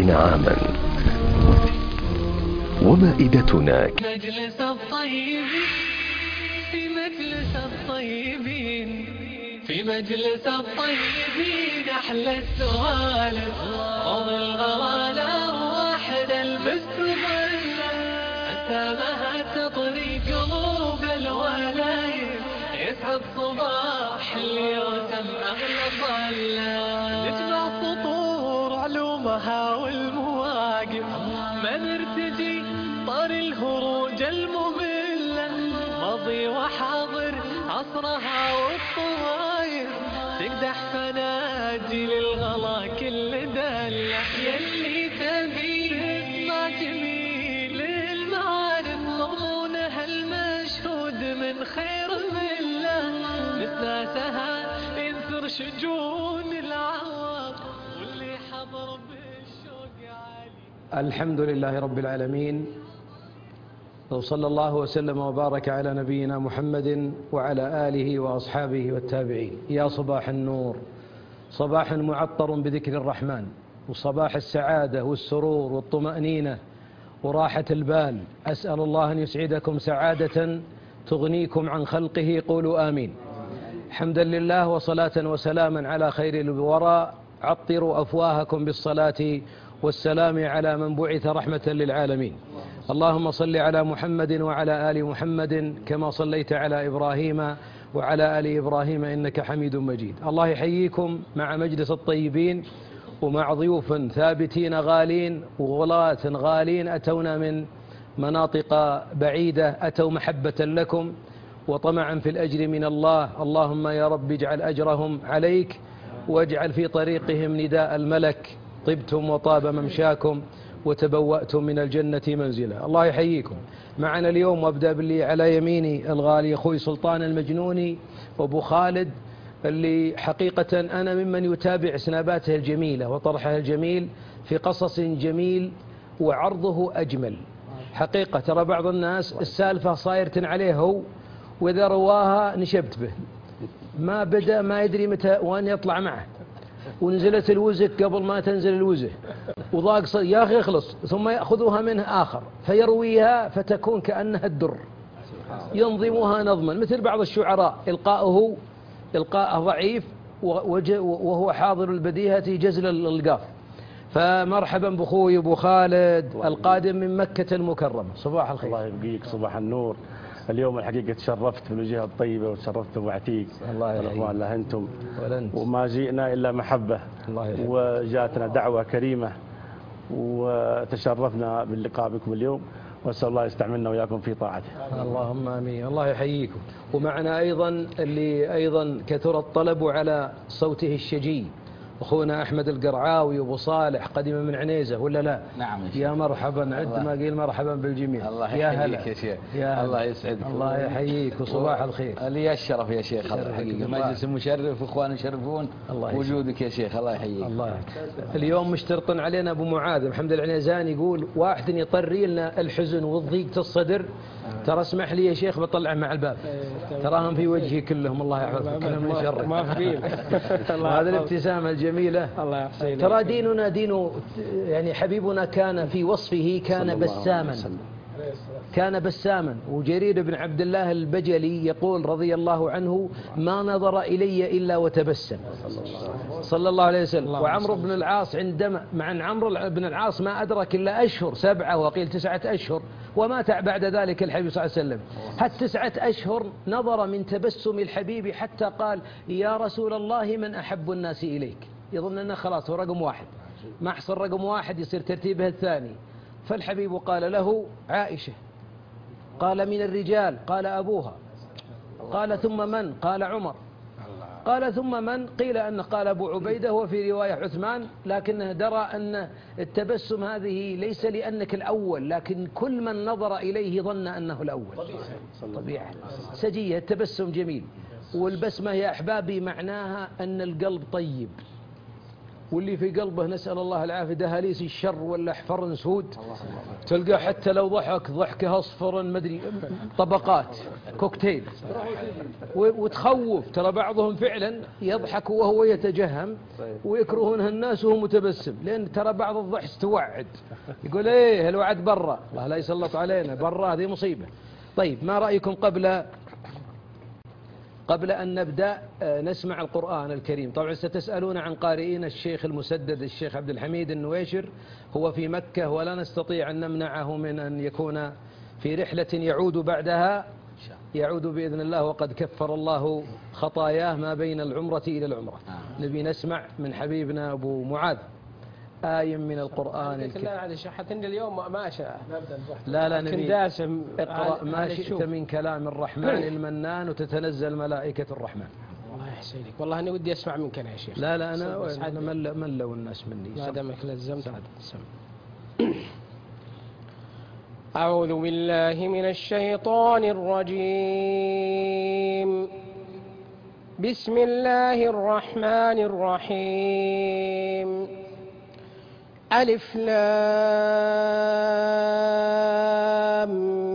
عاما. ومائدتنا مجلس الطيبين، في مجلس الطيبين، في مجلس الطيبين أحلى السوالف، روض الغوالة واحد المستظلة، أسامها تطري قلوب الولايب، يسعد صباح اللي يرسم أغلى ظلة، نجمع سطور علومها والمواقف، ما نرتجي طار الهروج المملة، ماضي وحاضر عصرها والطوايف، تقدح فناجي للغلا كل دلة، يلي تبي اسمع جميل المعارف مضمونها المشهود من خير ملة، نساسها ينثر شجون العوار واللي حضر بالشوق عالي. الحمد لله رب العالمين، وصلى الله وسلم وبارك على نبينا محمد وعلى آله وأصحابه والتابعين. يا صباح النور، صباح معطر بذكر الرحمن، وصباح السعادة والسرور والطمأنينة وراحة البال. أسأل الله أن يسعدكم سعادة تغنيكم عن خلقه، قولوا آمين. حمدا لله وصلاة وسلاما على خير الورى، عطروا أفواهكم بالصلاة والسلام على من بعث رحمة للعالمين. اللهم صل على محمد وعلى آل محمد كما صليت على إبراهيم وعلى آل إبراهيم إنك حميد مجيد. الله يحييكم مع مجلس الطيبين، ومع ضيوف ثابتين غالين وغلاة غالين أتونا من مناطق بعيدة، أتوا محبة لكم وطمعا في الأجر من الله. اللهم يا رب اجعل أجرهم عليك، واجعل في طريقهم نداء الملك: طبتم وطاب ممشاكم وتبوأتم من الجنة منزلا. الله يحييكم. معنا اليوم، وابدأ باللي على يميني، الغالي أخوي سلطان المجنوني وأبو خالد، اللي حقيقة أنا ممن يتابع سناباته الجميلة وطرحها الجميل في قصص جميل وعرضه أجمل. حقيقة ترى بعض الناس السالفة صايرة عليه هو، وإذا رواها نشبت به، ما بدأ ما يدري متى وين يطلع معه، ونزلت الوزك قبل ما تنزل الوزه، وضاق يا أخي اخلص، ثم يأخذوها منه آخر فيرويها فتكون كأنها الدر، ينظمها نظما مثل بعض الشعراء، إلقاءه ضعيف وهو حاضر البديهة جزل القاف. فمرحبا بأخوي أبو خالد القادم من مكة المكرمة. صباح الخير. الله يبقيك، صباح النور. اليوم الحقيقة تشرفت بالوجهة الطيبة وتشرفت بوعتيق. الله يحييك. الأخوان له أنتم، ولنت. وما جئنا إلا محبة. الله يحييك. وجاتنا دعوة كريمة وتشرفنا باللقاء بكم اليوم، وأسأل الله يستعملنا وياكم في طاعته. اللهم آمين. الله يحييكم. ومعنا أيضا اللي أيضا كثر الطلب على صوته الشجي، أخونا أحمد القرعاوي وأبو صالح، قدم من عنيزة ولا لا؟ نعم يا مرحبا، عد ما قيل مرحبا بالجميع. الله يا يحييك يا شيخ. الله يسعدك. الله يحييك وصباح الخير. لي الشرف يا شيخ، الحقيقة مجلس مشرف واخوان يشرفون وجودك يا شيخ. الله يحييك. الله. اليوم مشترطن علينا أبو معاذ محمد العنيزاني، يقول واحد يطري لنا الحزن والضيق الصدر، ترى اسمح لي يا شيخ بطلع مع الباب، تراهم في وجهي كلهم. الله يحفظك، كلهم من شر. ما في هذه الابتسامة الجميلة. الله يحسن. ترى ديننا دين، يعني حبيبنا كان في وصفه كان بساما، كان بساما. وجرير بن عبد الله البجلي يقول رضي الله عنه: ما نظر إلي إلا وتبسم، صلى الله عليه وسلم. وعمرو بن العاص عندما مع عمرو بن العاص ما أدرك إلا أشهر 7 وقيل 9 أشهر، ومات بعد ذلك الحبيب صلى الله عليه وسلم. هال9 أشهر نظر من تبسم الحبيب حتى قال: يا رسول الله من أحب الناس إليك؟ يظن أنه خلاص هو رقم 1، ما حصل رقم 1 يصير ترتيبه الثاني. فالحبيب قال له: عائشة. قال: من الرجال؟ قال: أبوها. قال: ثم من؟ قال: عمر. قال: ثم من؟ قيل أنه قال أبو عبيدة، وفي رواية عثمان، لكنه درى أن التبسم هذه ليس لأنك الأول، لكن كل من نظر إليه ظن أنه الأول. طبيعة سجية، التبسم جميل. والبسمة يا أحبابي معناها أن القلب طيب، واللي في قلبه نسأل الله العافية دهاليس الشر ولا أحفر سود، تلقى حتى لو ضحك ضحكه أصفر مدري طبقات كوكتيل، وتخوف. ترى بعضهم فعلا يضحك وهو يتجهم ويكرهونها الناس وهو متبسم، لأن ترى بعض الضحك توعد، يقول إيه الوعد برا، الله لا يسلط علينا برا، هذه مصيبة. طيب ما رأيكم قبل أن نبدأ نسمع القرآن الكريم؟ طبعا ستسألون عن قارئين الشيخ المسدد الشيخ عبد الحميد النويشر، هو في مكة ولا نستطيع أن نمنعه من أن يكون في رحلة يعود بعدها، يعود بإذن الله وقد كفر الله خطاياه ما بين العمرة إلى العمرة. نبي نسمع من حبيبنا أبو معاذ آية من القرآن الكريم. لا هذه شحتني اليوم ما شاء. لا نبي داسم اقرأ ما شئت من كلام الرحمن المنان وتتنزل ملائكة الرحمن. الله يحسنك، والله أنا ودي أسمع منك أنا يا شيخ. لا أنا ملوا الناس مني. ما دامك لزمت. أعوذ بالله من الشيطان الرجيم. بسم الله الرحمن الرحيم. ألف لام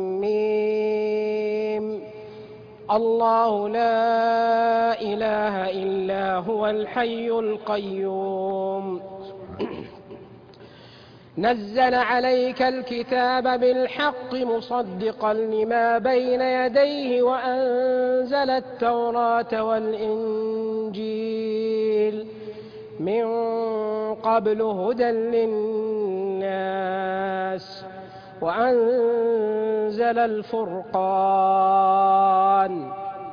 ميم. الله لا إله إلا هو الحي القيوم. نزل عليك الكتاب بالحق مصدقا لما بين يديه وأنزل التوراة والإنجيل من قبل هدى للناس وأنزل الفرقان.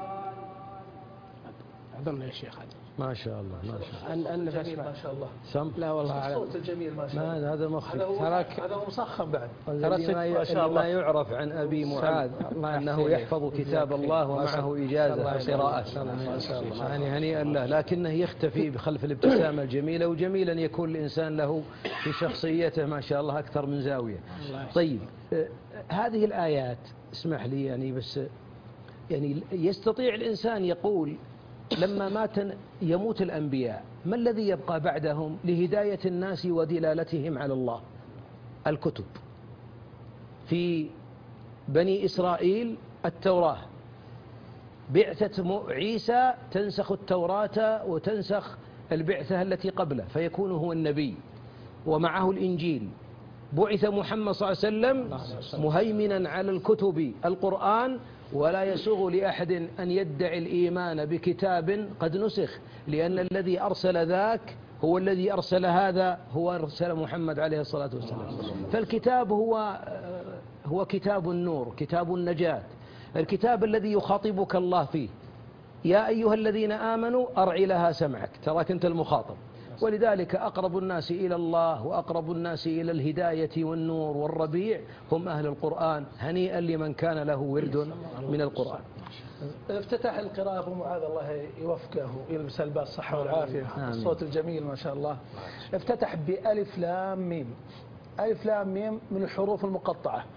أظن يا شيخ ما شاء الله ما شاء الله. أنف أسمع ما شاء الله. سم. لا والله الصوت الجميل ما شاء الله. هذا مخي. هذا مسخن بعد. ما يعرف عن أبي معاذ أنه يحفظ كتاب الله ومعه إجازة في قراءته. يعني هنيئا له، لكنه يختفي بخلف الابتسامة الجميلة، وجميلا يكون الإنسان له في شخصيته ما شاء الله أكثر من زاوية. طيب هذه الآيات اسمح لي يعني بس يعني يستطيع الإنسان يقول لما يموت الأنبياء ما الذي يبقى بعدهم لهداية الناس ودلالتهم على الله؟ الكتب. في بني إسرائيل التوراة، بعثة عيسى تنسخ التوراة وتنسخ البعثة التي قبله فيكون هو النبي ومعه الإنجيل. بعث محمد صلى الله عليه وسلم مهيمنا على الكتب القرآن، ولا يسوغ لأحد أن يدعي الإيمان بكتاب قد نسخ، لأن الذي أرسل ذاك هو الذي أرسل هذا، هو أرسل محمد عليه الصلاة والسلام. فالكتاب هو كتاب النور، كتاب النجاة، الكتاب الذي يخاطبك الله فيه. يا أيها الذين آمنوا أرعي لها سمعك، تراك أنت المخاطب. ولذلك أقرب الناس إلى الله وأقرب الناس إلى الهداية والنور والربيع هم أهل القرآن. هنيئا لمن كان له ورد من القرآن. افتتح القراءة أبو معاذ الله يوفقه ويلبس الباس الصحة والعافية. الصوت الجميل ما شاء الله. افتتح بألف لام ميم. ألف لام ميم من الحروف المقطعة.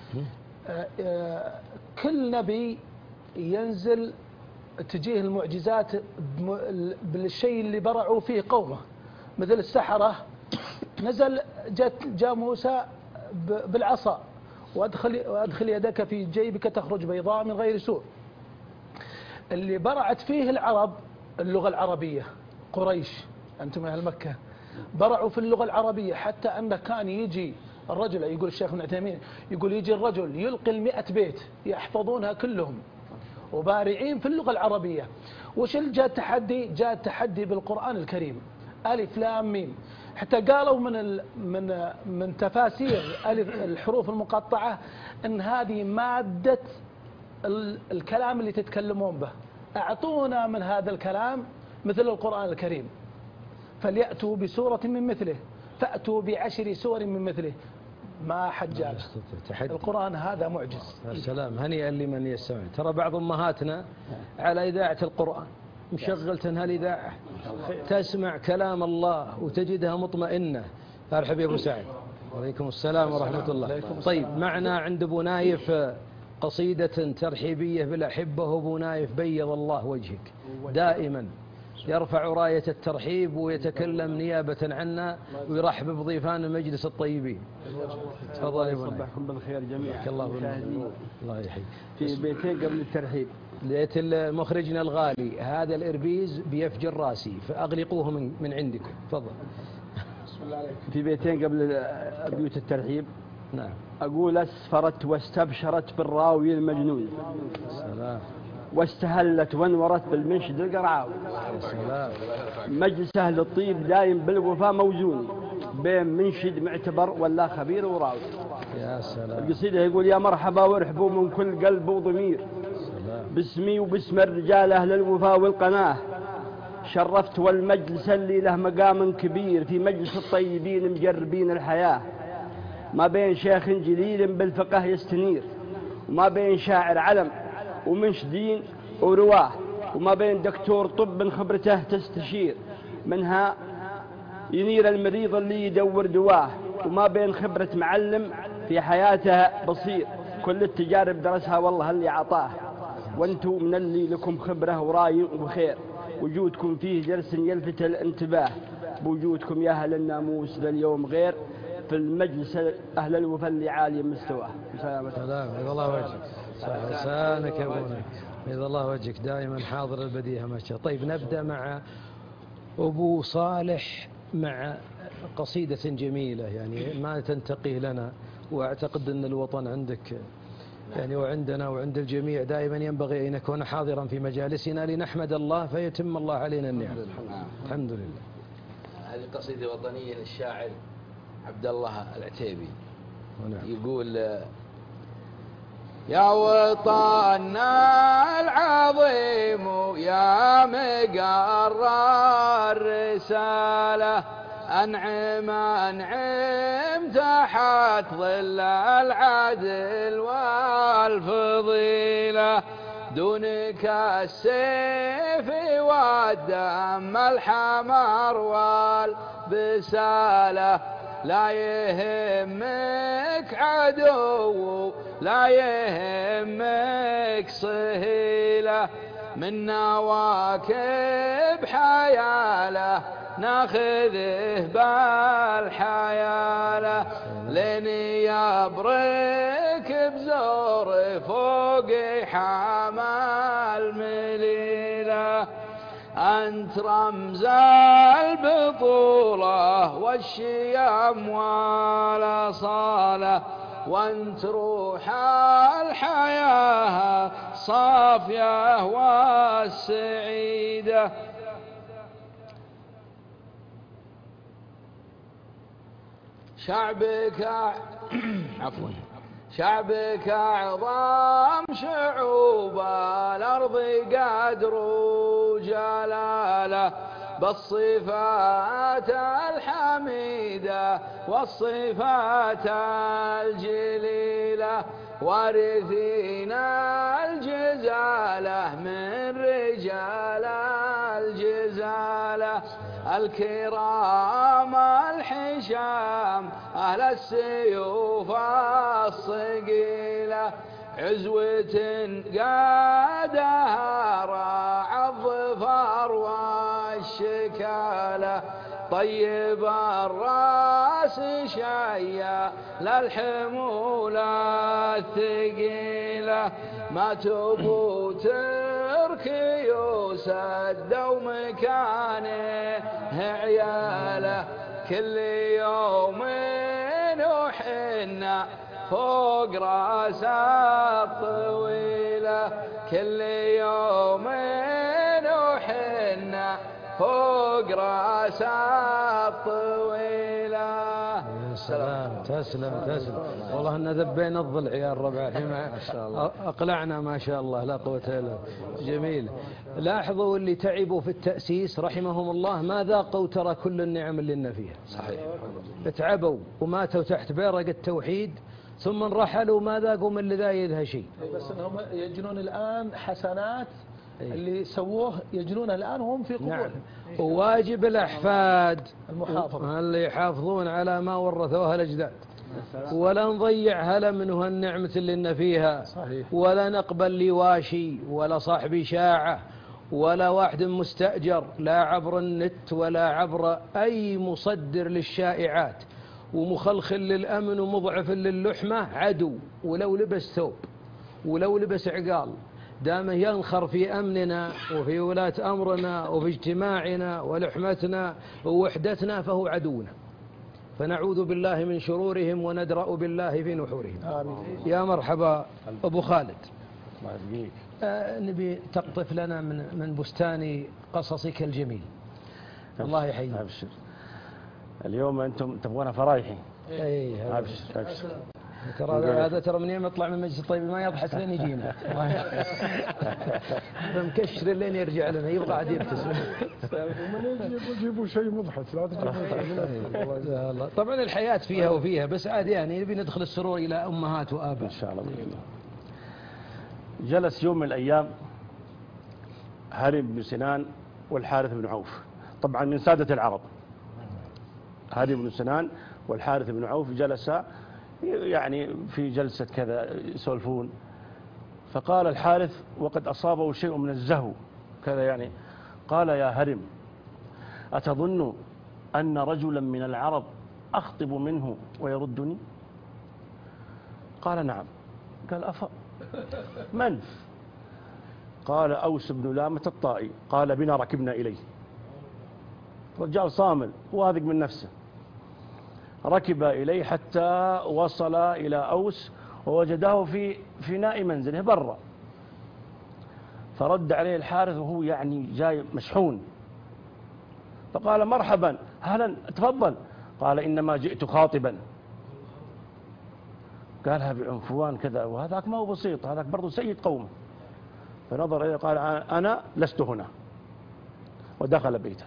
كل نبي ينزل تجيه المعجزات بالشيء اللي برعوا فيه قومه، مثل السحرة نزل جاء موسى بالعصا وأدخل يدك في جيبك تخرج بيضاء من غير سوء. اللي برعت فيه العرب اللغة العربية، قريش أنتم أهل مكة برعوا في اللغة العربية، حتى أنه كان يجي الرجل، يقول الشيخ ابن عثيمين يقول يجي الرجل يلقي 100 بيت يحفظونها كلهم وبارعين في اللغة العربية. وش جاء التحدي؟ جاء التحدي بالقرآن الكريم ألف لام ميم. حتى قالوا من تفاسير ألف الحروف المقطعة أن هذه مادة الكلام اللي تتكلمون به. أعطونا من هذا الكلام مثل القرآن الكريم، فليأتوا بسورة من مثله فأتوا ب10 سور من مثله. ما حد جاله. القرآن هذا معجز. السلام. هنيئا لمن يستمع. ترى بعض أمهاتنا على إذاعة القرآن مشغلة هالإذاعة تسمع كلام الله وتجدها مطمئنة. أرحب يا أبو سعد. وعليكم السلام ورحمة الله. طيب معنا عند أبو نايف قصيدة ترحيبية بالأحبة. أبو نايف بيض الله وجهك دائما يرفع راية الترحيب ويتكلم نيابة عنا ويرحب بضيفان المجلس الطيبين. تفضل يا ابو. صبحكم بالخير جميعا. الله يحييك. في بيتين قبل الترحيب. ليت مخرجنا الغالي هذا الإربيز بيفجر راسي فأغلقوه من عندكم. تفضل. في بيتين قبل بيوت الترحيب. نعم. أقول أسفرت واستبشرت بالراوي المجنون. سلام. واستهلت وانورت بالمنشد القرعاوي. سلام. مجلس أهل الطيب دايم بالوفاء موزون بين منشد معتبر ولا خبير وراوي. يا سلام. القصيدة يقول يا مرحبا وارحبوا من كل قلب وضمير. باسمي وباسم الرجال أهل الوفاء والقناة شرفت والمجلس اللي له مقام كبير في مجلس الطيبين مجربين الحياة ما بين شيخ جليل بالفقه يستنير وما بين شاعر علم ومنشدين ورواه وما بين دكتور طب خبرته تستشير منها ينير المريض اللي يدور دواه وما بين خبرة معلم في حياته بصير كل التجارب درسها والله اللي عطاه وانتو من اللي لكم خبرة وراي وخير وجودكم فيه جلس يلفت الانتباه بوجودكم يا أهل الناموس لليوم غير في المجلس أهل الوفاء اللي عالي مستواه. سلام. إذا الله وجهك. لسانك يا ابونا. إذا الله وجهك دائما حاضر البديهة ما شاء الله. طيب نبدأ مع أبو صالح مع قصيدة جميلة يعني ما تنتقيه لنا وأعتقد أن الوطن عندك يعني وعندنا وعند الجميع دائما ينبغي أن يكون حاضرا في مجالسنا لنحمد الله فيتم الله علينا النعم. الحمد لله. هذه قصيدة وطنية للشاعر عبد الله العتيبي. يقول يا وطننا العظيم يا مقر الرسالة أنعم تحت ظل العدل والفضيلة دونك السيف والدم الحمر والبسالة لا يهمك عدو لا يهمك صهيلة من نواكب حياله ناخذه بالحياله لين يبرك بزور فوق حمال مليله أنت رمز البطولة والشيم والأصالة وأنت روح الحياة صافية والسعيدة شعبك عظام شعوب الأرض قدر وجلاله بالصفات الحميدة والصفات الجليلة وارثين الجزالة من رجال الجزالة الكرام الحشام أهل السيوف الصقيلة عزوة قادها راع الظفر والشكالة طيب الراس شيا للحمولة الثقيلة ما تبو تركي يسد ومكانه عياله كل يوم وحنا فوق راس الطويلة كل يوم وحنا فوق راس الطويلة. يا سلام تسلم والله ان ذبينا الضلع يا الربع ما شاء الله اقلعنا ما شاء الله لا قوه الا بالله. جميل. لاحظوا اللي تعبوا في التأسيس رحمهم الله ما ذاقوا ترى كل النعم اللي لنا فيها. صحيح. تعبوا وماتوا تحت بيرق التوحيد ثم رحلوا ما ذاقوا من لذايدها شيء. بس انهم يجنون الان حسنات اللي سووه يجنونها الان وهم في قبورهم. نعم. وواجب الأحفاد المحافظة اللي يحافظون على ما ورثوها الأجداد ولا نضيع هلا منه النعمة اللي لنا فيها. صحيح. ولا نقبل لواشي ولا صاحب شاعة ولا واحد مستأجر، لا عبر النت ولا عبر أي مصدر للشائعات، ومخلخل للأمن ومضعف للحمة، عدو ولو لبس ثوب ولو لبس عقال، دام ينخر في أمننا وفي ولاة أمرنا وفي اجتماعنا ولحمتنا ووحدتنا فهو عدونا، فنعوذ بالله من شرورهم وندرأ بالله في نحورهم. آمين. يا مرحبا أبو خالد، نبي تقطف لنا من بستان قصصك الجميل. الله يحييك. أبشر. اليوم أنتم تبغون فرايحي. أي أبشر أبشر. هذا ترى من يوم يطلع من مجلس الطيب ما يضحك لين يجينا. فمكشر لين يرجع لنا، يبغى عاد يبتسم. جيبوا شيء مضحك لا تجيبوا. طبعا الحياة فيها وفيها، بس عاد يعني نبي ندخل السرور إلى أمهات وآباء. إن شاء الله بإذن الله. جلس يوم من الأيام هاري بن سنان والحارث بن عوف، طبعا من سادة العرب. هاري بن سنان والحارث بن عوف جلسا يعني في جلسة كذا يسولفون، فقال الحارث وقد أصابه شيء من الزهو كذا يعني، قال يا هرم أتظن أن رجلا من العرب أخطب منه ويردني؟ قال نعم. قال من؟ قال أوس بن لامة الطائي. قال بنا ركبنا إليه. رجال صامل واثق من نفسه، ركب إليه حتى وصل إلى أوس ووجده في فناء منزله برا، فرد عليه الحارث وهو يعني جاي مشحون، فقال مرحبا أهلا تفضل. قال إنما جئت خاطبا. قالها بعنفوان كذا، وهذاك ما هو بسيط، هذاك برضو سيد قوم. فنظر إليه قال أنا لست هنا، ودخل بيته.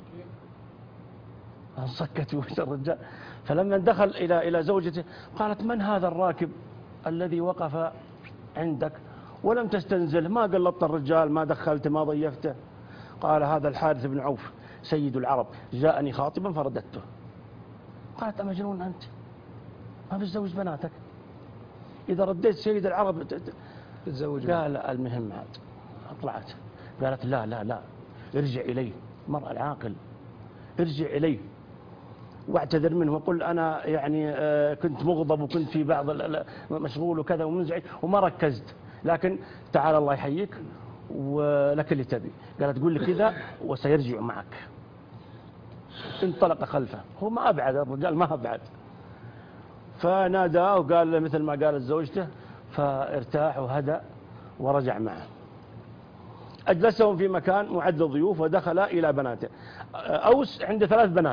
انصكت وجه الرجال. فلما دخل إلى زوجته قالت من هذا الراكب الذي وقف عندك ولم تستنزله؟ ما قلطت الرجال، ما دخلته، ما ضيفته. قال هذا الحارث بن عوف سيد العرب، جاءني خاطبا فرددته. قالت أمجنون أنت؟ ما بتزوج بناتك؟ إذا رديت سيد العرب تتزوج؟ قال المهم عاد طلعت. قالت لا لا لا، ارجع إليه، المرأة العاقل، ارجع إليه واعتذر منه وقل أنا يعني كنت مغضب وكنت في بعض مشغول وكذا ومنزعج وما ركزت، لكن تعال الله يحييك ولك اللي تبي. قالت قول لي كذا وسيرجع معك. انطلق خلفه، هو ما أبعد الرجال، ما أبعد. فناداه وقال مثل ما قالت زوجته، فارتاح وهدأ ورجع معه. أجلسهم في مكان معد للضيوف ودخل إلى بناته. أوس عنده 3 بنات،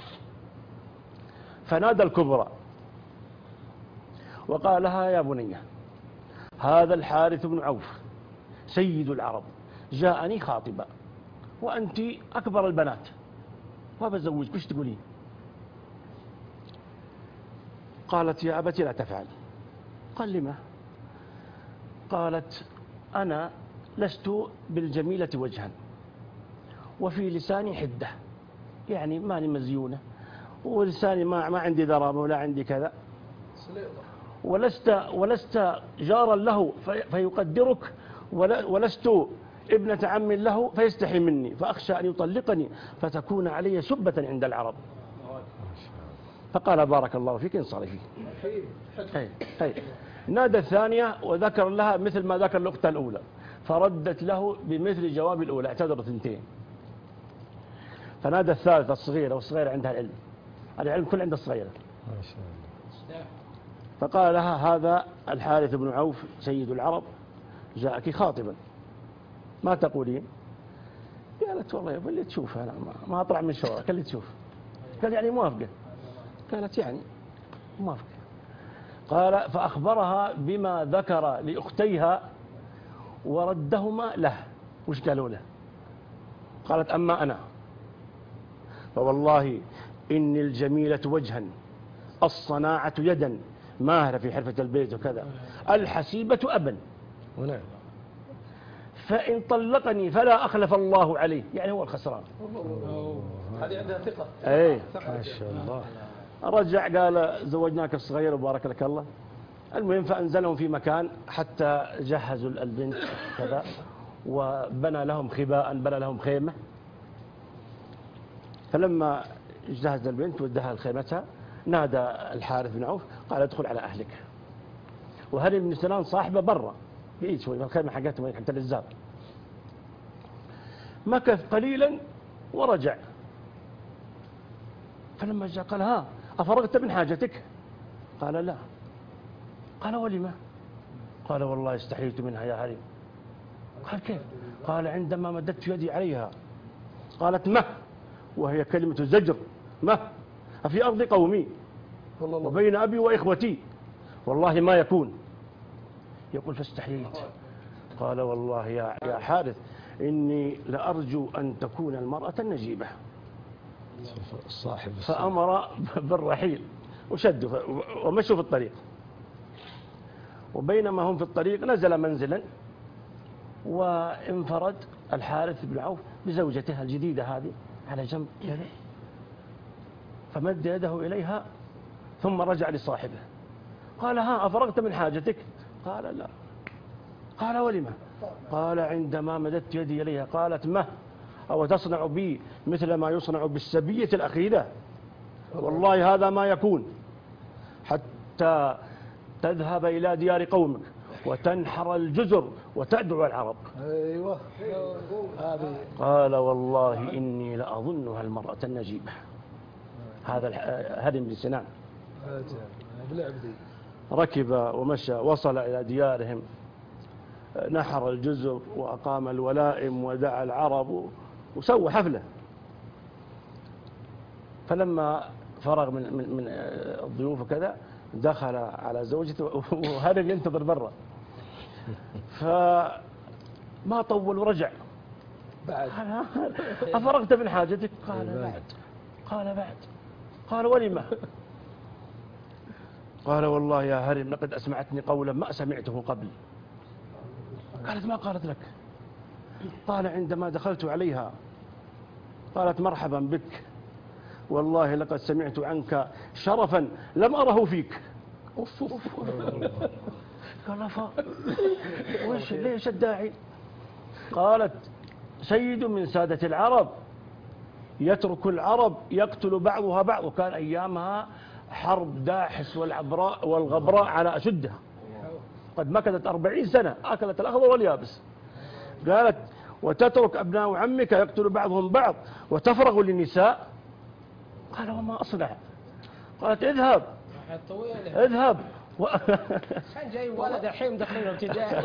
فنادى الكبرى وقال لها يا بنية هذا الحارث بن عوف سيد العرب جاءني خاطبا وأنت أكبر البنات وبزوجك، وش تقولين؟ قالت يا أبتي لا تفعل. قال لما؟ قالت أنا لست بالجميلة وجها وفي لساني حدة، يعني ماني مزيونة ولساني ما عندي ذرابة ولا عندي كذا، ولست جارا له فيقدرك، ولست ابنة عم له فيستحي مني، فأخشى أن يطلقني فتكون علي سبة عند العرب. فقال بارك الله فيك انصرفي. نادى الثانية وذكر لها مثل ما ذكر الأخت الأولى، فردت له بمثل جواب الأولى، اعتذروا 2. فنادى الثالثة الصغيرة، والصغيرة عندها العلم، العلم كل عند الصغيرة. ما شاء الله. فقال لها هذا الحارث بن عوف سيد العرب جاءك خاطبا، ما تقولين؟ قالت والله يا اللي تشوف، أنا ما أطلع من شورك اللي تشوف. قال يعني موافقة؟ قالت يعني موافقة. قال فأخبرها بما ذكر لأختيها وردهما له. وش قالوا له؟ قالت أما أنا فوالله إني الجميلة وجها، الصناعة يدا، ماهرة في حرفة البيت وكذا، الحسيبة أبا، فإن طلقني فلا أخلف الله عليه، يعني هو الخسران. هذه عندها ثقة. ايه ما شاء الله. رجع قال زوجناك الصغير وبارك لك الله. المهم فأنزلهم في مكان حتى جهزوا البنت كذا وبنى لهم خباء، بنى لهم خيمة. فلما اجتهز البنت ودها لخيمتها نادى الحارث بن عوف قال ادخل على أهلك. وهرم بن سنان صاحبه برا بعيد شوي، الخيمة حقتهم حتى الزاب. مكث قليلا ورجع. فلما جاء قال ها أفرغت من حاجتك؟ قال لا. قال ولما؟ قال والله استحييت منها يا هرم. قال كيف؟ قال عندما مددت يدي عليها قالت مه، وهي كلمة زجر، مه أفي أرض قومي وبين أبي وإخوتي والله ما يكون. يقول فاستحييت. قال والله يا حارث إني لأرجو أن تكون المرأة النجيبة. الصاحب فأمر بالرحيل وشدوا ومشوا في الطريق. وبينما هم في الطريق نزل منزلا وانفرد الحارث بن عوف بزوجته الجديدة هذه على جنب كذا، فمد يده إليها ثم رجع لصاحبه قال ها أفرغت من حاجتك؟ قال لا. قال ولما؟ قال عندما مددت يدي إليها قالت مه أو تصنع بي مثل ما يصنع بالسبية الأخيرة؟ والله هذا ما يكون حتى تذهب إلى ديار قومك وتنحر الجزر وتدعو العرب. أيوة هذه. قال والله إني لأظنها المرأة النجيبة. هذا هرم بن سنان ركب ومشى وصل إلى ديارهم، نحر الجزر وأقام الولائم ودعا العرب وسوى حفلة. فلما فرغ من الضيوف وكذا دخل على زوجته وهرم ينتظر برا، فما طول ورجع بعد. أفرغت من حاجتك؟ قال بعد. قال بعد. قال ولما؟ قال والله يا هرم لقد أسمعتني قولا ما سمعته قبل. قالت ما قالت لك؟ قال عندما دخلت عليها قالت مرحبا بك والله لقد سمعت عنك شرفا لم أره فيك. قال وش ليش الداعي؟ قالت سيد من سادة العرب يترك العرب يقتل بعضها بعض، وكان أيامها حرب داحس والغبراء على أشدها، قد مكثت 40 سنة أكلت الأخضر واليابس. قالت وتترك أبناء عمك يقتل بعضهم بعض وتفرغ للنساء. قال وما أصنع؟ قالت اذهب اذهب كان جاي ولد الحين دخلنا ابتدائي.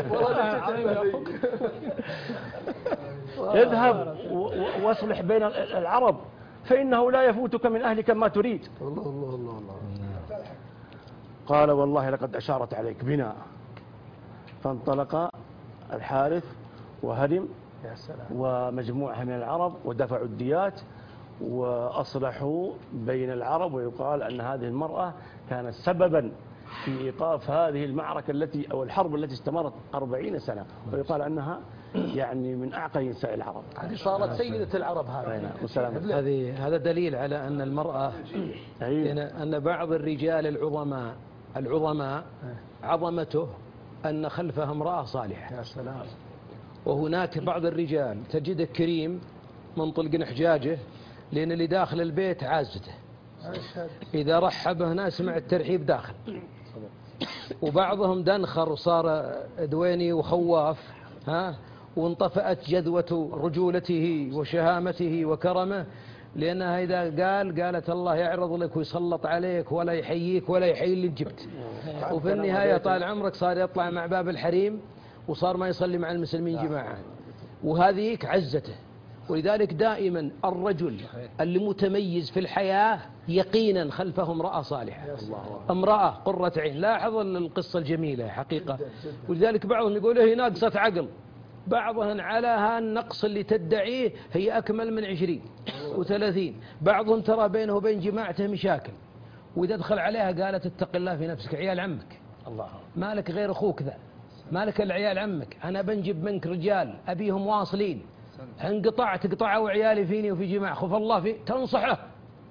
اذهب واصلح بين العرب فإنه لا يفوتك من أهلك ما تريد. الله الله الله الله. قال والله لقد أشارت عليك بنا. فانطلق الحارث وهرم ومجموعة من العرب ودفعوا الديات وأصلحوا بين العرب. ويقال أن هذه المرأة كانت سببا في إيقاف هذه المعركة أو الحرب التي استمرت 40 سنة. ويقال أنها يعني من أعقل نساء العرب. هذه صارت سيدة العرب هذه. هذا دليل على أن المرأة أن بعض الرجال العظماء عظمته أن خلفها امرأة صالحة. يا سلام. وهناك بعض الرجال تجده كريم منطلق حجاجه لأن اللي داخل البيت عازته، إذا رحبه ناس مع الترحيب داخل. وبعضهم دنخر وصار دويني وخواف، وانطفأت جذوة رجولته وشهامته وكرمه، لأنها إذا قالت الله يعرض لك ويسلط عليك ولا يحييك ولا يحيي اللي جبت. وفي النهاية طال عمرك صار يطلع مع باب الحريم وصار ما يصلي مع المسلمين جماعة، وهذيك عزته. ولذلك دائما الرجل اللي متميز في الحياة يقينا خلفه امرأة صالحة، امرأة قرة عين. لاحظ القصة الجميلة حقيقة. ولذلك بعضهم يقول هي ناقصة عقل، بعضهم على هالنقص اللي تدعيه هي أكمل من 20 و30. بعضهم ترى بينه وبين جماعته مشاكل، وإذا دخل عليها قالت اتق الله في نفسك، عيال عمك مالك غير أخوك ذا، مالك العيال عمك، أنا بنجيب منك رجال أبيهم واصلين، انقطعت قطعوا عيالي فيني وفي جماعة خف الله في تنصحه.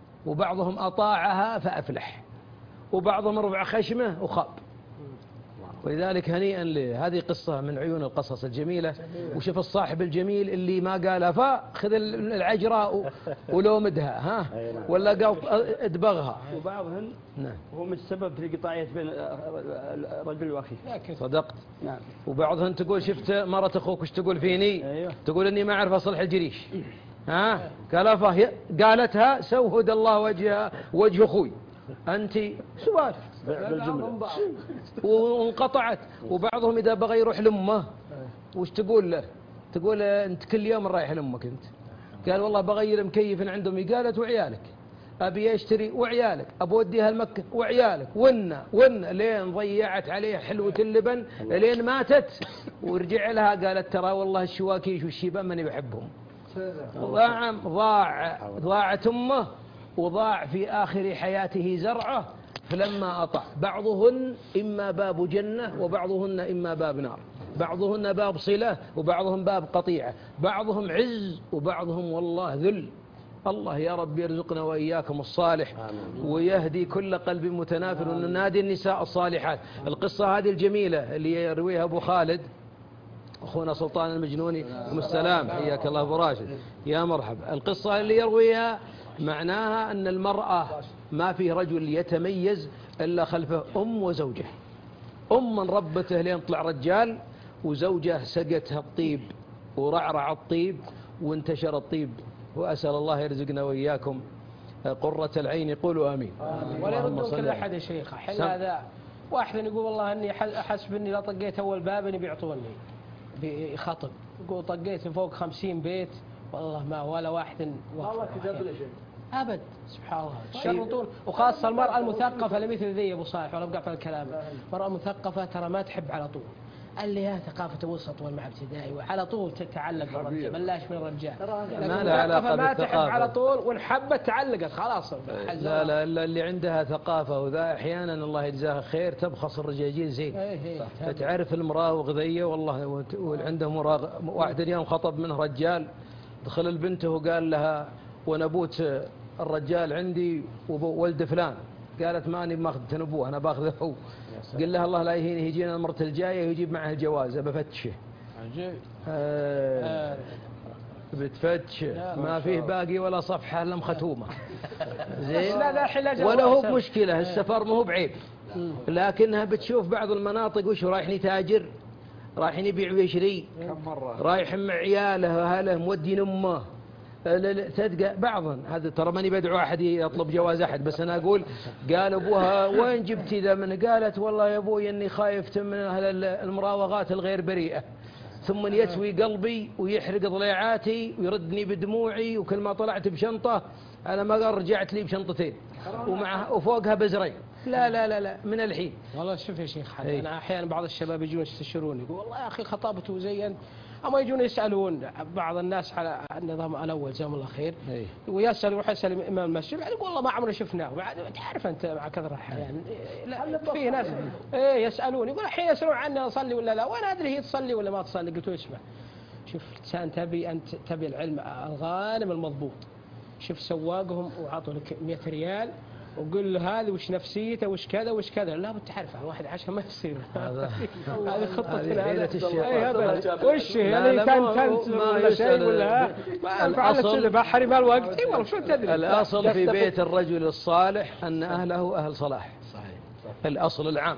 وبعضهم أطاعها فأفلح، وبعضهم رفع خشمه وخاب. ولذلك هنيئا له. هذه قصة من عيون القصص الجميلة. وشوف الصاحب الجميل اللي ما قالها فخذ العجراء ولومدها ها ولا قال ادبغها. وبعضهم نعم هم السبب في القطاعية بين الرجل وأخيه. صدقت. نعم. وبعضهم تقول شفت مرة أخوك وش تقول فيني؟ أيوه. تقول إني ما أعرف أصلح الجريش. ها قالتها سود الله وجه أخوي أنت سوالف بالجملة. وانقطعت. وبعضهم إذا بغى يروح لأمه وش تقول له؟ تقول أنت كل يوم رايح لأمك أنت. قال والله بغير مكيف عندهم. قالت وعيالك أبي أشتري وعيالك أبو وديها المكة وعيالك ون لين ضيعت عليه حلوة اللبن لين ماتت. ورجع لها قالت ترى والله الشواكيش والشيبان ماني بحبهم. ضاعت أمه وضاع في آخر حياته زرعه. فلما أطع بعضهن إما باب جنة وبعضهن إما باب نار. بعضهن باب صلة وبعضهم باب قطيعة. بعضهم عز وبعضهم والله ذل. الله يا رب يرزقنا وإياكم الصالح ويهدي كل قلب متنافر وننادي النساء الصالحات. القصة هذه الجميلة اللي يرويها أبو خالد أخونا سلطان المجنوني السلام حياك الله أبو راشد يا مرحبا. القصة اللي يرويها معناها أن المرأة ما في رجل يتميز إلا خلفه أم وزوجه. من ربته لين طلع رجال وزوجه سقتها الطيب ورعرع الطيب وانتشر الطيب. وأسأل الله يرزقنا وإياكم قرة العين. قولوا آمين. ولا يردون كل أحد يا شيخ. حل هذا واحد يقول والله أني أحسب أني لا طقيت أول باب أني بيعطوني بخطب. يقول طقيت فوق 50 بيت والله ما ولا واحد والله كذاب ولا شيء أبد. سبحان الله يشرطون. وخاصة المرأة المثقفة لمثل ذي أبو صالح ولا بقى في الكلام. المرأة المثقفة ترى ما تحب على طول. اللي هي ثقافة وسط والمع ابتدائي وعلى طول تتعلق بالرجال بلاش من الرجال. ما لها علاقة ما تحب بالثقافة على طول والحبة تعلقت خلاص. لا اللي عندها ثقافة وذا أحيانا الله يجزاها خير تبخص الرجاجيل زين. فتعرف المراوغ ذي والله. وعنده مراوغ. واحد اليوم خطب منه رجال دخل البنته وقال لها ونبوت الرجال عندي وولد فلان. قالت ماني ماخذ تنبوه أنا باخذه هو. قال لها الله لا يهينه يجينا المرة الجاية ويجيب معه الجواز بفتشه. بتفتش ما فيه باقي ولا صفحة إلا مختومة زين. ولا هو بمشكلة السفر ما هو بعيب. لكنها بتشوف بعض المناطق وش رايح يتاجر رايح يبيع ويشري رايح مع عياله وأهله مودين أمه. تلقى بعضهم هذا ترى ماني بدعو أحد يطلب جواز أحد بس أنا أقول قال أبوها وين جبتي ذا من؟ قالت والله يا أبوي إني خايفت من أهل المراوغات الغير بريئة ثم يتوي قلبي ويحرق ضليعاتي ويردني بدموعي وكل ما طلعت بشنطة أنا ما رجعت لي بشنطتين وفوقها بزرين. لا لا لا لا من الحين. والله شوف يا شيخ أنا أحيانا بعض الشباب يجون يستشيروني يقول والله يا أخي خطابته زين. أما يجون يسألون بعض الناس على النظام الأول جزاهم الله خير ويسأل يروح يسأل إمام المسجد يقول والله ما عمرنا شفناه. وبعد تعرف أنت مع كثرة يعني لا في ناس يسألون يقول الحين يسألون عني أصلي ولا لا وأنا أدري هي تصلي ولا ما تصلي. قلت له اسمع شوف إنسان تبي العلم الغانم المضبوط. شوف سواقهم وعطوا لك 100 ريال وقل له هذه وش نفسيته وش كذا وش كذا. لا بتعرف واحد عشان ما يصير. هذه خطة حيلة الشيطان. وش يعني كان ولا شيء ولا ما فعلت بحري مال وقت. والله شو تدري. الأصل في بيت الرجل الصالح أن أهله أهل صلاح. الأصل العام.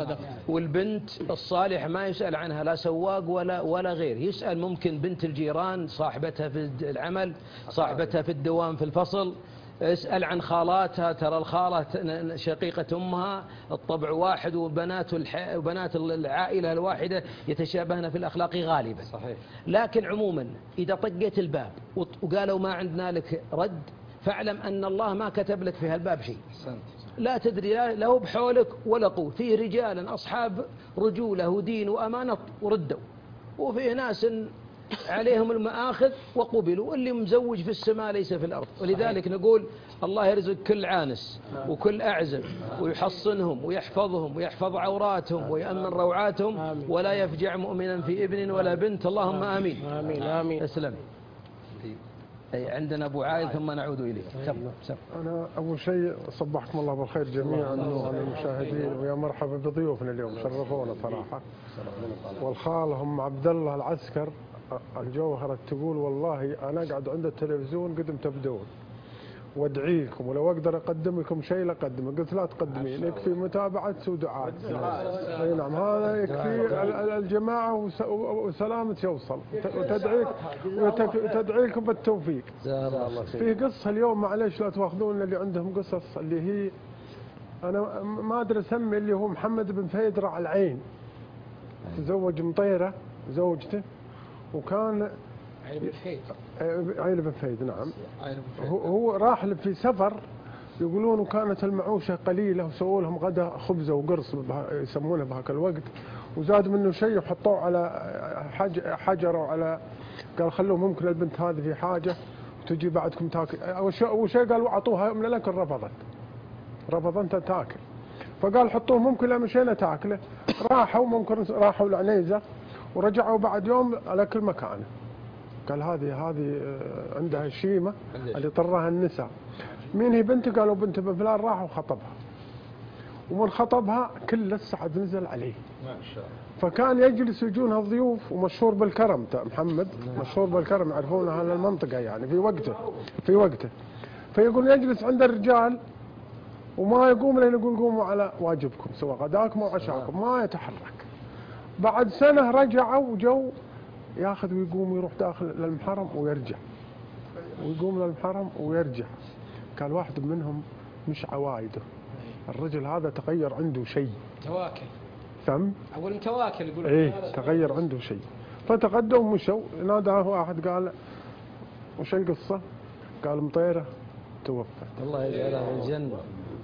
والبنت الصالح ما يسأل عنها لا سواق ولا غير. يسأل ممكن بنت الجيران صاحبتها في العمل صاحبتها في الدوام في الفصل. اسأل عن خالاتها ترى الخالة شقيقة أمها الطبع واحد وبنات العائلة الواحدة يتشابهن في الأخلاق غالبا. صحيح. لكن عموما إذا طقيت الباب وقالوا ما عندنا لك رد فاعلم أن الله ما كتب لك في هالباب شيء. لا تدري له بحولك ولا قوة. فيه رجالا أصحاب رجولة ودين وأمانة وردوا وفيه ناس عليهم المآخذ وقبلوا واللي مزوج في السماء ليس في الأرض. ولذلك نقول الله يرزق كل عانس وكل أعزب ويحصنهم ويحفظهم ويحفظ عوراتهم ويأمن روعاتهم ولا يفجع مؤمنا في ابن ولا بنت. اللهم آمين. آمين آمين. أسلم. أي عندنا أبو عايد ثم نعود إليك. سم. أنا أول شيء صبحكم الله بالخير جميعا وعلى المشاهدين، ويا مرحبا بضيوفنا اليوم شرفونا صراحة. والخال هم عبد الله العسكر الجوهرة تقول والله أنا أقعد عند التلفزيون قدم تبدون وادعيكم، ولو اقدر اقدم لكم شيء لاقدمه. قلت لا تقدمين، يكفي متابعه ودعاء. اي نعم، هذا يكفي الجماعه وسلامه يوصل، وتدعيكم بالتوفيق. في قصه اليوم معليش لا تاخذون اللي عندهم قصص، اللي هي انا ما ادري اسمي، اللي هو محمد بن فيدرع العين تزوج مطيره زوجته، وكان عين بن فهيد. نعم، هو راح في سفر يقولون، وكانت المعوشة قليلة وسووا لهم غدا خبزة وقرص يسمونه بهاك الوقت، وزاد منه شيء وحطوه على حجر وعلى، قال خلوه ممكن البنت هذه في حاجة وتجي بعدكم تاكل. أول شيء قالوا أعطوها من الأكل، رفضت تاكل، فقال حطوه ممكن لا مشينا تاكله. راحوا العنيزة ورجعوا بعد يوم الأكل مكانه. قال هذه عندها شيمة اللي طرها النساء. مين هي بنته؟ قالوا بنت ابن فلان. راح وخطبها، ومن خطبها كل السعد نزل عليه. ما شاء الله. فكان يجلس يجونها الضيوف، ومشهور بالكرم. محمد مشهور بالكرم، يعرفونه أهل المنطقة يعني في وقته. فيقول يجلس عند الرجال وما يقوم لين يقول قوموا على واجبكم، سواء غداكم أو عشاكم، ما يتحرك. بعد سنة رجعوا وجو ياخذ ويقوم يروح داخل للمحرم ويرجع، ويقوم للمحرم ويرجع. قال واحد منهم مش عوايده، الرجل هذا تغير عنده شيء، تواكل. أول متواكل يقول. تغير عنده شيء. فتقدم مشوا، ناداه واحد قال وش القصة؟ قال مطيرة توفت. الله يجعلها في الجنة.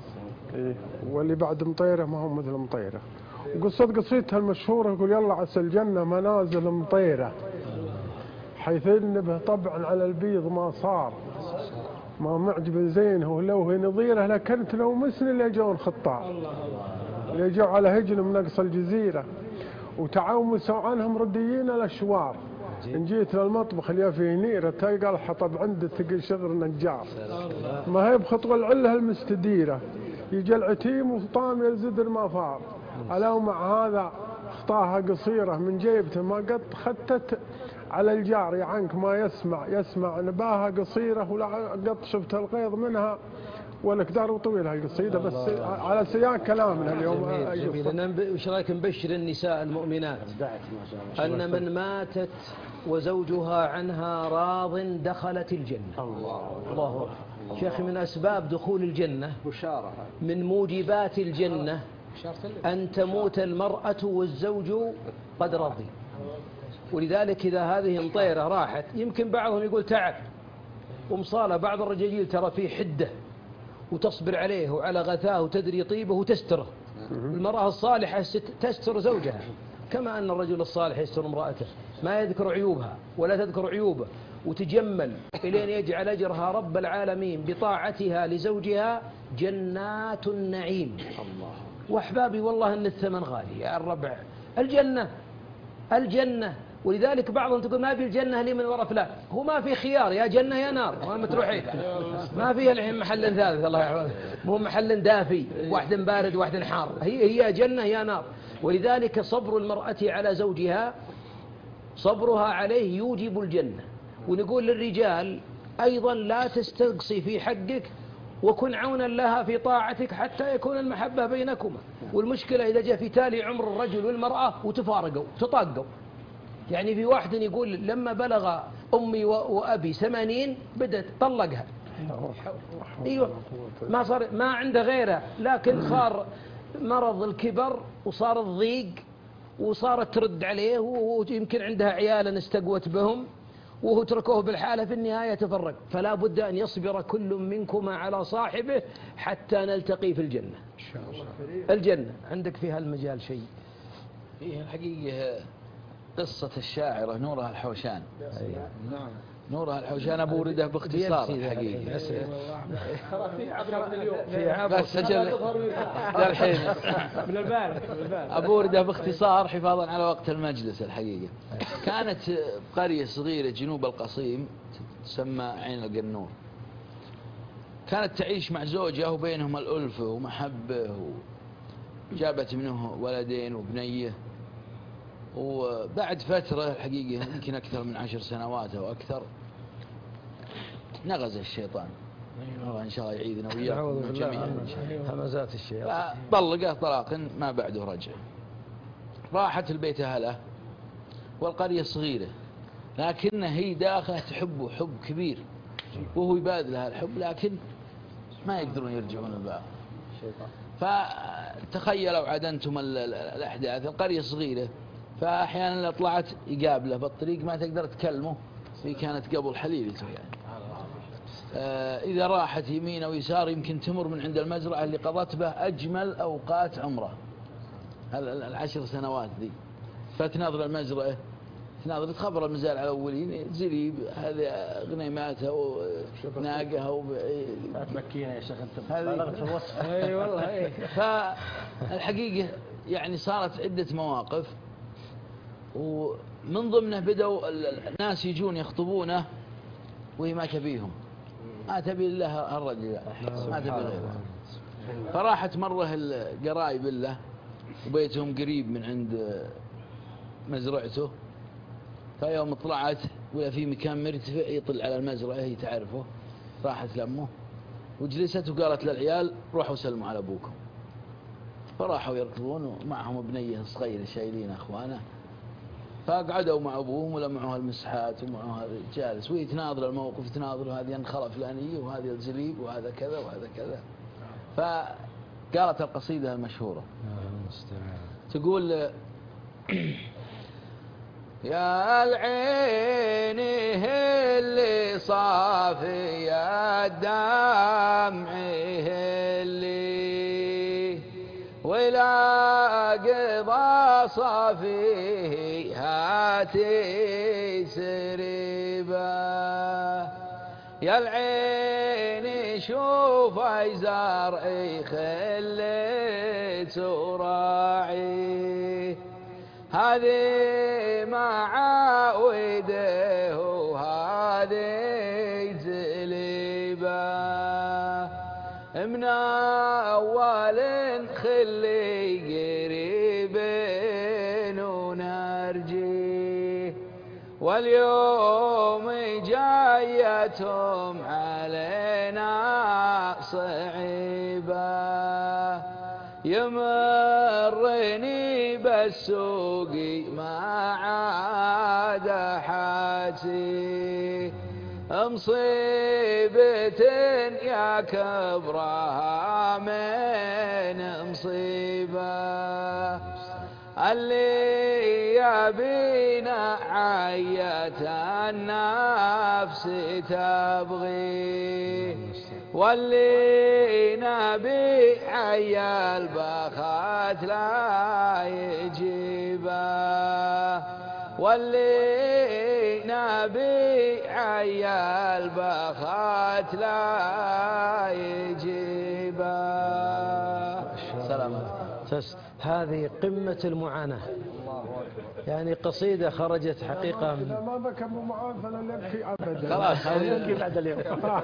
واللي بعد مطيرة ما هو مثل مطيرة. قصتها المشهورة يقول يلا عسى الجنة منازل مطيرة، حيث انبه طبعا على البيض ما صار، ما معجب زينه ولو هي نظيره، لكنت لو مسن اللي جون خطار، اللي جو على هجن من اقصى الجزيرة وتعاومسوا عنهم رديين الاشوار. ان جيت للمطبخ اللي فيه نيره تلقى الحطب عنده تقي شغر نجار، ما هي بخطوه العله المستديره، يجي العتيم وطام يزد المفار. ألو مع هذا خطاها قصيرة من جيبته ما قد خدت على الجار عنك ما يسمع نباها قصيرة ولا قد شفت الغيظ منها ولا كدار طويلة القصيدة. بس على سياق كلامنا اليوم. جميل. وش رايك نبشر النساء المؤمنات أن من ماتت وزوجها عنها راض دخلت الجنة. الله شيخ، من أسباب دخول الجنة بشارة، من موجبات الجنة أن تموت المرأة والزوج قد رضي. ولذلك إذا هذه مطيرة راحت، يمكن بعضهم يقول تعب ومصالة، بعض الرجال ترى فيه حدة وتصبر عليه وعلى غثاه وتدري طيبه وتستره. المرأة الصالحة تستر زوجها كما أن الرجل الصالح يستر امرأته، ما يذكر عيوبها ولا تذكر عيوبه، وتجمل إلين يجعل أجرها رب العالمين بطاعتها لزوجها جنات النعيم. وأحبابي والله أن الثمن غالي يا الربع. الجنة. ولذلك بعضهم تقول ما في الجنة لي من وراء فلان، هو ما في خيار، يا جنة يا نار، وين تروحين؟ ما فيها الحين محل ثالث، الله يحفظك، مو محل دافي، واحد بارد واحد حار، هي جنة يا نار. ولذلك صبر المرأة على زوجها، صبرها عليه يوجب الجنة. ونقول للرجال أيضا لا تستقصي في حقك، وكن عونا لها في طاعتك حتى يكون المحبة بينكما. والمشكلة إذا جاء في تالي عمر الرجل والمرأة وتفارقوا تطاقوا. يعني في واحد يقول لما بلغ أمي وأبي 80 بدأت طلقها. أيوة، ما عنده غيره، لكن صار مرض الكبر وصار الضيق وصارت ترد عليه، ويمكن عندها عيالا استقوت بهم وهو تركوه بالحالة، في النهاية تفرق. فلا بد أن يصبر كل منكما على صاحبه حتى نلتقي في الجنة. الجنة عندك في هالمجال شيء؟ فيه الحقيقة قصة الشاعرة نورها الحوشان. نعم. نورها الحوشي أنا بورده باختصار الحقيقة. بس أجل الحين من البارح أبورده باختصار حفاظا على وقت المجلس الحقيقة. كانت قرية صغيرة جنوب القصيم تسمى عين القنور، كانت تعيش مع زوجها وبينهم الألفة ومحبة، وجابت منه ولدين وبنية. وبعد فترة الحقيقة يمكن أكثر من 10 سنوات أو أكثر نغز الشيطان، الله إن شاء الله يعيذنا وإياكم جميعا همزات الشيطان، فطلقه طلاقا ما بعده رجع. راحت البيت أهله والقرية صغيرة، لكنها هي داخلة تحبه حب كبير وهو يبادلها الحب، لكن ما يقدرون يرجعون الباب. فتخيلوا عاد أنتم الأحداث، القرية صغيرة، فأحيانا لو طلعت يقابله بالطريق ما تقدر تكلمه، هي كانت قبل حليلته يعني. إذا راحت يمين أو يسار يمكن تمر من عند المزرعة اللي قضت به أجمل أوقات عمره 10 سنوات ذي. فتناظر المزرعة، تناظر تخبر المزارع الأولين زريب هذه غنيماتها وناقها تمكينا يا شيخ أنت بالغت في الوصف. اي والله. فالحقيقة يعني صارت عدة مواقف، ومن ضمنه بدأوا الناس يجون يخطبونه وهي ما تبيهم، ما تبي الله الرجل، ما تبي غيره. فراحت مرة القرايب له وبيتهم قريب من عند مزرعته، فيوم طلعت ولا في مكان مرتفع يطل على المزرعة هي تعرفه، راحت لأمه وجلست وقالت للعيال روحوا سلموا على أبوكم. فراحوا يركضون ومعهم بنيه صغيرة شايلين أخوانه، فقعدوا مع أبوهم ولمعوها المسحات ومعوها جالس وهي تناظر الموقف، تناظر هذه انخلة فلانية وهذه الزليب وهذا كذا وهذا كذا. فقالت القصيدة المشهورة تقول يا العين اللي صافي يا الدمع اللي ولا قضى صافي هاتي سريبا، يا العين شوف اي زرعي خليت وراعي، هذه معاوده وهذه زليبه، من أول خلي قريبين ونرجي، واليوم جايتهم علينا صعيبة، يمرني بالسوق ما عاد حاتي، مصيبة يا كبرها من مصيبة، اللي يبينا عية النفس تبغي، واللي نبي عيا البخات لا يجيبه، واللي نبي عيا البخات لا يجيبه. سلام. هذه قمة المعاناة، يعني قصيدة خرجت حقيقة إذا ما بكى أبو معاذ فلن يبكي أبدا. خلاص يبكي بعد اليوم.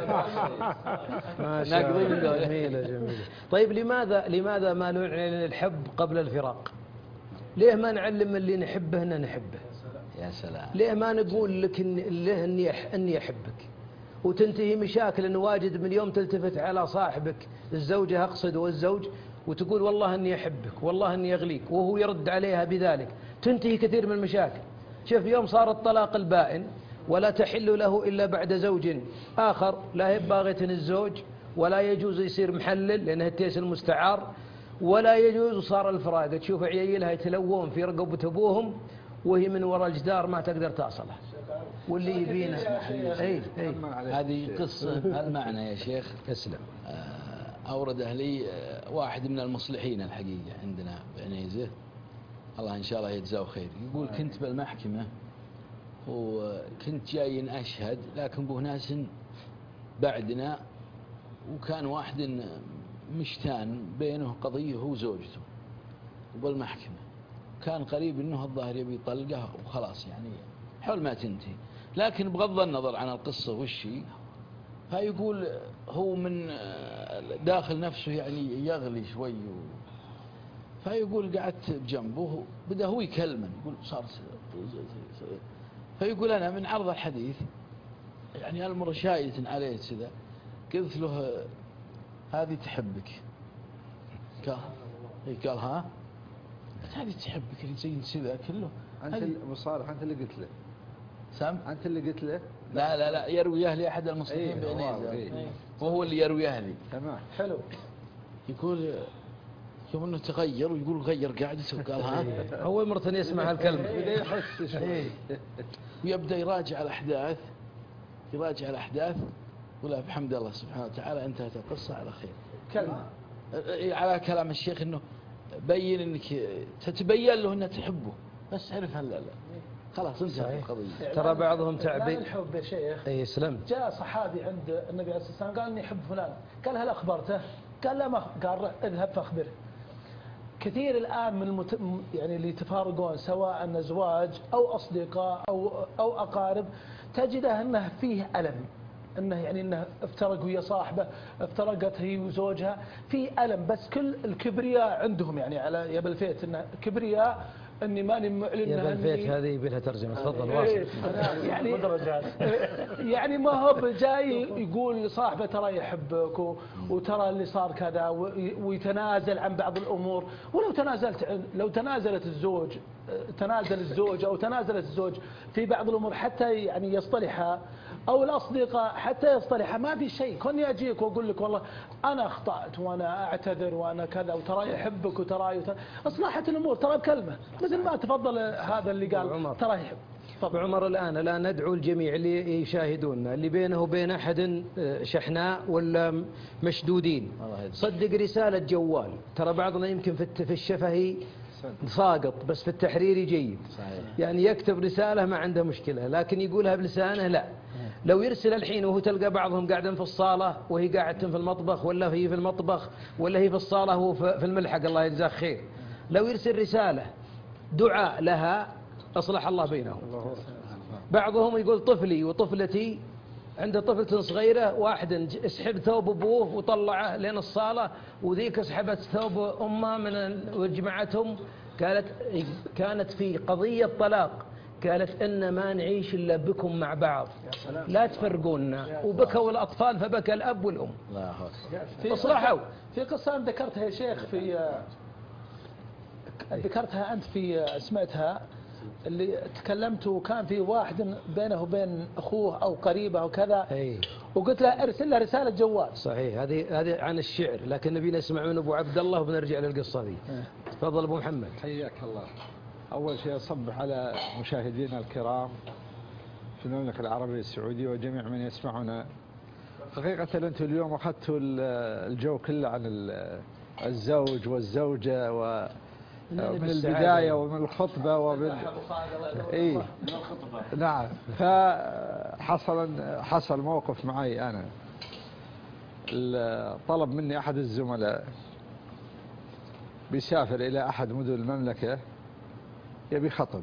ما شاء الله. جميلة. طيب لماذا ما نعلن الحب قبل الفراق؟ ليه ما نعلم اللي نحبه أن نحبه؟ يا سلام. ليه ما نقول لك له أني أحبك وتنتهي مشاكل أنه واجد من يوم تلتفت على صاحبك الزوجة أقصد والزوج وتقول والله أني أحبك والله أني أغليك، وهو يرد عليها بذلك، تنتهي كثير من المشاكل. شوف يوم صار الطلاق البائن ولا تحل له إلا بعد زوج آخر، لا هي باغية الزوج ولا يجوز يصير محلل لأنه التيس المستعار، ولا يجوز صار الفراق. تشوف عيالها يتلوون في رقبة أبوهم وهي من وراء الجدار ما تقدر تصله، واللي يبينا هذه قصة المعنى يا شيخ اسلم. أورده لي واحد من المصلحين الحقيقة عندنا بعنيزة، الله إن شاء الله يجزاه خير. يقول كنت بالمحكمة وكنت جاي أشهد، لكن به ناس بعدنا، وكان واحد مشتان بينه قضية هو وزوجته وبالمحكمة، كان قريب انه الظاهر يبي يطلقه وخلاص يعني حول ما تنتهي، لكن بغض النظر عن القصة والشي، فيقول هو من داخل نفسه يعني يغلي شوي فيقول قعدت بجنبه، بدأ هو يكلمن، يقول صار فيقول أنا من عرض الحديث يعني المر شايت عليه كذا، قلت له هذه تحبك، قال ها هذه تحبك اللي زي كذا كله. أنت أبو صالح أنت اللي قلت له سام؟ أنت اللي قلت له؟ لا يروي أهلي أحد المصلحين بإنه وهو اللي يروي أهلي. تمام حلو. يقول يوم انه تغير، ويقول غير قاعدته وقال ها أول مرة يسمع هالكلمة بدأ يحس شوي ويبدأ يراجع الأحداث ولا بحمد الله سبحانه وتعالى انتهت القصة على خير. كلمة على كلام الشيخ انه بين انك تتبين له انها تحبه، بس عرف هلا خلاص انتهت القضية. ترى بعضهم تعبير الحب يا شيخ. اي سلم. جاء صحابي عند النبي عليه الصلاة والسلام قال اني احب فلان، قال هل اخبرته؟ قال لا ما، قال اذهب فاخبره. كثير الآن من يعني اللي يتفارقون سواء أزواج أو أصدقاء أو أقارب، تجده أنه فيه ألم، أنه يعني أنه افترق ويا صاحبه، افترقت هي وزوجها، في ألم، بس كل الكبرياء عندهم يعني على يا الفيت أنه كبرياء اني ماني معلن يا بالفيت هذه يبي لها ترجمه. تفضل واصل. يعني ما هو جاي يقول لصاحبه ترى يحبك وترى اللي صار كذا ويتنازل عن بعض الامور. لو تنازلت الزوج، تنازل الزوج او تنازلت الزوج في بعض الامور حتى يعني يصطلحا، او الاصدقاء حتى يصطلحا، ما في شيء. كوني اجيك واقول لك والله انا اخطات وانا اعتذر وانا كذا وترى يحبك وترى اصلاحت الامور ترى بكلمه، مثل ما تفضل هذا اللي قال ترى يحب. أبو عمر الآن ندعو الجميع اللي يشاهدوننا اللي بينه وبين أحد شحناء ولا مشدودين، صدق رسالة جوال، ترى بعضنا يمكن في الشفهي ساقط بس في التحريري جيد. يعني يكتب رسالة ما عنده مشكلة، لكن يقولها بلسانه لا. لو يرسل الحين وهو تلقى بعضهم قاعدين في الصالة وهي قاعدة في المطبخ، ولا هي في المطبخ، ولا هي في الصالة وهو في الملحق، الله يجزاه خير، لو يرسل رسالة دعاء لها أصلح الله بينهم. بعضهم يقول طفلي وطفلتي، عنده طفلة صغيرة، واحد اسحب ثوب أبوه وطلعه لين الصالة، وذيك اسحبت ثوب أمه وجمعتهم. كانت في قضية طلاق، قالت إن ما نعيش إلا بكم مع بعض، لا تفرقونا، وبكوا الأطفال فبكى الأب والأم. أصلحوا. في قصة ذكرتها يا شيخ، ذكرتها أنت في سمعتها، اللي تكلمت وكان في واحد بينه وبين أخوه أو قريبه وكذا، وقلت له أرسل له رسالة جوال. صحيح، هذه عن الشعر، لكن نبي نسمع من أبو عبد الله وبنرجع للقصة دي. تفضل أبو محمد. حياك الله. أول شيء أصبح على مشاهدينا الكرام في المملكة العربية السعودية وجميع من يسمعنا. حقيقة أنتم اليوم أخذتوا الجو كله عن الزوج والزوجة من البداية ومن الخطبة ومن نعم. فحصل موقف معي أنا، طلب مني أحد الزملاء بيسافر إلى أحد مدن المملكة يبي خطب،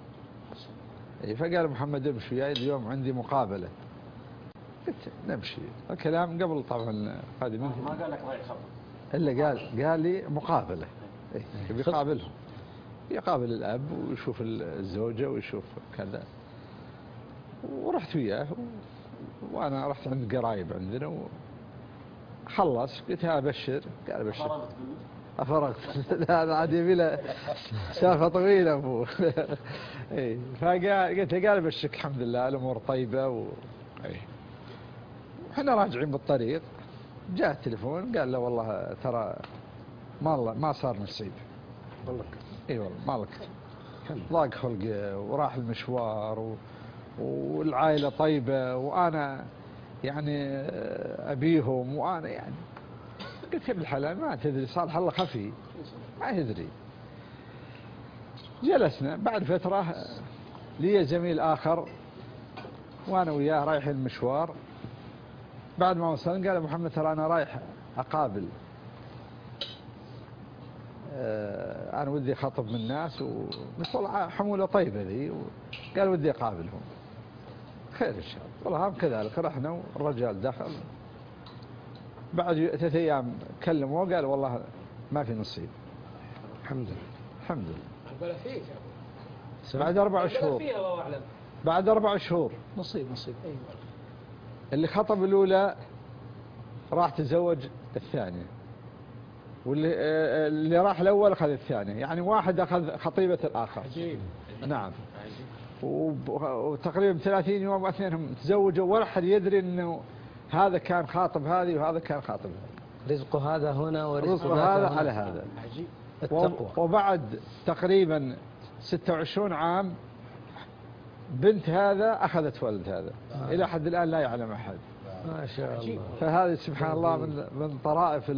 فقال محمد امشي وياي اليوم عندي مقابلة. قلت نمشي. الكلام قبل طبعا هذه ما قال لك رايح خطب إلا قال لي مقابلة، بيقابلهم، يقابل الأب ويشوف الزوجة ويشوف كذا. ورحت وياه وأنا رحت عند قرايب عندنا وخلص. قلت أبشر، قال أبشر. أفرغت. هذا عاد يبي له سالفة طويلة أبوه. فقلت قال أبشرك الحمد لله الأمور طيبة وإحنا راجعين بالطريق جاء التليفون قال له والله ترى ما صار نصيب. والله اي والله مالك ضاق خلقه وراح المشوار والعائلة طيبة وأنا يعني أبيهم وأنا يعني. قلت يا ابن الحلال ما تدري صالح الله خفي ما يدري. جلسنا بعد فترة لي زميل آخر وأنا وياه رايح المشوار، بعد ما وصلنا قال محمد ترى أنا رايح أقابل أنا ودي خطب من الناس ومثل حمولة طيبة ذي، قال ودي أقابلهم. خير إن شاء الله. والله هم كذلك رحنا والرجال دخل، بعد 3 أيام كلموه وقال والله ما في نصيب. الحمد لله. الحمد لله. بلا فيك بعد 4 شهور. الله أعلم. بعد 4 شهور نصيب. أيوة. اللي خطب الأولى راح تزوج الثانية، واللي راح الأول أخذ الثانية، يعني واحد أخذ خطيبة الآخر. عجيب. نعم. وتقريبا 30 يوم واثنينهم تزوجوا ولا أحد يدري أنه هذا كان خاطب هذه وهذا كان خاطب هذا. رزقه هذا هنا ورزقه هذا على هذا. عجيب. التقوى. وبعد تقريبا 26 عام بنت هذا أخذت ولد هذا. إلى حد الآن لا يعلم أحد. ما شاء الله. فهذه سبحان الله من طرائف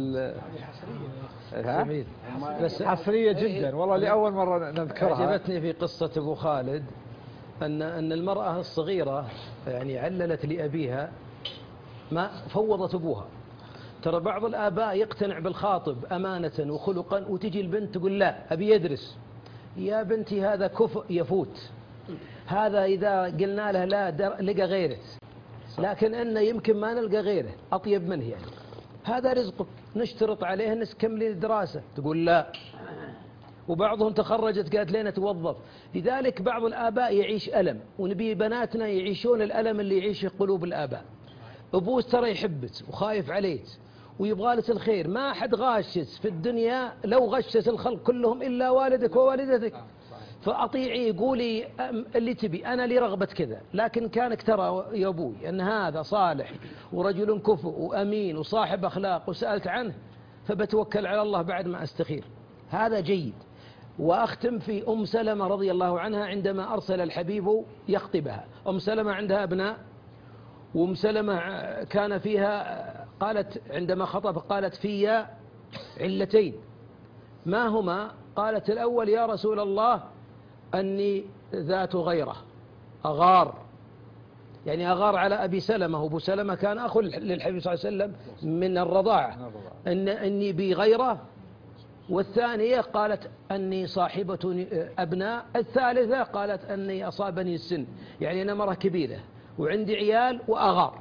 جميل. بس حصرية جدا والله لأول مرة نذكرها. عجبتني في قصة أبو خالد أن المرأة الصغيرة يعني عللت لأبيها ما فوضت أبوها. ترى بعض الآباء يقتنع بالخاطب أمانة وخلقا، وتجي البنت تقول لا أبي يدرس. يا بنتي هذا كفء يفوت، هذا إذا قلنا له لا لقى غيره، لكن إنه يمكن ما نلقى غيره أطيب منه، يعني هذا رزقك نشترط عليه أن تكملي الدراسة. تقول لا. وبعضهم تخرجت قالت لنا توظف. لذلك بعض الآباء يعيش ألم، ونبي بناتنا يعيشون الألم اللي يعيشه قلوب الآباء. أبوك ترى يحبك وخايف عليك ويبغى لك الخير، ما أحد غاشس في الدنيا لو غشس الخلق كلهم إلا والدك ووالدتك. فأطيعي قولي اللي تبي، أنا لي رغبة كذا، لكن كانك ترى يا أبوي أن هذا صالح ورجل كفء وأمين وصاحب أخلاق وسألت عنه، فبتوكل على الله بعد ما أستخير. هذا جيد. وأختم في أم سلمة رضي الله عنها عندما أرسل الحبيب يخطبها. أم سلمة عندها أبناء، وأم سلمة كان فيها قالت عندما خطب قالت في علتين. ما هما؟ قالت الأول يا رسول الله أني ذات غيرة، أغار، يعني أغار على أبي سلمة، وأبو سلمة كان أخو للحبيب صلى الله عليه وسلم من الرضاعة، أني بغيرة. والثانية قالت أني صاحبة أبناء. الثالثة قالت أني أصابني السن، يعني أنا مرة كبيرة وعندي عيال وأغار،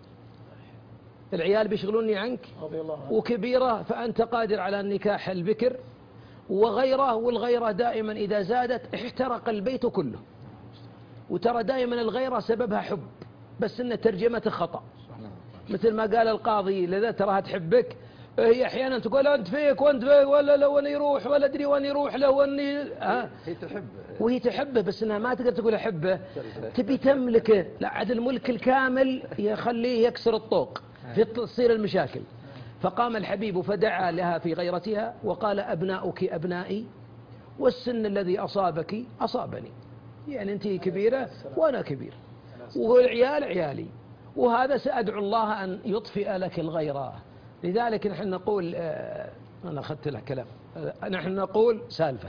العيال بيشغلوني عنك، وكبيرة فأنت قادر على النكاح البكر، وغيره، والغيرة دائما إذا زادت احترق البيت كله. وترى دائما الغيرة سببها حب، بس إن ترجمته خطأ. مثل ما قال القاضي لذا تراها تحبك، هي أحيانا تقول أنت فيك وأنت فيك، ولا لو أن يروح ولا أدري وأن يروح له وأني هي تحبه، وهي تحبه، بس إنها ما تقدر تقول أحبه، تبي تملكه. لا عاد الملك الكامل يخليه يكسر الطوق، تصير المشاكل. فقام الحبيب فدعا لها في غيرتها وقال أبناؤك أبنائي والسن الذي أصابك أصابني، يعني أنت كبيرة وأنا كبير، والعيال عيالي، وهذا سأدعو الله أن يطفئ لك الغيرة. لذلك نحن نقول أنا أخذت له كلام، نحن نقول سالفة.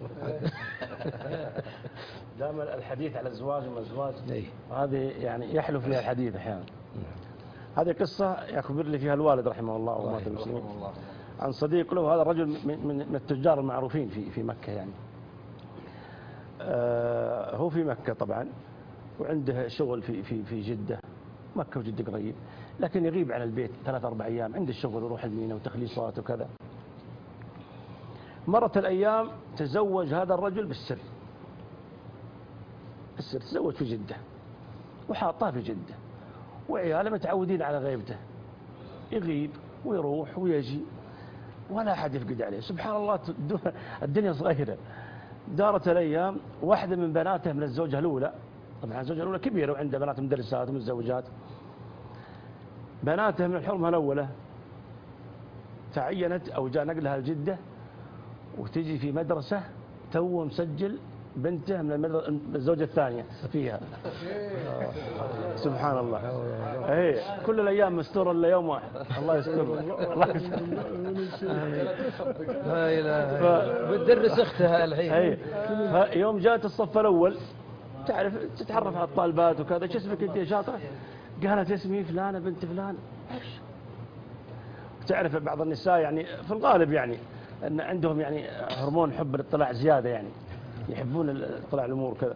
دام الحديث على الزواج وما الزواج هذه يعني يحلو فيها الحديث أحيانا. هذه قصة يخبر لي فيها الوالد رحمه الله ومات المسلمين عن صديق له، هذا رجل من التجار المعروفين في مكة، يعني هو في مكة طبعا، وعنده شغل في جدة، مكة وجدة قريب، لكن يغيب عن البيت 3-4 أيام، عنده الشغل ويروح المينا وتخليصات وكذا. مرت الأيام تزوج هذا الرجل بالسر، تزوج في جدة وحاطاه في جدة، وعياله متعودين على غيبته، يغيب ويروح ويجي ولا أحد يفقد عليه. سبحان الله الدنيا صغيرة. دارت الأيام، واحدة من بناته من الزوجة الأولى، طبعا الزوجة الأولى كبيرة وعندها بنات مدرسات ومتزوجات، بناته من الحرمة الأولى تعينت أو جاء نقلها لجدة وتجي في مدرسة تو مسجل بنته من الزوجة الثانية فيها. سبحان الله. ايه كل الأيام مستورة إلا يوم واحد. الله يستر. الله يستر. لا إله. بتدرس أختها الحين. ايه. فيوم جاءت الصف الأول تعرف تتعرف على الطالبات وكذا، شو اسمك انت يا شاطره؟ قالت اسمي فلانه بنت فلان. تعرف بعض النساء يعني في الغالب يعني ان عندهم يعني هرمون حب الاطلاع زياده، يعني يحبون اطلاع الامور كذا.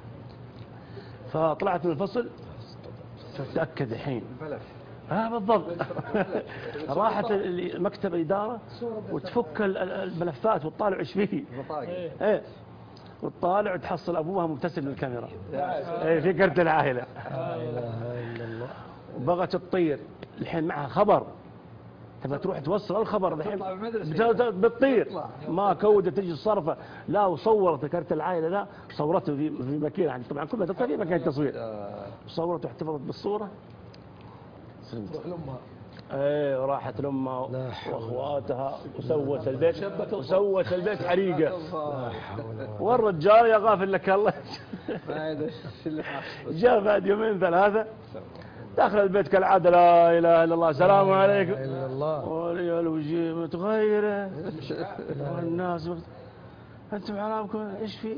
فطلعت من الفصل تتاكد الحين بالضبط. راحت مكتب الاداره وتفك الملفات وتطالع ايش فيه. ايه وتطالع وتحصل ابوها مبتسم للكاميرا. ايه في كرت العائله. لا اله الا الله. وبغت تطير الحين معها خبر، تبغى تروح توصل الخبر الحين بتطير، ما كودت تجي الصرفه لا، وصورت كرت العائله لا، صورته في مكان طبعا كلها تطلع في مكان تصوير، صورت واحتفظت بالصوره. تروح لامها. ايه وراحت لامها واخواتها وسوت البيت حريقه. والرجال يا غافل لك الله جاء بعد يومين ثلاثه داخل البيت كالعاده، لا اله الا الله، السلام عليكم. لا اله الا الله. ورجال وجهه متغيره والناس انتم حرامكم ايش في؟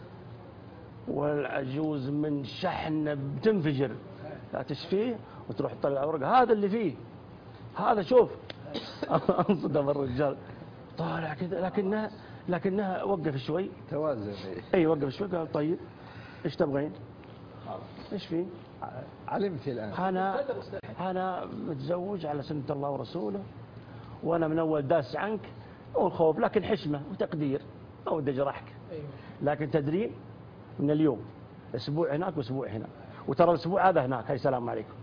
والعجوز من شحنه بتنفجر، لا تشفيه وتروح تطلع الورقه، هذا اللي فيه، هذا شوف. انصدم الرجال طالع كذا، لكنها وقف شوي توازن. اي وقف شوي، قال طيب ايش تبغين؟ ايش فيه؟ علمت الآن أنا متزوج على سنة الله ورسوله، وأنا من أول داس عنك والخوف، لكن حشمة وتقدير، ما ودي أجرحك، لكن تدرين من اليوم أسبوع هناك وأسبوع هنا، وترى الأسبوع هذا هناك، هاي السلام عليكم.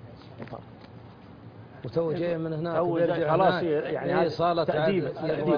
وتو جاي من هناك ويرجع خلاص، يعني هي صالة تأديب.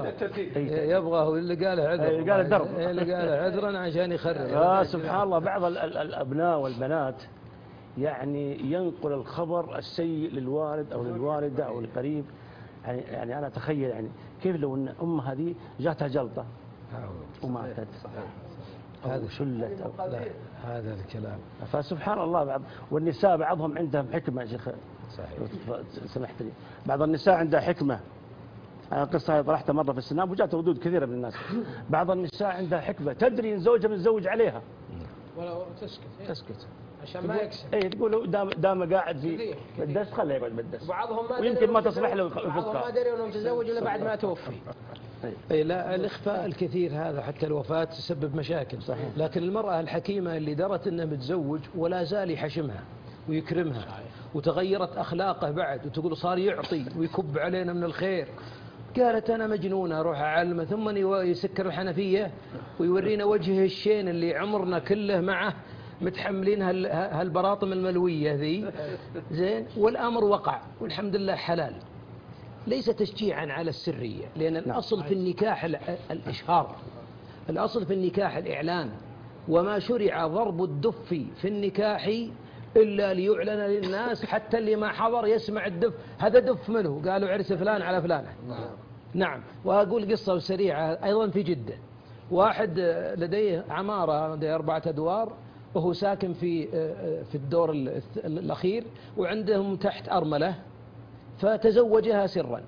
يبغى هو اللي قاله عذر، اللي قاله درب، اللي قاله عذرا عشان يخرب. سبحان الله. بعض الأبناء والبنات يعني ينقل الخبر السيء للوالد أو للوالدة أو القريب. يعني أنا أتخيل يعني كيف لو أن أمها هذه جاتها جلطة وماتت أو شلت أو لا، هذا الكلام. فسبحان الله. والنساء بعضهم عندهم حكمة يا شيخ، صحيح سمحت لي، بعض النساء عندها حكمة. أنا القصة طرحتها مرة في السناب وجات ردود كثيرة من الناس. بعض النساء عندها حكمة، تدري إن زوجها متزوج عليها ولا تسكت عشان ما يكسب. اي تقول دام قاعد في بالدس خليه يقعد بالدس، وبعضهم ما ويمكن ما تصلح له بعضهم ما دري انه متزوج الا بعد ما توفي. اي لا، الاخفاء الكثير هذا حتى الوفاة تسبب مشاكل. صحيح. لكن المرأة الحكيمة اللي درت انه متزوج ولا زال يحشمها ويكرمها، وتغيرت اخلاقه بعد، وتقول صار يعطي ويكب علينا من الخير. قالت أنا مجنونة أروح أعلمه، ثم يسكر الحنفية ويورينا وجه الشين اللي عمرنا كله معه متحملين هالبراطم الملوية ذي، زين. والأمر وقع والحمد لله حلال، ليس تشجيعا على السرية، لأن الأصل في النكاح الإشهار، الأصل في النكاح الإعلان. وما شرع ضرب الدف في النكاح إلا ليعلن للناس، حتى اللي ما حضر يسمع الدف. هذا دف منه؟ قالوا عرس فلان على فلانة. نعم. وأقول قصة سريعة أيضا في جدة. واحد لديه عمارة لديه 4 أدوار، وهو ساكن في الدور الأخير، وعندهم تحت أرملة، فتزوجها سرا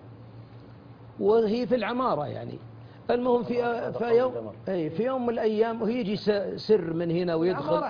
وهي في العمارة يعني. المهم في يوم من الأيام وهي يجي سر من هنا ويدخل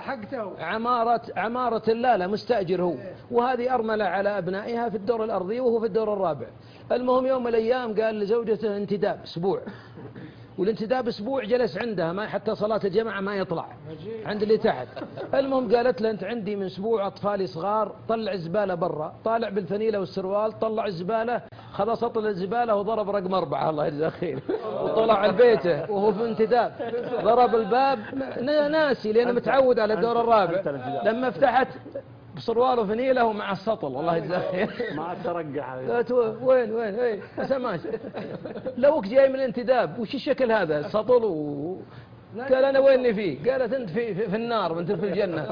عمارة لا مستأجر هو، وهذه أرملة على أبنائها في الدور الأرضي وهو في الدور الرابع. المهم يوم من الأيام قال لزوجته انتداب أسبوع، والانتداب أسبوع جلس عندها، ما حتى صلاة الجماعة ما يطلع عند اللي تحت. المهم قالت له أنت عندي من أسبوع أطفالي صغار، طلع الزبالة برا. طالع بالفنيلة والسروال، طلع الزبالة، خذ سطل الزبالة وضرب رقم 4 الله يجزاه خير، وطلع على بيته وهو في انتداب. ضرب الباب ناسي لأنه متعود على الدور الرابع. لما فتحت بسروال وفنيله ومع السطل الله يجزاه خير، ما ترقع. قالت وين اي سماش لوك جاي من الانتداب، وش الشكل هذا السطل قال انا ويني فيه؟ قالت انت في النار وانت في الجنه.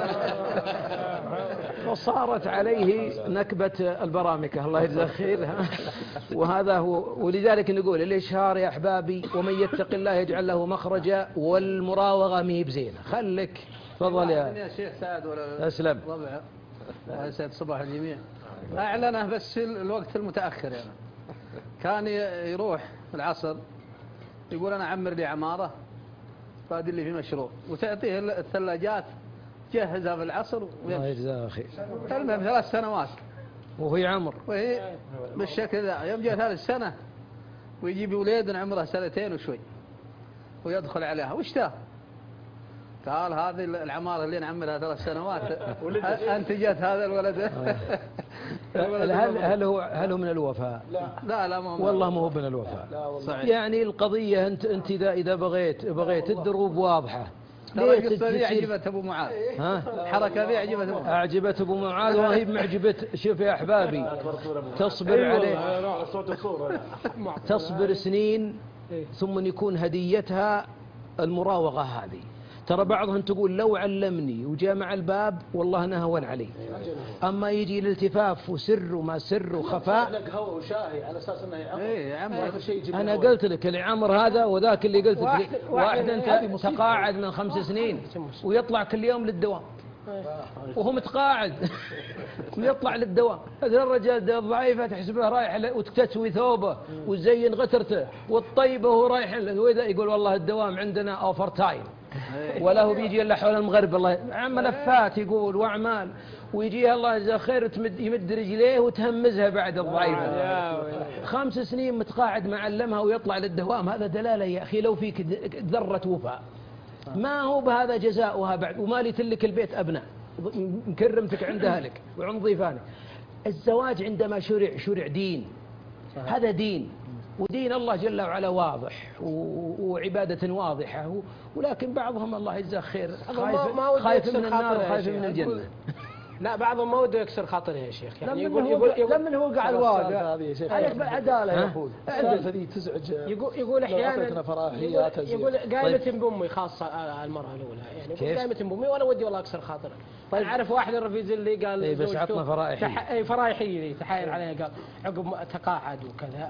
وصارت عليه نكبة البرامكة الله يجزاه خير. وهذا هو. ولذلك نقول الإشهار يا أحبابي، ومن يتق الله يجعل له مخرجا، والمراوغة ما هي بزينة. خلك تفضل يا شيخ سعد ولا أسلم ربع يا سيد صباح الجميع. أعلنه بس في الوقت المتأخر يعني. كان يروح العصر يقول أنا عمر لي عمارة فادي لي في مشروع، وتعطيه الثلاجات جهزها بالعصر الله ويمشي. يجزاه خير. المهم 3 سنوات وهي عمر وهي بالشكل ذا. يوم جاء 3 سنة ويجيب وليد عمره 2 وشوي ويدخل عليها وش ذا؟ قال هذه العمارة اللي نعمرها 3 سنوات أنتجت هذا الولد. هل هو من الوفاء؟ لا ما هو. والله ما هو من الوفاء. يعني القضية أنت إذا بغيت الدروب واضحة. ترى القصة ذي عجبت أبو معاذ. الحركة ذي أعجبت أبو معاذ وهي معجبة. شوف يا أحبابي تصبر عليه تصبر سنين ثم يكون هديتها المراوغة هذه. ترى بعضهم تقول لو علمني وجاء مع الباب والله أنا هون علي. أما يجي الالتفاف وسر وما سر وخفاء. وشاهي على أساس أنه يعمر. أنا قلت لك العمر هذا وذاك اللي قلت لك واحد أنت تقاعد من 5 سنين ويطلع كل يوم للدوام وهو متقاعد ويطلع للدوام. هذا الرجال الضعيفة تحسبه رايح وتكتسوي ثوبه وتزين غترته والطيبة وهو رايح وإذا يقول والله الدوام عندنا أوفر تايم ولا هو بيجي إلا حول المغرب. الله ملفات يقول وأعمال ويجيها الله يجزاه خير يمد رجليه وتهمزها بعد الضعيفة. 5 سنين متقاعد معلمها ويطلع للدوام. هذا دلالة يا أخي لو فيك ذرة وفاء ما هو بهذا جزاؤها بعد. وما لك البيت أبناء مكرمتك عند أهلك وعند ضيفانك. الزواج عندما شرع دين. هذا دين ودين الله جل وعلا واضح وعبادة واضحة. ولكن بعضهم الله يجزاه خير خايف من النار وخايف من الجنة. لا بعضهم ما وده يكسر خاطره يا شيخ. يعني لمن هو قاعد الواقع عليك بالعدالة يا أخوي. السالفة ذي تزعج. يقول أحيانا يقول قائمة طيب. بأمي خاصة المرأة الأولى. يعني يقول قائمة بأمي وأنا ودي والله أكسر خاطره. طيب أعرف واحد الرفيق اللي قال بس عطنا فرائحية. فرائحية تحايل عليها قال عقب تقاعد وكذا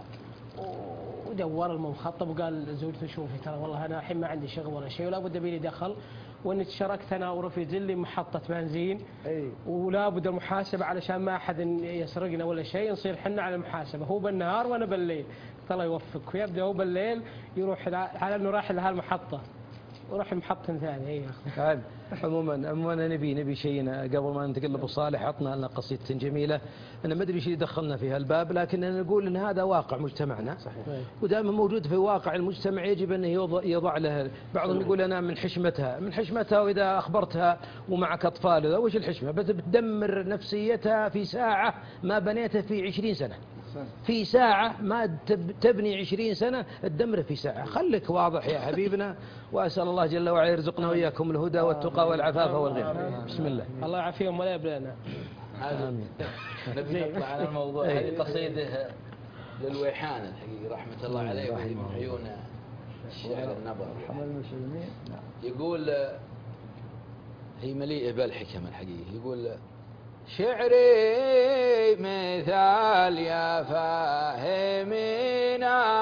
ودور المخطب وقال زوجته شوفي ترى والله أنا الحين ما عندي شغل ولا شيء ولا بد بيني دخل وإن تشاركت أنا ورفيق لي محطة بنزين ولا بد المحاسبة علشان ما أحد يسرقنا ولا شيء نصير حنا على المحاسبة هو بالنهار وأنا بالليل. الله يوفقك. ويبدأ هو بالليل يروح على أنه راح لها المحطة وروح محطة ثانية. طيب عموما نبي شيء قبل ما ننتقل لأبو صالح. عطنا لنا قصيدة جميلة. أنا ما أدري ايش اللي دخلنا في هالباب لكن نقول إن هذا واقع مجتمعنا. صحيح. ودائما موجود في واقع المجتمع يجب أن يضع له. بعضهم يقول أنا من حشمتها وإذا أخبرتها ومعك أطفال وش الحشمة بس بتدمر نفسيتها في ساعة ما بنيتها في 20 سنة. في ساعة ما تبني 20 سنة تدمره في ساعة. خليك واضح يا حبيبنا وأسأل الله جل وعلا يرزقنا وإياكم الهدى والتقى والعفاف والغنى. بسم الله. الله يعافيهم ولا يبلانا. آمين. نبي نطلع على الموضوع. هذه قصيدة للويحان الحقيقة رحمة الله عليه وهي من عيون الشعر النبر. يقول هي مليئة بالحكم الحقيقة. يقول شعري مثال يا فاهمين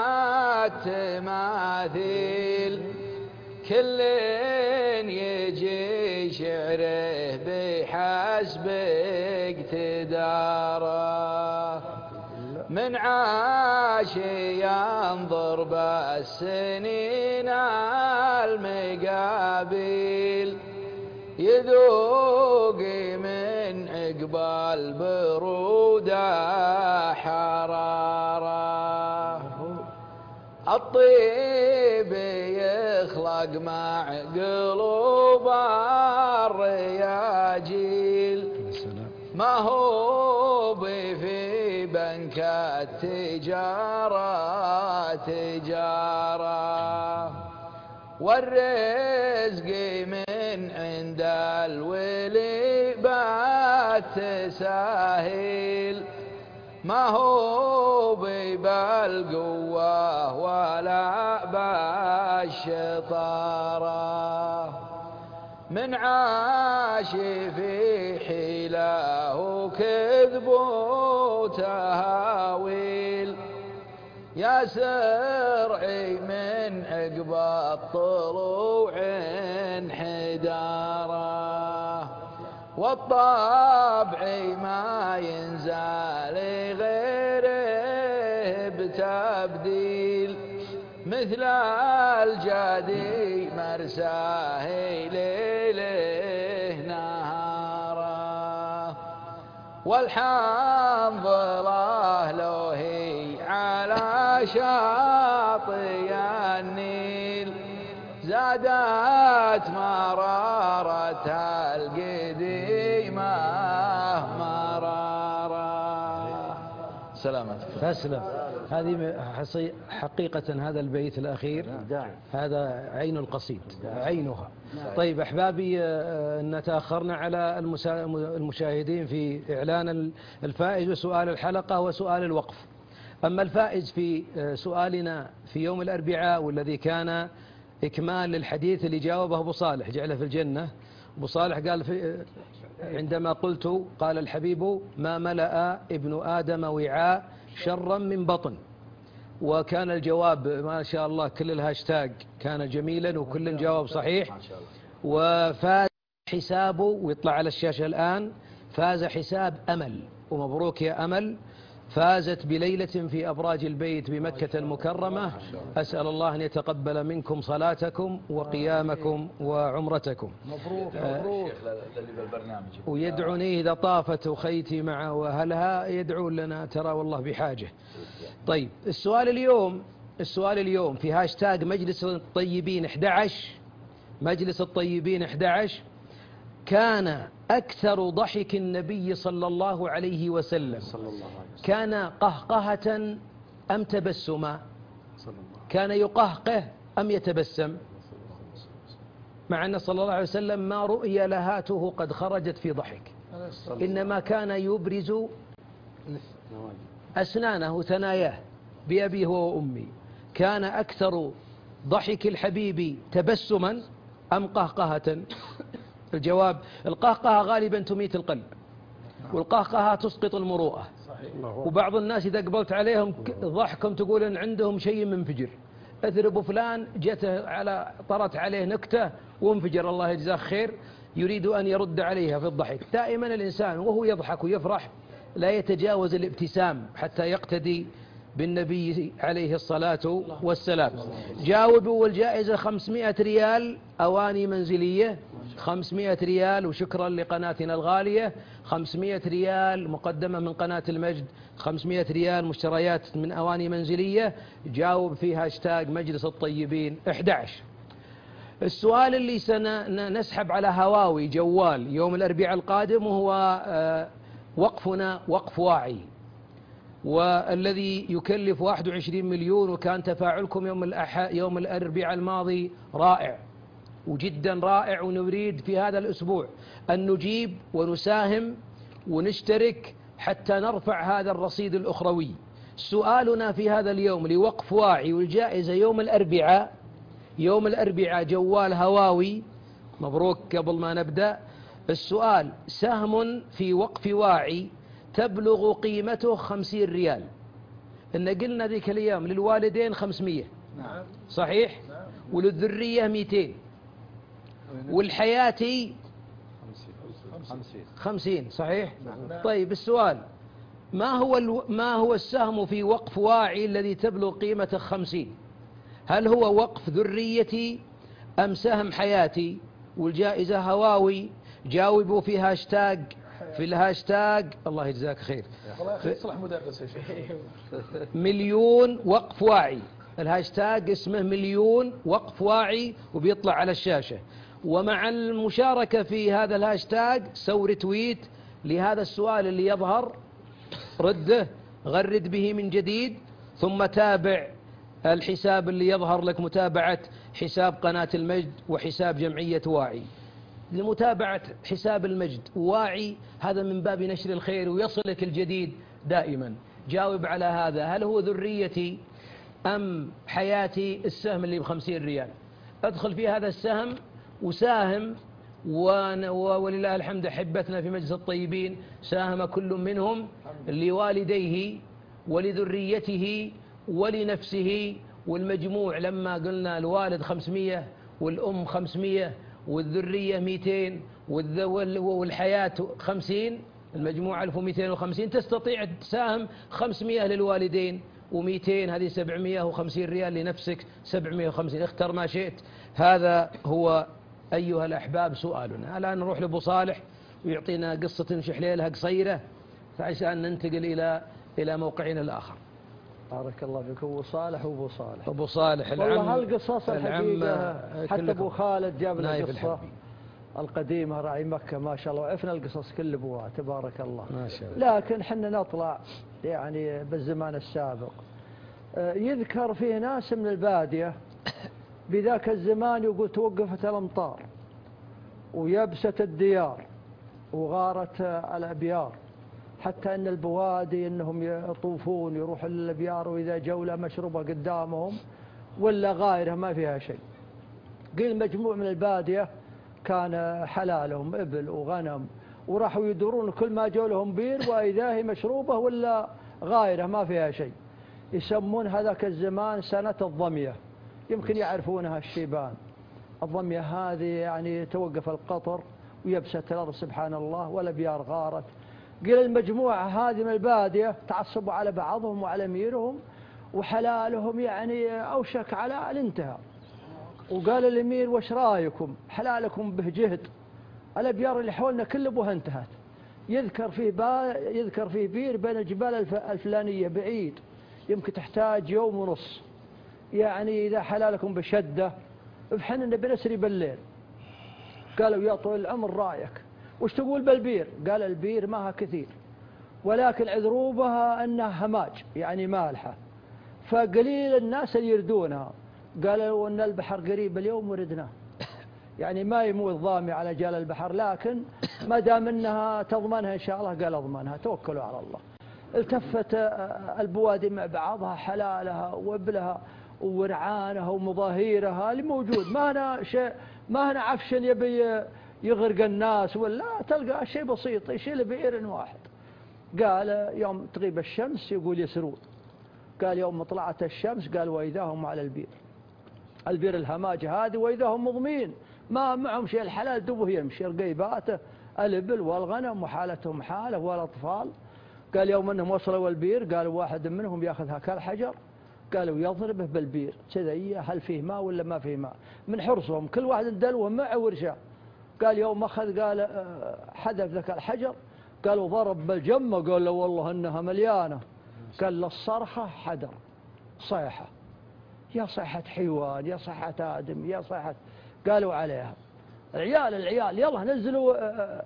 التماثيل كل يجي شعره بحسب اقتداره من عاش ينظر بالسنين المقابل يذوق من عقبال برودة حرارة الطيب يخلق مع قلوب الرياجيل ما هو في بنك التجارة والرزق من عند الولي بات ساهل ما هو بالقوة ولا بالشطارة من عاش في حيلة وكذب وتهاويل يا سرعي من عقب الطلوع انحداره والطبع ما ينزال غيره بتبديل مثل الجدي مرساه ليله والحنظلة لو هي على شاطئ النيل زادت مرارة القديمة مرارة. سلامتك. تسلم. هذه حقيقة هذا البيت الأخير هذا عين القصيد عينها. طيب أحبابي، أن تأخرنا على المشاهدين في إعلان الفائز وسؤال الحلقة وسؤال الوقف. أما الفائز في سؤالنا في يوم الأربعاء والذي كان إكمال للحديث اللي جاوبه أبو صالح جعله في الجنة. أبو صالح قال عندما قلت قال الحبيب ما ملأ ابن آدم وعاء شرا من بطن، وكان الجواب ما شاء الله كل الهاشتاج كان جميلا وكل جواب صحيح. وفاز حسابه ويطلع على الشاشة الآن، فاز حساب أمل، ومبروك يا أمل، فازت بليلة في أبراج البيت بمكة المكرمة. أسأل الله أن يتقبل منكم صلاتكم وقيامكم وعمرتكم. مبروك مبروك للي بالبرنامج. ويدعوني إذا طافت أخيتي مع وأهلها يدعون لنا ترى والله بحاجة. طيب السؤال اليوم في هاشتاج مجلس الطيبين 11. مجلس الطيبين 11 كان أكثر ضحك النبي صلى الله عليه وسلم كان قهقهة أم تبسما؟ كان يقهقه أم يتبسم؟ مع أن صلى الله عليه وسلم ما رؤي لهاته قد خرجت في ضحك، إنما كان يبرز أسنانه ثناياه بأبيه وأمي. كان أكثر ضحك الحبيب تبسما أم قهقهة؟ الجواب القهقهة غالبا تميت القلب، والقهقهة تسقط المروءة. وبعض الناس إذا قبلت عليهم ضحكهم تقول إن عندهم شيء منفجر. أثر فلان جته طرت عليه نكتة وانفجر، الله يجزاه خير، يريد أن يرد عليها في الضحك. دائما الإنسان وهو يضحك ويفرح لا يتجاوز الابتسام حتى يقتدي بالنبي عليه الصلاة والسلام. جاوبوا والجائزة 500 ريال أواني منزلية، 500 ريال، وشكرا لقناتنا الغالية. 500 ريال مقدمة من قناة المجد، 500 ريال مشتريات من أواني منزلية. جاوب في هاشتاج مجلس الطيبين 11. السؤال اللي سنسحب على هواوي جوال يوم الأربعاء القادم وهو وقفنا وقف واعي، والذي يكلف 21 مليون. وكان تفاعلكم يوم الأربعاء الماضي رائع وجدا رائع، ونريد في هذا الأسبوع أن نجيب ونساهم ونشترك حتى نرفع هذا الرصيد الأخروي. سؤالنا في هذا اليوم لوقف واعي والجائزة يوم الأربعاء جوال هواوي. مبروك. قبل ما نبدأ السؤال، سهم في وقف واعي تبلغ قيمته 50 ريال. إن قلنا ذيك الأيام للوالدين 500 صحيح، وللذرية 200، والحياتي 50 صحيح. طيب السؤال، ما هو السهم في وقف واعي الذي تبلغ قيمته 50؟ هل هو وقف ذريتي أم سهم حياتي؟ والجائزة هواوي. جاوبوا في الهاشتاج الله يجزاك خير صلح مدرس يا شيخ. مليون وقف واعي. الهاشتاج اسمه مليون وقف واعي وبيطلع على الشاشة. ومع المشاركة في هذا الهاشتاج سو ريتويت لهذا السؤال اللي يظهر، رده غرد به من جديد، ثم تابع الحساب اللي يظهر لك، متابعة حساب قناة المجد وحساب جمعية واعي. لمتابعة حساب المجد واعي هذا من باب نشر الخير ويصلك الجديد دائما. جاوب على هذا، هل هو ذريتي أم حياتي؟ السهم اللي ب50 ريال ادخل في هذا السهم وساهم. ولله الحمد أحبتنا في مجلس الطيبين ساهم كل منهم لوالديه ولذريته ولنفسه، والمجموع لما قلنا الوالد 500 والأم 500 والذرية 200 والحياة 50، المجموع 1250. تستطيع تساهم 500 للوالدين و200 هذه 750 ريال لنفسك 750. اختر ما شئت. هذا هو أيها الأحباب سؤالنا. الآن نروح لأبو صالح ويعطينا قصة شحليلها قصيرة فعشان ننتقل إلى موقعنا الآخر. بارك الله فيك. أبو صالح وأبو صالح. أبو صالح العم. والله هالقصص الحقيقة حتى أبو خالد جاب لنا قصة القديمة راعي مكة ما شاء الله، وعرفنا القصص كل أبوها تبارك الله ما شاء الله. لكن حنا نطلع يعني بالزمان السابق. يذكر فيه ناس من البادية بذاك الزمان يقول توقفت الأمطار ويبست الديار وغارت الأبيار، حتى أن البوادي أنهم يطوفون يروحوا للأبيار وإذا جولة مشروبة قدامهم ولا غايرة ما فيها شيء. قيل مجموع من البادية كان حلالهم إبل وغنم وراحوا يدورون كل ما جو لهم بير وإذا هي مشروبة ولا غايرة ما فيها شيء. يسمون هذاك الزمان سنة الضمية، يمكن يعرفونها الشيبان. الضمية هذه يعني توقف القطر ويبست الأرض سبحان الله والأبيار غارت. قيل المجموعة هذه من البادية تعصبوا على بعضهم وعلى أميرهم وحلالهم يعني أوشك على الانتهاء. وقال الأمير وش رايكم حلالكم به جهد، الأبيار اللي حولنا كل أبوها انتهت. يذكر فيه بير بين الجبال الفلانية بعيد يمكن تحتاج يوم ونص، يعني إذا حلالكم بشدة فحنا نبي نسري بالليل. قالوا يا طويل العمر رايك وش تقول بالبير؟ قال البير ماها كثير ولكن عذروبها أنها هماج يعني مالحة فقليل الناس اللي يردونها. قالوا أن البحر قريب اليوم وردناه، يعني ما يموت ضامي على جال البحر لكن ما دام أنها تضمنها إن شاء الله قال أضمنها توكلوا على الله. التفت البوادي مع بعضها حلالها وابلها ورعانها ومظاهيرها اللي موجود، ما هنا عفش يبي يغرق الناس ولا تلقى شيء بسيط يشيل بئر واحد. قال يوم تغيب الشمس يقول يسرون، قال يوم طلعت الشمس قال وإذا هم على البير الهماج هذه وإذا هم مضمين ما معهم شيء الحلال دبه يمشي رقيباته الإبل والغنم وحالتهم حاله والأطفال. قال يوم أنهم وصلوا البير قال واحد منهم يأخذ كالحجر قالوا يضربه بالبير كذا هل فيه ماء ولا ما فيه ماء من حرصهم كل واحد دلوه معه ورشاه. قال يوم أخذ قال حذف ذاك الحجر قالوا ضرب بالجمة قال له والله إنها مليانة. قال له الصرخة حدر صيحة يا صيحة حيوان يا صيحة آدم يا صيحة. قالوا عليها العيال يلا نزلوا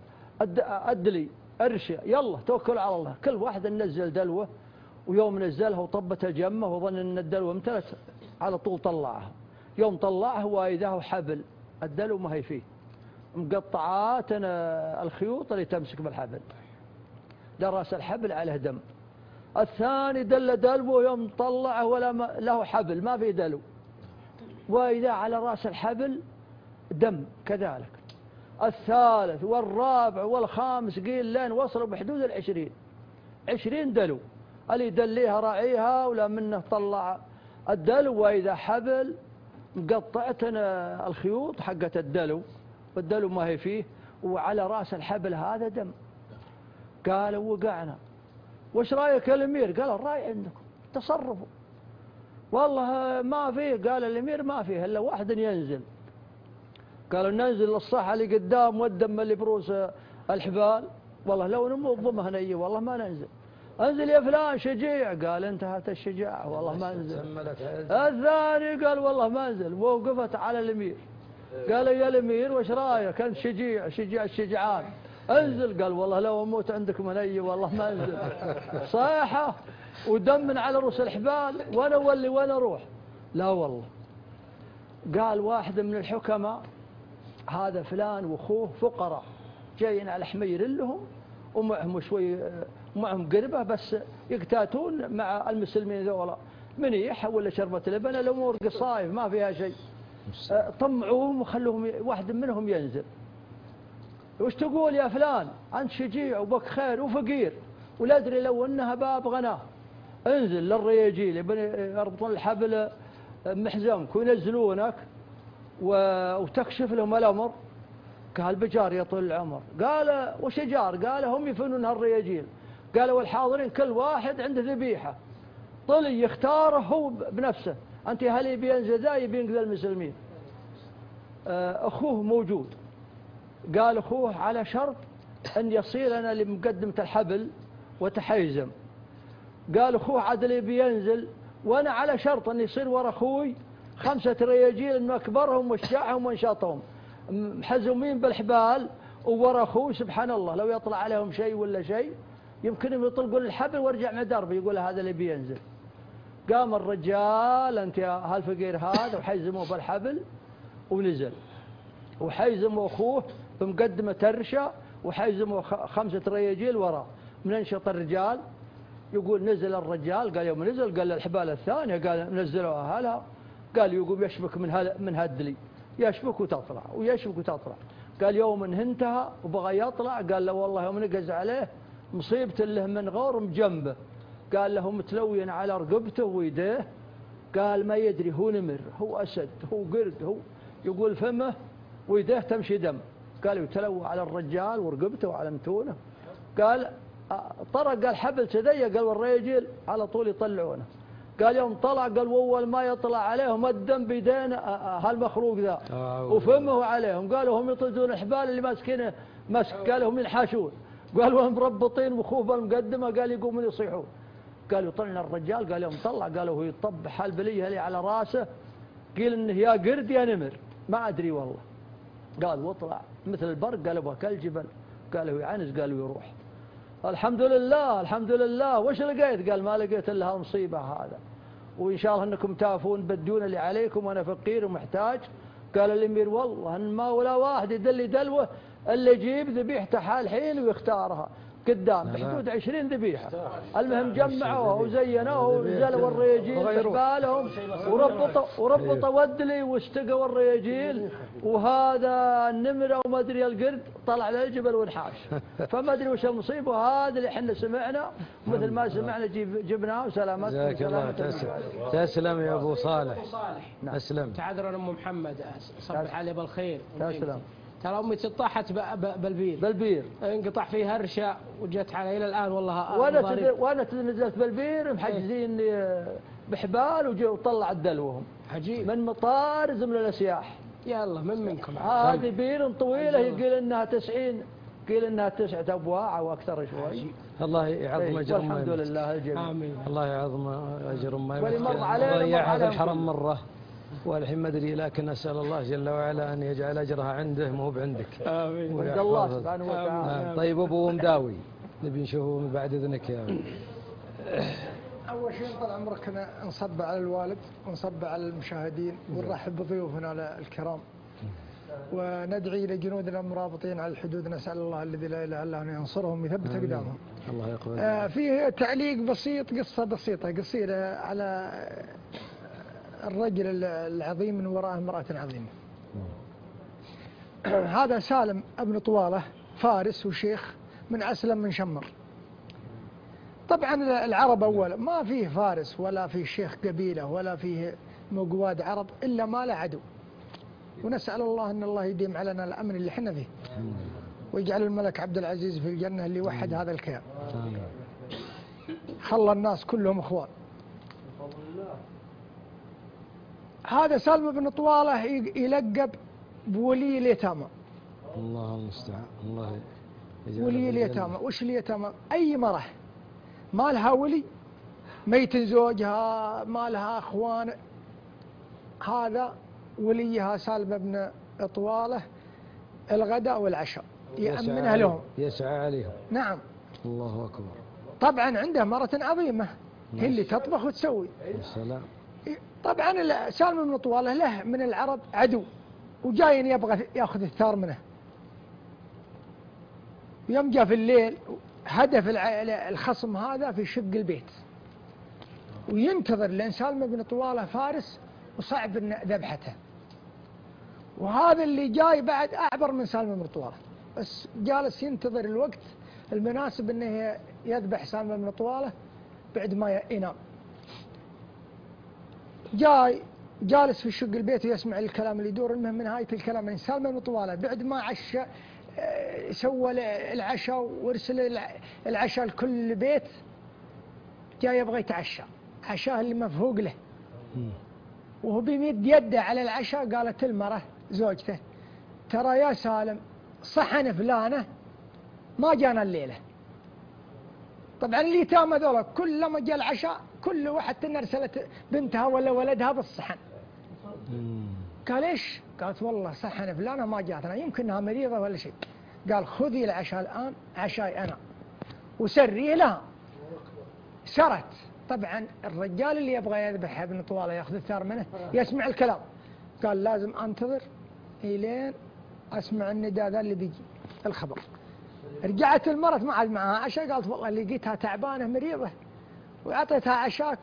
أدلي أرشي يلا توكلوا على الله. كل واحد نزل دلوه ويوم نزلها وطبت الجمة وظن أن الدلوة امتلت على طول طلعها. يوم طلعها وإذا حبل الدلو ما هي فيه مقطعات الخيوط اللي تمسك بالحبل درس الحبل عليه دم. الثاني دلوه يوم طلعه ولا له حبل ما في دلو وإذا على رأس الحبل دم كذلك. الثالث والرابع والخامس قيل لين وصلوا بحدود 20 دلو اللي يدليها راعيها ولا منه طلع الدلو وإذا حبل مقطعتنا الخيوط حقت الدلو والدلو ما هي فيه وعلى رأس الحبل هذا دم. قالوا وقعنا وش رأيك يا الأمير؟ قال الرأي عندكم تصرفوا والله ما فيه. قال الأمير ما فيه إلا واحد ينزل. قالوا ننزل للصحة اللي قدام والدم اللي بروس الحبال والله لو نمضم هني والله ما ننزل. انزل يا فلان شجيع قال انتهت الشجاعة والله ما انزل. الثاني قال والله ما انزل ووقفت على الأمير. قال يا الأمير وش رأيك أنت شجيع الشجعان انزل. قال والله لو اموت عندكم هني والله ما انزل. صيحة ودم من على رؤوس الحبال وانا اولي وانا اروح لا والله. قال واحد من الحكماء هذا فلان واخوه فقراء جايين على حمير لهم ومعهم شوي معهم قربة بس يقتاتون مع المسلمين ذولا منيح ولا شربة لبن الأمور قصايف ما فيها شيء. طمعوهم وخلوهم واحد منهم ينزل. وش تقول يا فلان أنت شجيع وبك خير وفقير ولا أدري لو أنها باب غناه انزل للرياجيل يربطون الحبل محزمك وينزلونك وتكشف لهم الأمر. قال بجار يا طول العمر. قال وش جار؟ قال هم يفنون هالرياجيل. قال والحاضرين كل واحد عنده ذبيحة طلي يختاره هو بنفسه. أنت هل ينزل ذا ينقذ المسلمين؟ أخوه موجود. قال أخوه على شرط أن يصير أنا لمقدمة الحبل وتحيزم. قال أخوه عدل بينزل، وأنا على شرط أن يصير ورا أخوي 5 رياجيل إنه أكبرهم وشجعهم وانشطهم محزومين بالحبال، وورا أخوه سبحان الله لو يطلع عليهم شيء ولا شيء يمكن يطلقون الحبل وارجع مع دربي، يقول هذا اللي بينزل. قام الرجال أنت يا هالفقير هذا وحيزموه بالحبل ونزل، وحيزموا أخوه بمقدمة ترشة، وحيزموا 5 رياجيل ورا من أنشط الرجال. يقول نزل الرجال، قال يوم نزل قال الحبال الثانية قال نزلوا أهلها، قال يقوم يشبك من هدلي، يشبك وتطلع ويشبك وتطلع. قال يوم انتهى وبغى يطلع قال له والله يوم نقز عليه مصيبة له من غور جنبه، قال له متلوين على رقبته ويديه، قال ما يدري هو نمر هو أسد هو قرد هو، يقول فمه ويديه تمشي دم. قال يتلوى على الرجال ورقبته وعلى متونه. قال طرق قال حبل تضيق، قال والرجال على طول يطلعونه. قال يوم طلع قال واول ما يطلع عليهم الدم بيدين هالمخلوق ذا وفمه عليهم، قالوا هم يطردون الحبال اللي ماسكينه قالوا هم ينحاشون، قالوا هم مربطين مخوف بالمقدمه، قال يقومون يصيحون. قالوا طلعنا الرجال، قال يوم طلع قالوا هو يطبح هالبليه اللي على راسه، قيل انه يا قرد يا نمر ما ادري والله. قال واطلع مثل البرق، قال ابغى كالجبل، قالوا يعنز، قالوا يروح. الحمد لله الحمد لله. وش لقيت؟ قال ما لقيت الا هالمصيبه هذا، وان شاء الله انكم تافون بدون اللي عليكم وانا فقير ومحتاج. قال الامير والله ان ما ولا واحد يدلي دلوه اللي يجيب ذبيحته حال حين ويختارها قدام بحدود 20 ذبيحه. المهم جمعوها وزينوها ونزلوا الرياجيل بحبالهم وربطوا ودلي واستقوا الرياجيل، وهذا النمره وما ادري القرد طلع للجبل وانحاش. فما ادري وش المصيبه، وهذا اللي احنا سمعنا مثل ما سمعنا جبناه وسلامتكم. جزاك الله. تسلم يا ابو صالح. تسلم. تعذر ام محمد صبح عليه بالخير. تسلم. ترى امي طاحت بالبير انقطع فيه هرشه وجت علي الى الان والله. وانا نزلت بالبير محجزين بحبال وجو وطلع الدلوهم عجيب من مطار زمن الاسياح. يلا منكم هذه بير طويله يقول انها 90 قيل انها 9 ابواع او اكثر شوي. الله يعظم اجر امي. الحمد لله الجميع. امين. الله يعظم اجر امي. ضيع هذا الحرم مره والحين ما ادري، لكن اسال الله جل وعلا ان يجعل اجرها عنده مو بعندك. امين. عند الله سبحانه وتعالى. طيب ابو مداوي نبي نشوفه من بعد اذنك يا اول شيء طال عمرك نصب على الوالد ونصب على المشاهدين ونرحب بضيوفنا الكرام وندعي لجنودنا المرابطين على الحدود، نسال الله الذي لا اله الا هو ان ينصرهم ويثبت اقدامهم. الله يقبل. فيه تعليق بسيط، قصه بسيطه قصيره على الرجل العظيم من وراءه امرأة عظيمة. هذا سالم ابن طوالة فارس وشيخ من أسلم من شمر. طبعا العرب أولا ما فيه فارس ولا فيه شيخ قبيلة ولا فيه مقواد عرب إلا ما له عدو، ونسأل الله أن الله يديم علينا الأمن اللي احنا فيه ويجعل الملك عبد العزيز في الجنة اللي وحد هذا الكيان، خلى الناس كلهم اخوان. هذا سالم بن طوالة يلقب بولي اليتامى. الله المستعان. الله ولي اليتامى. وش اليتامى؟ أي مرة ما لها ولي، ميت زوجها ما لها أخوان، هذا وليها سالم بن طوالة الغداء والعشاء يأمنها لهم، يسعى عليهم. نعم. الله أكبر. طبعا عنده مرة عظيمة هي اللي تطبخ وتسوي. السلام. طبعا سالم بن طوالة له من العرب عدو وجاين يبغى ياخذ الثار منه. يوم جاء في الليل هدف الخصم هذا في شق البيت وينتظر لأن سالم بن طوالة فارس وصعب ذبحته، وهذا اللي جاي بعد أعبر من سالم بن طوالة، بس جالس ينتظر الوقت المناسب انه يذبح سالم بن طوالة بعد ما ينام. جاي جالس في شق البيت ويسمع الكلام اللي يدور. المهم من نهاية الكلام ان سالم بن طوالة بعد ما عشى سوى العشاء وارسل العشاء لكل بيت، جاي يبغى يتعشى عشاء اللي مفهوق له، وهو بيمد يده على العشاء قالت المرة زوجته ترى يا سالم صحن فلانة ما جانا الليلة. طبعا اليتامى ذولا كلما جاء العشاء كل واحدة أرسلت بنتها ولا ولدها بالصحن. قال إيش؟ قالت والله صحن فلانة ما جاتنا يمكن إنها مريضة ولا شيء. قال خذي العشاء الآن عشاي أنا وسري لها. سرت. طبعا الرجال اللي يبغى يذبح ابن طوالة ياخذ الثار منه يسمع الكلام. قال لازم أنتظر إلين أسمع النداء ذا اللي بيجي الخبر. رجعت المرة ما عاد معها عشاء. قالت والله لقيتها تعبانة مريضة وأعطيتها عشاك.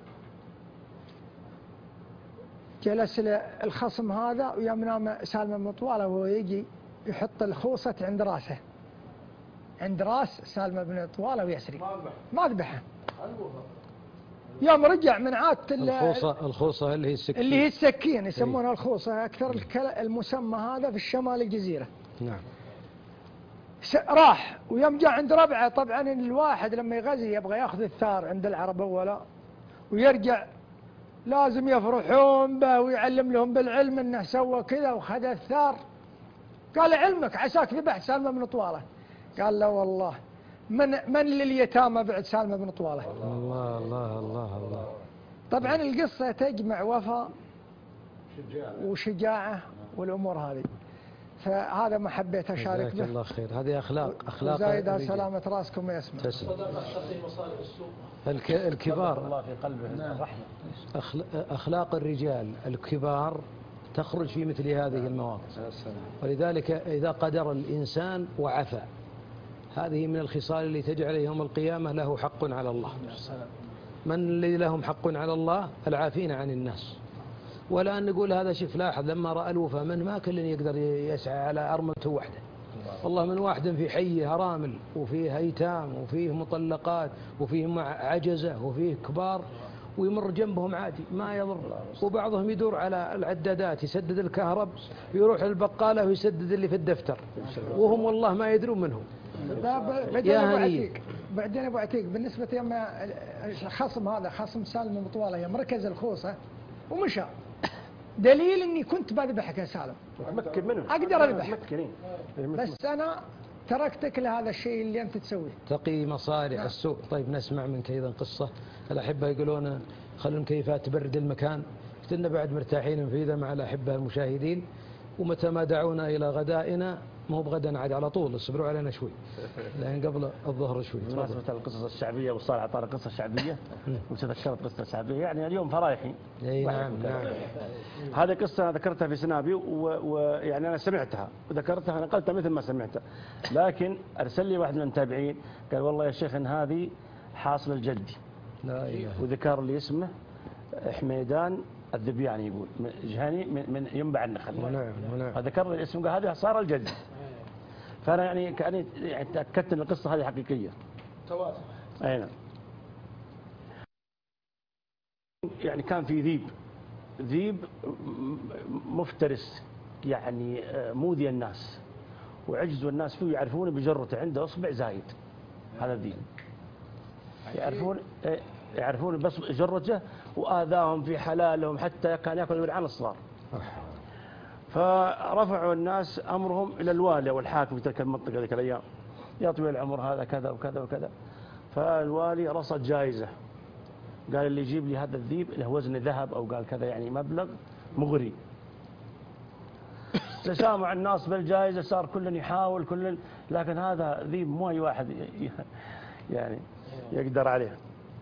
جلس الخصم هذا ويوم نام سالم بن طوالة وهو يجي يحط الخوصة عند راسه عند راس سالم بن طوالة ويسري ما ذبحه. يوم رجع من عادة الخوصة اللي هي السكين يسمونها الخوصة أكثر المسمى هذا في الشمال الجزيرة. نعم. راح ويوم جاء عند ربعه. طبعا الواحد لما يغزي يبغى ياخذ الثار عند العرب أولا ويرجع لازم يفرحون به ويعلم لهم بالعلم انه سوى كذا وخذ الثار. قال علمك عساك ذبحت سالم بن طوالة. قال لا والله من لليتامى بعد سالم بن طوالة. الله الله الله الله. طبعا القصة تجمع وفاء وشجاعة والأمور هذه. فهذا ما حبيت أشارك به. جزاك الله خير. هذه أخلاق زايدة سلامة راسكم يسمع. الكبار الله في قلبه الرحمة. أخلاق الرجال الكبار تخرج في مثل هذه المواقف. ولذلك إذا قدر الإنسان وعفى هذه من الخصال اللي تجعل يوم القيامة له حق على الله. من الذي لهم حق على الله؟ العافين عن الناس. ولا أن نقول هذا شف لاحظ لما رأى الوفاء من ما كل يقدر يسعى على أرملته وحده. والله من واحد في حيه أرامل وفيه أيتام وفيه مطلقات وفيه عجزة وفيه كبار ويمر جنبهم عادي ما يضر. وبعضهم يدور على العدادات يسدد الكهرب يروح البقالة ويسدد اللي في الدفتر وهم والله ما يدرون منهم. بعدين أبو عتيق بالنسبة يوم الخصم هذا خصم سالم بن طوالة يوم ركز الخوصة ومشى دليل اني كنت بذبحك يا سالم متمكن منه اقدر اذبحك بس انا تركتك لهذا الشيء اللي انت تسويه تقي مصارع السوء. طيب نسمع منك ايضا قصة. الأحبة يقولون خلوا المكيفات تبرد المكان. كنا بعد مرتاحين في ذا مع الأحبة المشاهدين ومتى ما دعونا إلى غدائنا مو بغدا عاد على طول اصبروا علينا شوي لأن قبل الظهر شوي. بمناسبة القصص الشعبية وصالح أعطانا قصة شعبية وتذكرت قصة شعبية يعني اليوم فرايحي. نعم. هذه قصة ذكرتها في سنابي ويعني أنا سمعتها وذكرتها نقلتها مثل ما سمعتها. لكن أرسل لي واحد من المتابعين قال والله يا شيخ إن هذه حاصل الجدي وذكر لي اسمه حميدان الذبياني يقول جهني من ينبع النخل. نعم. فذكر لي الاسم قال هذا صار الجدي. فأنا يعني كأني تأكدت أن القصة هذه حقيقية. تواتر. أي نعم. يعني كان في ذيب مفترس يعني مؤذي الناس وعجزوا الناس فيه يعرفونه بجرته عنده أصبع زايد. هذا الذيب يعرفون بس جرته وآذاهم في حلالهم حتى كان يأكل الولعان الصغار. فرفعوا الناس أمرهم إلى الوالي والحاكم في تلك المنطقة ذيك الأيام يا طويل العمر هذا كذا وكذا وكذا. فالوالي رصد جائزة قال اللي يجيب لي هذا الذيب له وزن ذهب أو قال كذا يعني مبلغ مغري. تسامع الناس بالجائزة صار كل يحاول لكن هذا ذيب مو أي واحد يعني يقدر عليه.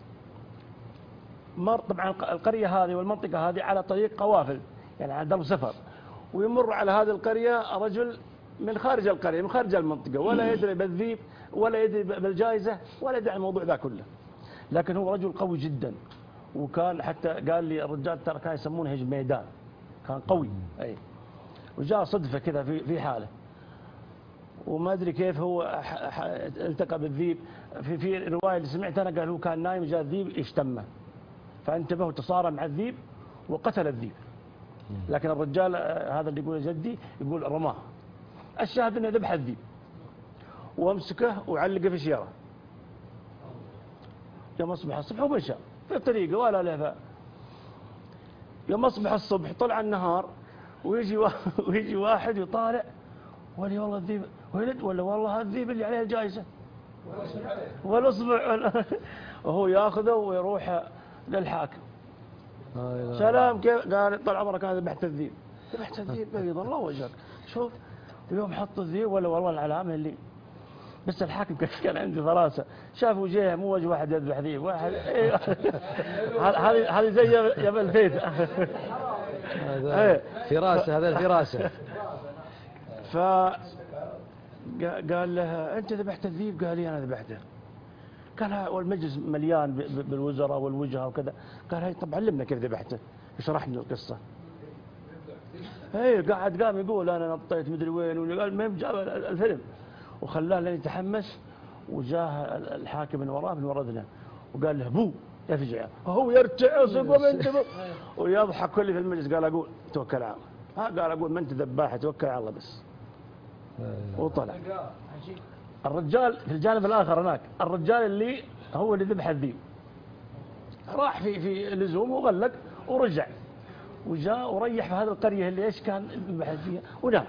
طبعا القرية هذه والمنطقة هذه على طريق قوافل يعني على درب سفر ويمر على هذه القرية رجل من خارج القرية من خارج المنطقة ولا يدري بالذيب ولا يدري بالجائزة ولا يدري عن الموضوع ذا كله. لكن هو رجل قوي جدا وكان حتى قال لي الرجال ترى كان يسمونه ميدان كان قوي. أي وجاء صدفة كذا في حاله وما أدري كيف هو التقى بالذيب. في رواية اللي سمعتها أنا قال هو كان نايم جاء الذيب اشتمه فانتبه وتصارع مع الذيب وقتل الذيب. لكن الرجال هذا اللي يقول جدي يقول رماه. الشاهد انه ذبح الذيب وامسكه وعلقه في شياره. يوم اصبح الصبح ومشى في طريقه ولا له. يوم اصبح الصبح طلع النهار ويجي واحد يطالع ولي والله الذيب ولد ولا والله هذا الذيب اللي عليه الجائزه والأصبع وهو ياخذه ويروح للحاكم. سلام كيف؟ قال طال عمرك أنا ذبحت الذيب. ذبحت الذيب بيض الله وجهك. شوف اليوم حط الذيب ولا والله العلامة اللي بس الحاكم كان عنده فراسة شاف وجهه مو وجه واحد يذبح ذيب واحد. هذه زي يا الفيت. هذا فراسة، هذا الفراسة. قال له أنت ذبحت الذيب؟ قال لي أنا ذبحته. قال والمجلس مليان بالوزراء والوجهة وكذا. قال هاي طب علمنا كيف ذبحته، اشرح لنا القصة. قاعد قام يقول أنا نطيت مدري وين، قال المهم جاب الفيلم وخلاه لين يتحمس، وجاه الحاكم من وراه من وردنا وقال له بو يفجع، هو يرتع وسقم انت ويضحك كل في المجلس. قال أقول توكل على الله، قال أقول ما أنت ذباح توكل على الله بس. وطلع الرجال في الجانب الآخر هناك، الرجال اللي هو اللي ذبح الذيب راح في لزوم وغلق ورجع وجاء وريح في هذه القرية اللي ايش كان ذبح فيها ونام.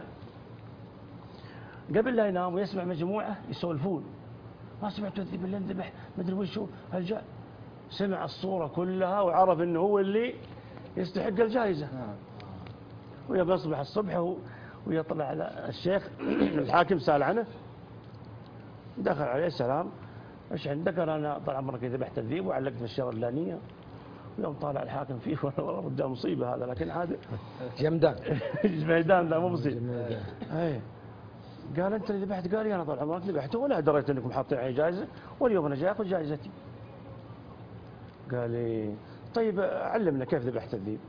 قبل لا ينام ويسمع مجموعة يسولفون، ما سمعتوا الذيب اللي انذبح مدري وش هو الجاء. سمع الصورة كلها وعرف انه هو اللي يستحق الجائزة. ويبقى يصبح الصبح ويطلع على الشيخ الحاكم سأل عنه، دخل عليه السلام ايش عندك؟ قال انا طال عمرك ذبحت الذيب وعلقت في الشجره الفلانيه. ويوم طالع الحاكم فيه والله رجال مصيبه هذا، لكن عاد جمدان جميدان ذا مو مصيبه. قال انت اللي ذبحت؟ قال انا طال عمرك ذبحته ولا دريت انكم حاطين علي جائزه، واليوم انا جاي اخذ جائزتي. قال لي طيب علمنا كيف ذبحت الذيب.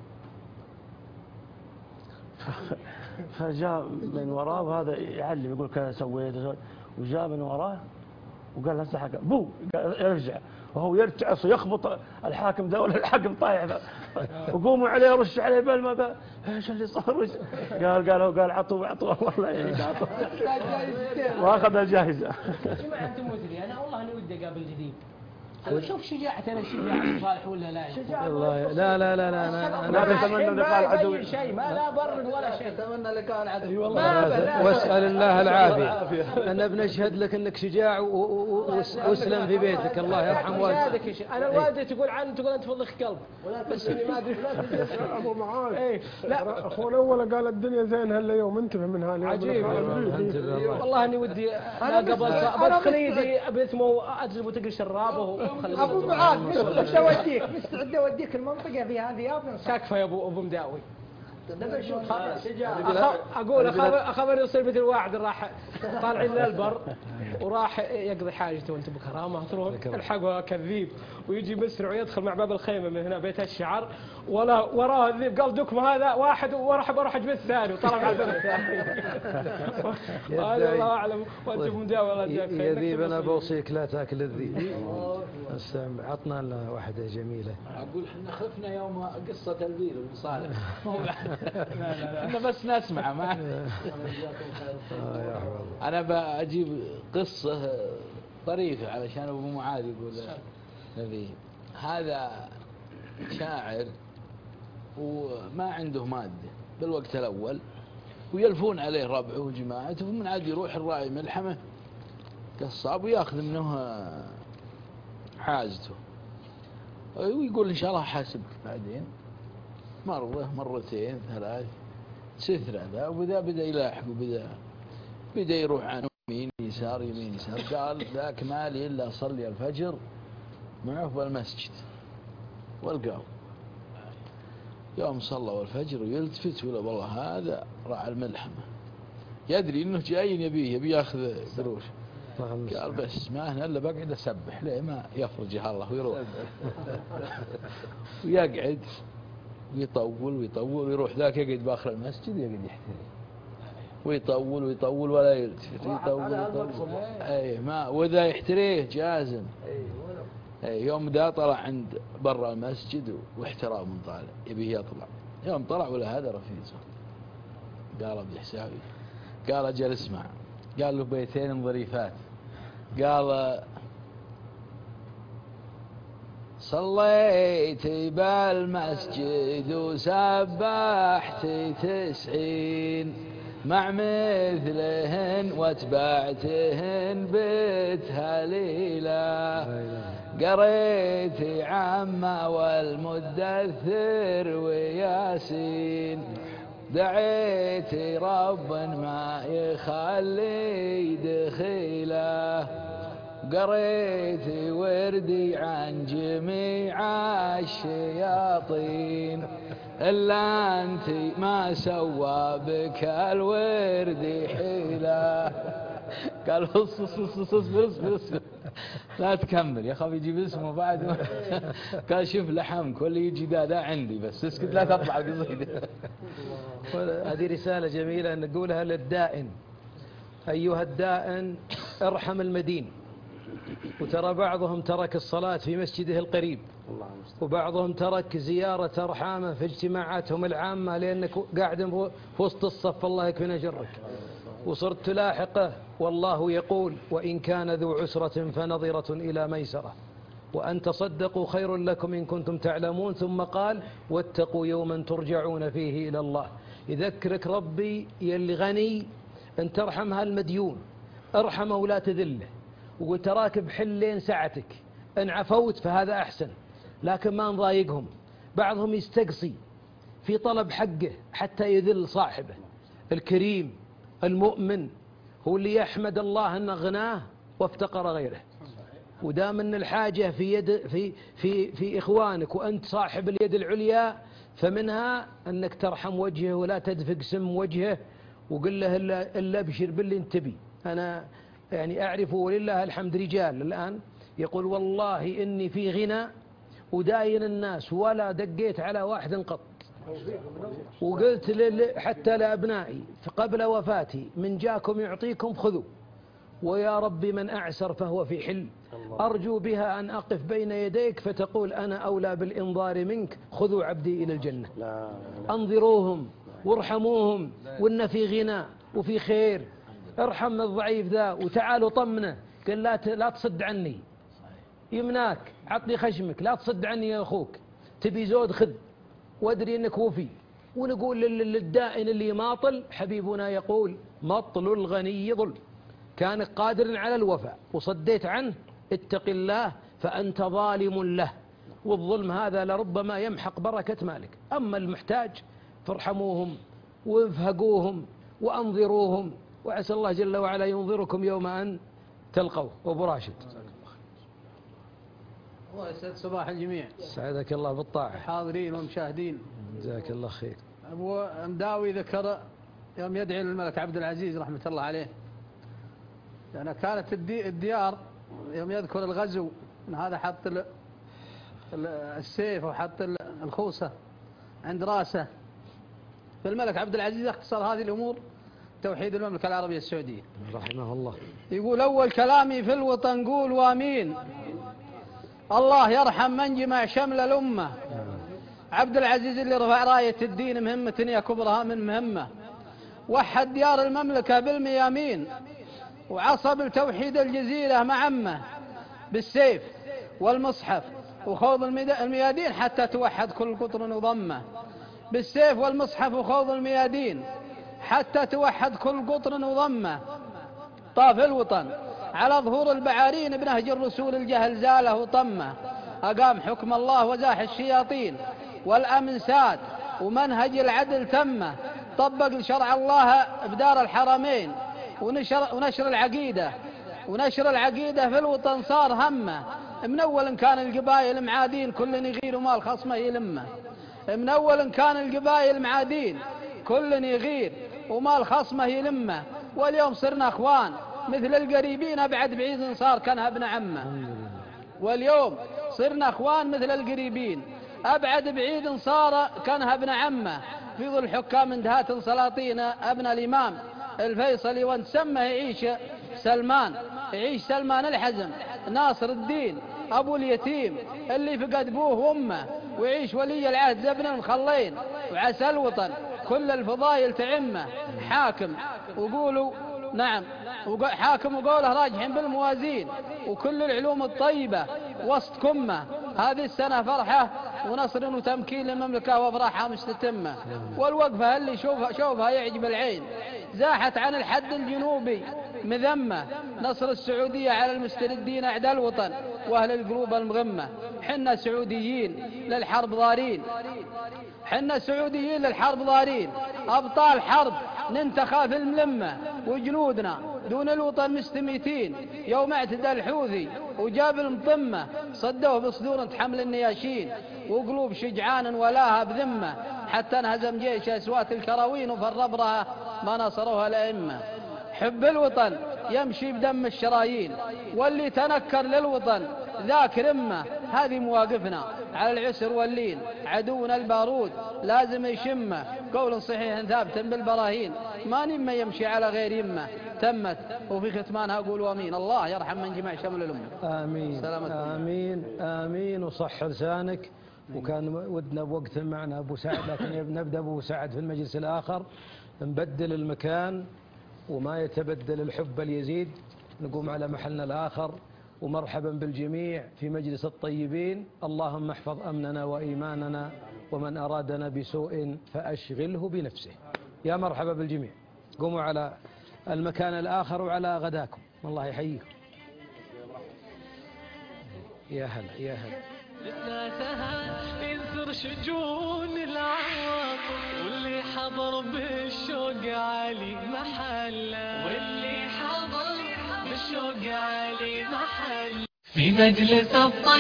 فجاء من وراه وهذا يعلم يقول كذا سويت، وجاء من وراه وقال له حكم بو يرجع وهو يرتعص ويخبط الحاكم ذا ولا الحاكم طايح وقوموا عليه رش عليه بالماء. قال ايش اللي صار؟ قال عطوا والله يعينك عطوا واخذ الجائزه. جماعه انتم مثلي انا والله اني ودي اقابل جديد. شوف شجاعة أنا شجاع صالح ولا لا؟ والله لا أنا أتمنى لقاء العدو. شيء ما لا برد ولا شيء. أتمنى لقاء العدو. واسأل الله العافية. أنا بنشهد لك أنك شجاع واسلم في بيتك. الله يرحم والدك. أنا الوالدة تقول عنه تقول أنت فضلك قلب. بس إني ما أدري. أبو معاذ. لا أخونا أول قال الدنيا زين هلا يوم انتبه من هاليوم. عجيب. والله إني ودي أنا قبل بدخل يدي باسمه أجلب وتقل شرابه. أبو معاذ مستعد أوديك المنطقة في هذه ساكفة يا أبو مداوي. أقول أخاف أن يصير مثل واحد راح طالعين للبر وراح يقضي حاجته وأنت بكرامة تروح الحقه كذيب ويجي مسرع ويدخل مع باب الخيمة من هنا بيت الشعر ولا وراه الذيب قال دكم هذا واحد وراح أجيب الثاني وطلع مع الباب الثاني. هذا الله أعلم وأنت مداوي الله يجزاك خير. يا ذيب أنا بوصيك لا تأكل الذيب. بس عطنا لنا واحدة جميلة. أقول إحنا خفنا يوم قصة الذيب بن صالح. احنا بس نسمع معه. انا بجيب قصه طريفه علشان ابو معاذ يقول نبي هذا شاعر وما عنده ماده بالوقت الاول ويلفون عليه ربعه وجماعته ومن عاد يروح الراعي ملحمه قصاب وياخذ منه حاجته ويقول ان شاء الله حاسبك بعدين مرة مرتين ثلاث ستر هذا وبدا يلاحق وبدا يروح عن يمين يسار يمين يسار. قال ذاك مالي إلا أصلي الفجر معه بالمسجد والقاو. يوم صلى الفجر ويلتفت ويقول والله هذا راعى الملحمة يدري إنه جاي يبي ياخذ قروش. قال بس ما هنا إلا بقعد أسبح ليه ما يفرجها الله ويروح ويقعد ويطول ويروح ذاك يقعد باخر المسجد يقعد يحتري ويطول ولا يلتفت يطول اي ما وذا يحتريه جازم. يوم ذا طلع عند برا المسجد واحترام من طالع يبيه يطلع. يوم طلع ولا هذا رفيقه قال ابو حسابي قال اجل اسمع. قال له بيتين ظريفات. قال صليت بالمسجد وسبحت 90 مع مثلهن واتبعتهن بتهليله قريت عما والمدثر وياسين دعيت رب ما يخلي دخيله قريت وردي عن جميع الشياطين إلا أنت ما سوى بك الورد حيلة. قال اصبر لا تكمل يا خاف يجيب اسمه بعد. قال شوف لحمك واللي يجي دا عندي بس اسكت لا تطلع القصيدة. هذه رسالة جميلة نقولها للدائن. أيها الدائن ارحم المدين. وترى بعضهم ترك الصلاة في مسجده القريب وبعضهم ترك زيارة أرحامه في اجتماعاتهم العامة لأنك قاعد في وسط الصف الله يكفينا شرك. وصرت تلاحقه والله يقول وإن كان ذو عسرة فنظرة إلى ميسرة وأن تصدقوا خير لكم إن كنتم تعلمون. ثم قال واتقوا يوما ترجعون فيه إلى الله. يذكرك ربي يلي غني أن ترحم هالمديون ارحمه ولا تذله. وقلت راكب حلين ساعتك إن عفوت فهذا أحسن لكن ما نضايقهم. بعضهم يستقصي في طلب حقه حتى يذل صاحبه. الكريم المؤمن هو اللي يحمد الله أن غناه وافتقر غيره. ودام أن الحاجة في يد في إخوانك وأنت صاحب اليد العليا فمنها أنك ترحم وجهه ولا تدفق سم وجهه وقل له إلا أبشر باللي انتبي. أنا يعني أعرف ولله الحمد رجال الآن يقول والله إني في غنى وداين الناس ولا دقيت على واحد قط. وقلت حتى لأبنائي قبل وفاتي من جاكم يعطيكم خذوا ويا ربي من أعسر فهو في حل. أرجو بها أن أقف بين يديك فتقول أنا أولى بالإنظار منك خذوا عبدي إلى الجنة. أنظروهم وارحموهم وإن في غنى وفي خير. ارحم الضعيف ذا وتعالوا طمنه. قال لا تصد عني يمناك عطني خشمك لا تصد عني يا أخوك. تبي زود خذ وادري أنك وفي. ونقول للدائن اللي يماطل حبيبنا يقول مطل الغني ظلم. كان قادر على الوفاء وصديت عنه اتق الله فأنت ظالم له. والظلم هذا لربما يمحق بركة مالك. أما المحتاج فارحموهم وافهقوهم وأنظروهم وعسى الله جل وعلا ينظركم يوم أن تلقوه. أبو راشد الله يسعد صباح الجميع. سعدك الله بالطاعة. حاضرين ومشاهدين جزاك الله خير. أبو مداوي ذكر يوم يدعي للملك عبد العزيز رحمة الله عليه يعني كانت الديار يوم يذكر الغزو إن هذا حط السيف وحط الخوصة عند راسه. فالملك عبد العزيز اختصر هذه الأمور توحيد المملكة العربية السعودية رحمه الله. يقول أول كلامي في الوطن قول وامين الله يرحم من جمع شمل الأمة. عبد العزيز اللي رفع راية الدين مهمة يا كبرها من مهمة. وحد ديار المملكة بالميامين وعصب التوحيد الجزيرة معمة بالسيف والمصحف وخوض الميادين حتى توحد كل قطر وضمة. بالسيف والمصحف وخوض الميادين حتى توحد كل قطر وضمة. طاف الوطن على ظهور البعارين بنهج الرسول الجهل زاله وطمه. أقام حكم الله وزاح الشياطين والأمن ساد ومنهج العدل تمه. طبق شرع الله بدار الحرمين ونشر العقيدة في الوطن صار همه. من أول كان القبائل معادين كل يغير وما الخصمه يلمه. من أول كان القبائل معادين كل يغير وما الخصمه يلمه. واليوم صرنا أخوان مثل القريبين أبعد بعيد صار كانها ابن عمه. واليوم صرنا أخوان مثل القريبين أبعد بعيد صار كانها ابن عمه. في ظل الحكام اندهات سلاطين ابن الإمام الفيصلي وانتسمه يعيش سلمان الحزم ناصر الدين أبو اليتيم اللي فقد أبوه وأمه. ويعيش ولي العهد زبن المخلين وعسى الوطن كل الفضايل تعمه. حاكم وقولوا نعم حاكم وقوله راجحين بالموازين وكل العلوم الطيبة وسط كمه. هذه السنة فرحة ونصر وتمكين للمملكة وافراحها مستتمة. والوقفة اللي شوفها يعجب العين، زاحت عن الحد الجنوبي مذمة، نصر السعودية على المستردين أعدى الوطن وأهل القلوب المغمة. حنا سعوديين للحرب ضارين، حنا سعوديين للحرب ضارين، أبطال حرب ننتخى في الملمة، وجنودنا دون الوطن مستميتين. يوم اعتدى الحوثي وجاب المطمة، صدوه بصدور حمل النياشين، وقلوب شجعان ولاها بذمة، حتى انهزم جيش أسوات الكراوين، وفي الربرة ما نصروها الأئمة. حب الوطن يمشي بدم الشرايين، واللي تنكر للوطن ذاك رمة. هذه مواقفنا على العسر واللين، عدونا البارود لازم يشمه، قول صحيح ثابت بالبراهين، ما نم يمشي على غير يمه. تمت وفي ختمانها قولوا امين. الله يرحم من جمع شمل الامه. امين امين امين. وصح لسانك. وكان ودنا بوقت معنا ابو سعد، لكن نبدا ابو سعد في المجلس الاخر، نبدل المكان وما يتبدل الحب بل يزيد. نقوم على محلنا الآخر. ومرحبا بالجميع في مجلس الطيبين. اللهم احفظ أمننا وإيماننا، ومن أرادنا بسوء فأشغله بنفسه. يا مرحبا بالجميع. قوموا على المكان الآخر وعلى غداكم. الله يحييكم. يا هلا يا هلا. لساتها ينثر شجون العواطف، واللي حضر بالشوق علي محله، واللي حضر بالشوق علي محله. في مجلس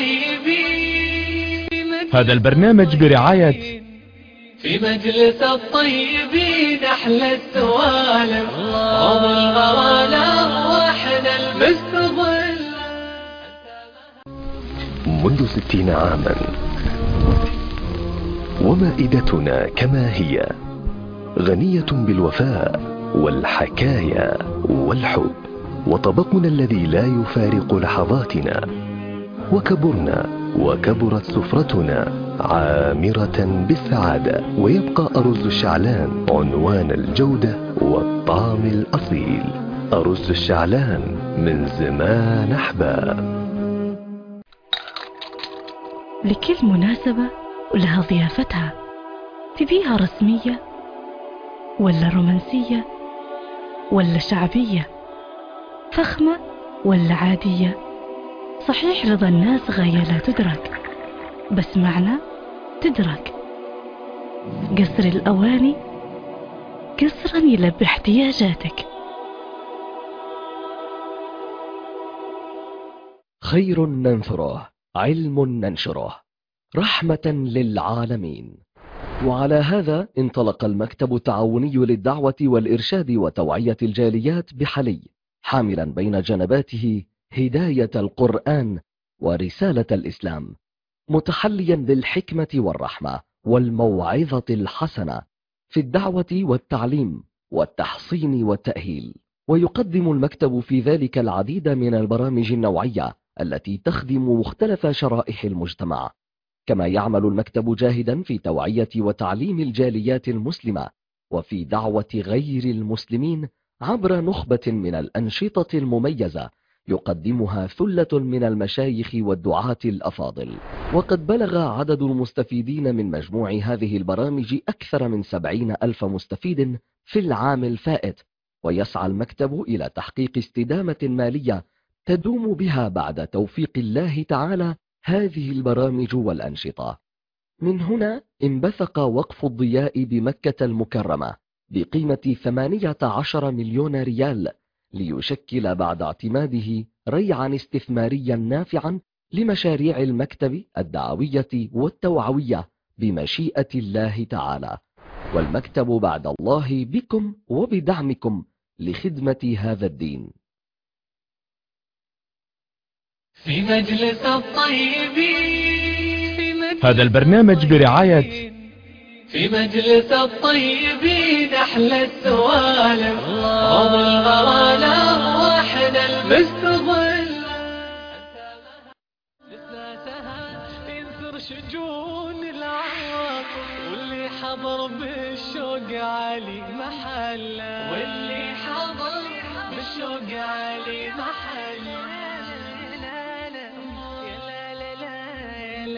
الطيبين، هذا البرنامج برعاية في مجلس الطيبين أحلى السوالف، رضا الغرالة وحنا المستظل. منذ 60 عاما ومائدتنا كما هي، غنية بالوفاء والحكايا والحب، وطبقنا الذي لا يفارق لحظاتنا، وكبرنا وكبرت سفرتنا عامرة بالسعادة، ويبقى أرز الشعلان عنوان الجودة والطعم الأصيل. أرز الشعلان من زمان أحباب. لكل مناسبة ولها ضيافتها، تبيها رسمية ولا رومانسية ولا شعبية، فخمة ولا عادية. صحيح رضا الناس غاية لا تدرك، بس معنا تدرك. قصر الأواني، قصرا يلبي احتياجاتك. خير ننثره، علم ننشره، رحمة للعالمين. وعلى هذا انطلق المكتب التعاوني للدعوة والإرشاد وتوعية الجاليات بحلي، حاملا بين جنباته هداية القرآن ورسالة الإسلام، متحليا بالحكمة والرحمة والموعظة الحسنة في الدعوة والتعليم والتحصين والتأهيل. ويقدم المكتب في ذلك العديد من البرامج النوعية التي تخدم مختلف شرائح المجتمع. كما يعمل المكتب جاهدا في توعية وتعليم الجاليات المسلمة وفي دعوة غير المسلمين عبر نخبة من الأنشطة المميزة يقدمها ثلة من المشايخ والدعاة الأفاضل. وقد بلغ عدد المستفيدين من مجموع هذه البرامج أكثر من 70,000 مستفيد في العام الفائت، ويسعى المكتب إلى تحقيق استدامة مالية تدوم بها بعد توفيق الله تعالى هذه البرامج والأنشطة. من هنا انبثق وقف الضياء بمكة المكرمة بقيمة 18 مليون ريال، ليشكل بعد اعتماده ريعا استثماريا نافعا لمشاريع المكتب الدعوية والتوعوية بمشيئة الله تعالى. والمكتب بعد الله بكم وبدعمكم لخدمة هذا الدين. في مجلس الطيبين، هذا البرنامج برعاية في مجلس الطيبين أحلى السوالف، رضا الغرالة وحنا المستظل. لساتها ينثر شجون العواطف، واللي حضر بالشوق علي محله، واللي حضر بالشوق علي محله.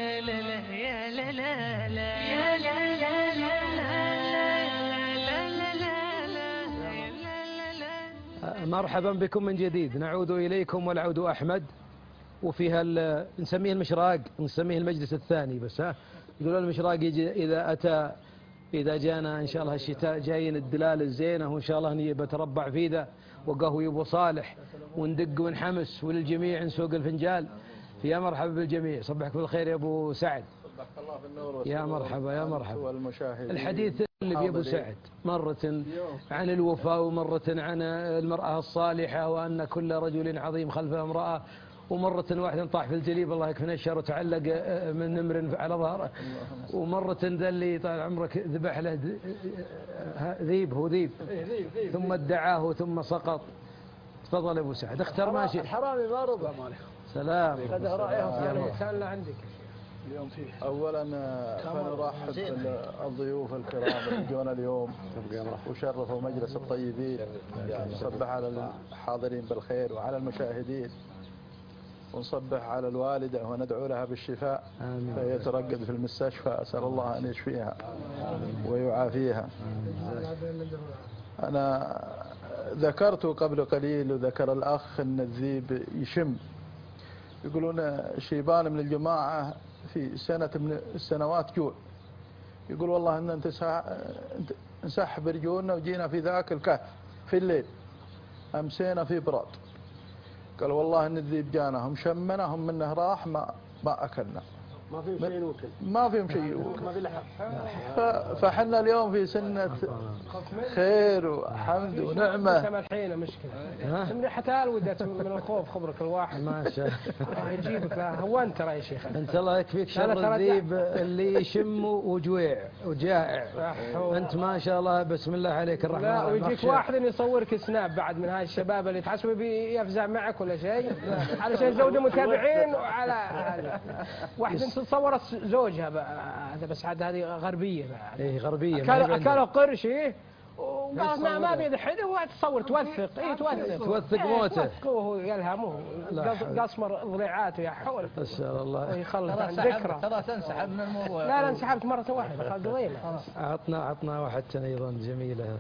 مرحبا بكم من جديد. نعود إليكم والعود أحمد، وفيها نسميه المشراق، نسميه المجلس الثاني بس. ها يقولون المشراق يجي إذا جانا إن شاء الله الشتاء جايين الدلال الزينة، وإن شاء الله نجي بتربع في ذا وقهوي أبو صالح وندق ونحمس، وللجميع نسوق الفنجال. يا مرحبا بالجميع، صبحك بالخير يا أبو سعد. صبحك الله بالنور. يا مرحبا يا مرحبا. والمشاهدين الحديث اللي بأبو سعد مرة عن الوفاء، ومرة عن المرأة الصالحة، وأن كل رجل عظيم خلفه امرأة، ومرة واحدة طاح في الجليب الله يكفي الشر وتعلق من نمر على ظهره، ومرة ذا اللي طال عمرك ذبح له ذيب، هو ذيب ثم ادعاه ثم سقط. تفضل يا ابو سعد، اختر ماشي. الحرامي ما رضى مالك. سلام. قد رايهم كان له عندك اليوم فيه. اولا فنرحب بالضيوف الكرام اللي جونا اليوم وشرفوا مجلس الطيبين، نصبح على الحاضرين بالخير وعلى المشاهدين، ونصبح على الوالدة وندعو لها بالشفاء. آمين. فهي ترقد في المستشفى، أسأل الله أن يشفيها ويعافيها. أنا ذكرت قبل قليل وذكر الأخ أن الذيب يشم. يقولون شيبان من الجماعة في سنة من السنوات جوع، يقول والله أن نسحب رجولنا وجينا في ذاك الكهف في الليل، أمسينا في براد. قال والله ان الذيب جانا، هم شمنا، هم منه راح ما اكلنا، ما فيهم شيء يوكل، ما فيهم شيء يوكل، ما في لحم. فحنا اليوم في سنة خير وحمد ونعمة. كما الحين مشكلة من حتى ودت من الخوف خبرك الواحد ما شاء الله يجيبك. هو انت ترى يا شيخ، انت الله يكفيك شر الذيب اللي يشم وجويع وجائع. انت ما شاء الله بسم الله عليك الرحمن لا ويجيك واحد يصورك سناب بعد من هاي الشباب اللي تحسبه بيفزع معك ولا شيء علشان يزود متابعين، وعلى واحد تصور زوجها هذا بس عاد هذه غربية بقى. ايه غربية. أكلوا قرش إيه وقال ما بيد حدا، هو تصور توثق. إيه توثق موته. وهو يلهمه قصمر ضليعاته يا حول. ما شاء الله. ويخلص عن ذكرى. ترى تنسحب من الموضوع. لا انسحبت مرة واحدة خالد ضيمة. عطنا واحد أيضا جميلة.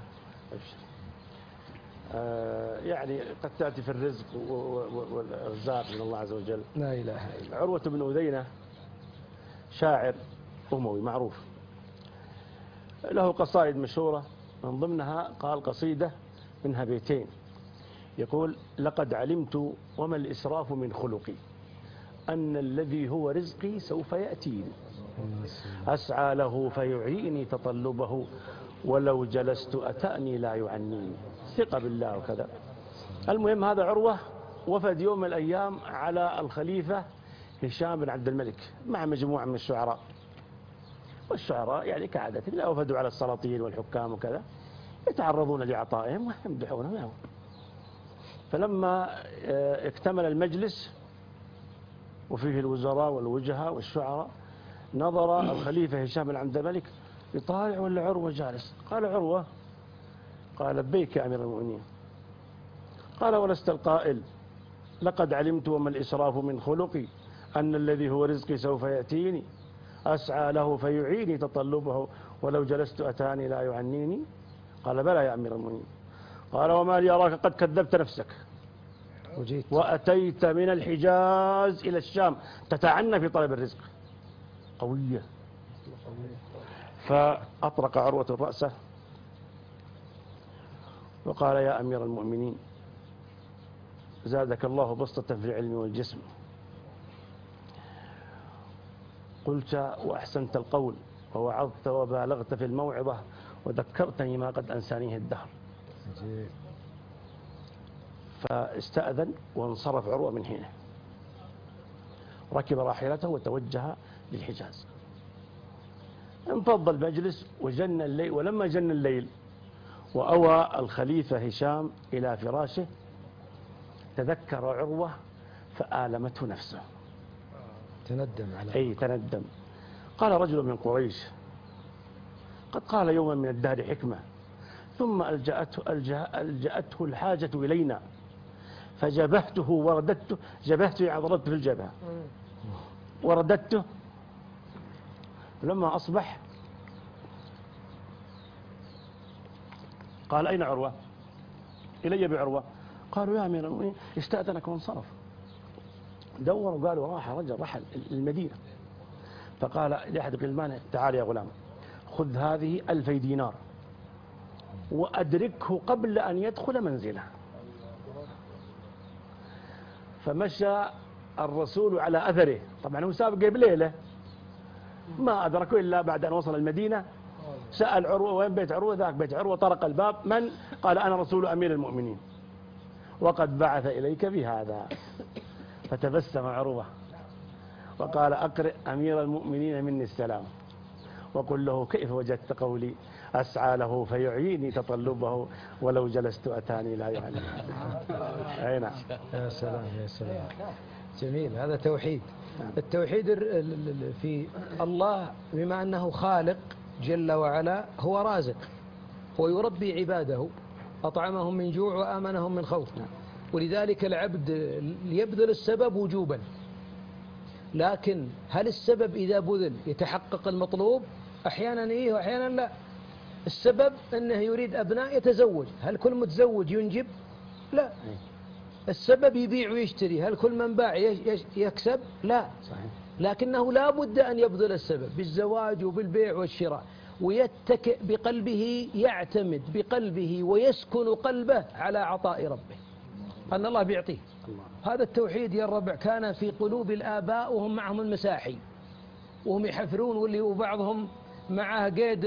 يعني قد تأتي في الرزق والأرزاق من الله عز وجل. لا إله إلا الله. عروة بن أذينة شاعر أموي معروف، له قصائد مشهورة، من ضمنها قال قصيدة منها بيتين يقول: لقد علمت وما الإسراف من خلقي، أن الذي هو رزقي سوف يأتيني، أسعى له فيعيني تطلبه، ولو جلست أتأني لا يعنيني. ثقة بالله وكذا. المهم هذا عروة وفد يوم من الأيام على الخليفة هشام بن عبد الملك مع مجموعة من الشعراء، والشعراء يعني كعادة لا وفدوا على السلاطين والحكام وكذا يتعرضون لعطائهم ويمدحونهم. فلما اكتمل المجلس وفيه الوزراء والوجهاء والشعراء، نظر الخليفة هشام بن عبد الملك يطالع ولا عروة جالس. قال: عروة. قال: لبيك يا أمير المؤمنين. قال: ولست القائل لقد علمت وما الإسراف من خلقي، أن الذي هو رزقي سوف يأتيني، أسعى له فيعيني تطلبه، ولو جلست أتاني لا يعنيني. قال: بلى يا أمير المؤمنين. قال: وما لي أراك قد كذبت نفسك وأتيت من الحجاز إلى الشام تتعنى في طلب الرزق. قوية. فأطرق عروة رأسه وقال: يا أمير المؤمنين، زادك الله بسطة في العلم والجسم، قلت وأحسنت القول ووعظت وبالغت في الموعظة وذكرتني ما قد أنسانيه الدهر. فاستأذن وانصرف عروة من حينه، ركب راحلته وتوجه للحجاز. انفض المجلس وجن الليل، ولما جن الليل وأوى الخليفة هشام إلى فراشه تذكر عروة فآلمته نفسه. تندم على أي تندم. قال رجل من قريش: قد قال يوما من الدهر حكمة، ثم ألجأته الحاجة إلينا فجبهته ورددته. جبهته يعني ضربت في الجبهة ورددته. لما أصبح قال: أين عروة؟ إلي بعروة. قالوا يا أمير المؤمنين استأذنك وانصرف. دوروا قالوا راح رجل رحل المدينة. فقال لأحد غلمانه تعال يا غلام خذ هذه 2000 دينار وأدركه قبل أن يدخل منزله. فمشى الرسول على أثره، طبعا هو سابق بليلة ما أدركه إلا بعد أن وصل المدينة. سأل عروة وين بيت عروة؟ ذاك بيت عروة. طرق الباب، من؟ قال أنا رسول أمير المؤمنين وقد بعث إليك بهذا. فتبسم عروة وقال أقرئ أمير المؤمنين مني السلام وقل له كيف وجدت قولي أسعى له فيعيني تطلبه ولو جلست أتاني لا يعني. أي نعم. يا سلام يا سلام، جميل. هذا توحيد. التوحيد في الله بما أنه خالق جل وعلا، هو رازق ويربي عباده، أطعمهم من جوع وآمنهم من خوف. ولذلك العبد يبذل السبب وجوبا، لكن هل السبب إذا بذل يتحقق المطلوب؟ أحيانا إيه وأحيانا لا. السبب أنه يريد أبناء يتزوج، هل كل متزوج ينجب؟ لا. السبب يبيع ويشتري، هل كل من باع يكسب؟ لا. لكنه لا بد أن يبذل السبب بالزواج وبالبيع والشراء، ويتكئ بقلبه، يعتمد بقلبه ويسكن قلبه على عطاء ربه، أن الله بيعطيه. هذا التوحيد يا الربع كان في قلوب الآباء وهم معهم المساحي وهم يحفرون، واللي وبعضهم معه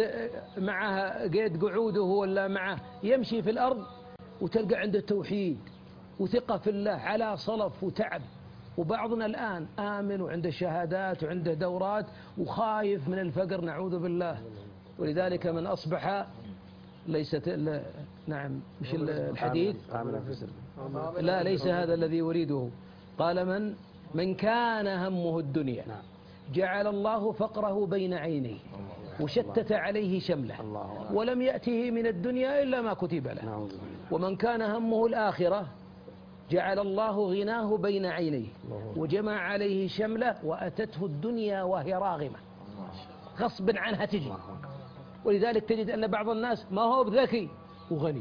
قيد قعوده ولا معه يمشي في الأرض وتلقى عنده توحيد وثقة في الله على صلف وتعب. وبعضنا الآن آمن وعنده شهادات وعنده دورات وخايف من الفقر، نعوذ بالله. ولذلك من أصبح ليست نعم مش الحديث، لا ليس هذا الذي أريده. قال من كان همه الدنيا جعل الله فقره بين عينيه وشتت عليه شمله ولم يأته من الدنيا إلا ما كتب له. ومن كان همه الآخرة جعل الله غناه بين عينيه وجمع عليه شمله وأتته الدنيا وهي راغمة غصب عنها تجي. ولذلك تجد أن بعض الناس ما هو بذكي وغني،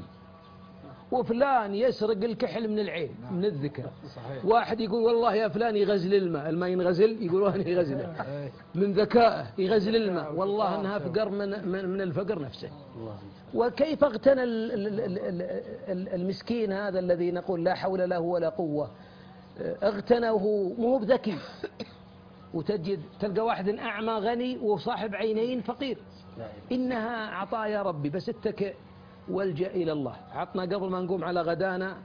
وفلان يسرق الكحل من العين من الذكر. واحد يقول والله يا فلان يغزل الماء ينغزل، يقول أنا يغزله من ذكائه يغزل الماء، والله أنها فقر من الفقر نفسه. وكيف اغتنى المسكين هذا الذي نقول لا حول له ولا قوة، اغتنى وهو مو بذكي. وتجد تلقى واحد أعمى غني وصاحب عينين فقير. إنها عطايا ربي، بس اتكئ والجأ إلى الله. عطنا قبل ما نقوم على غدانا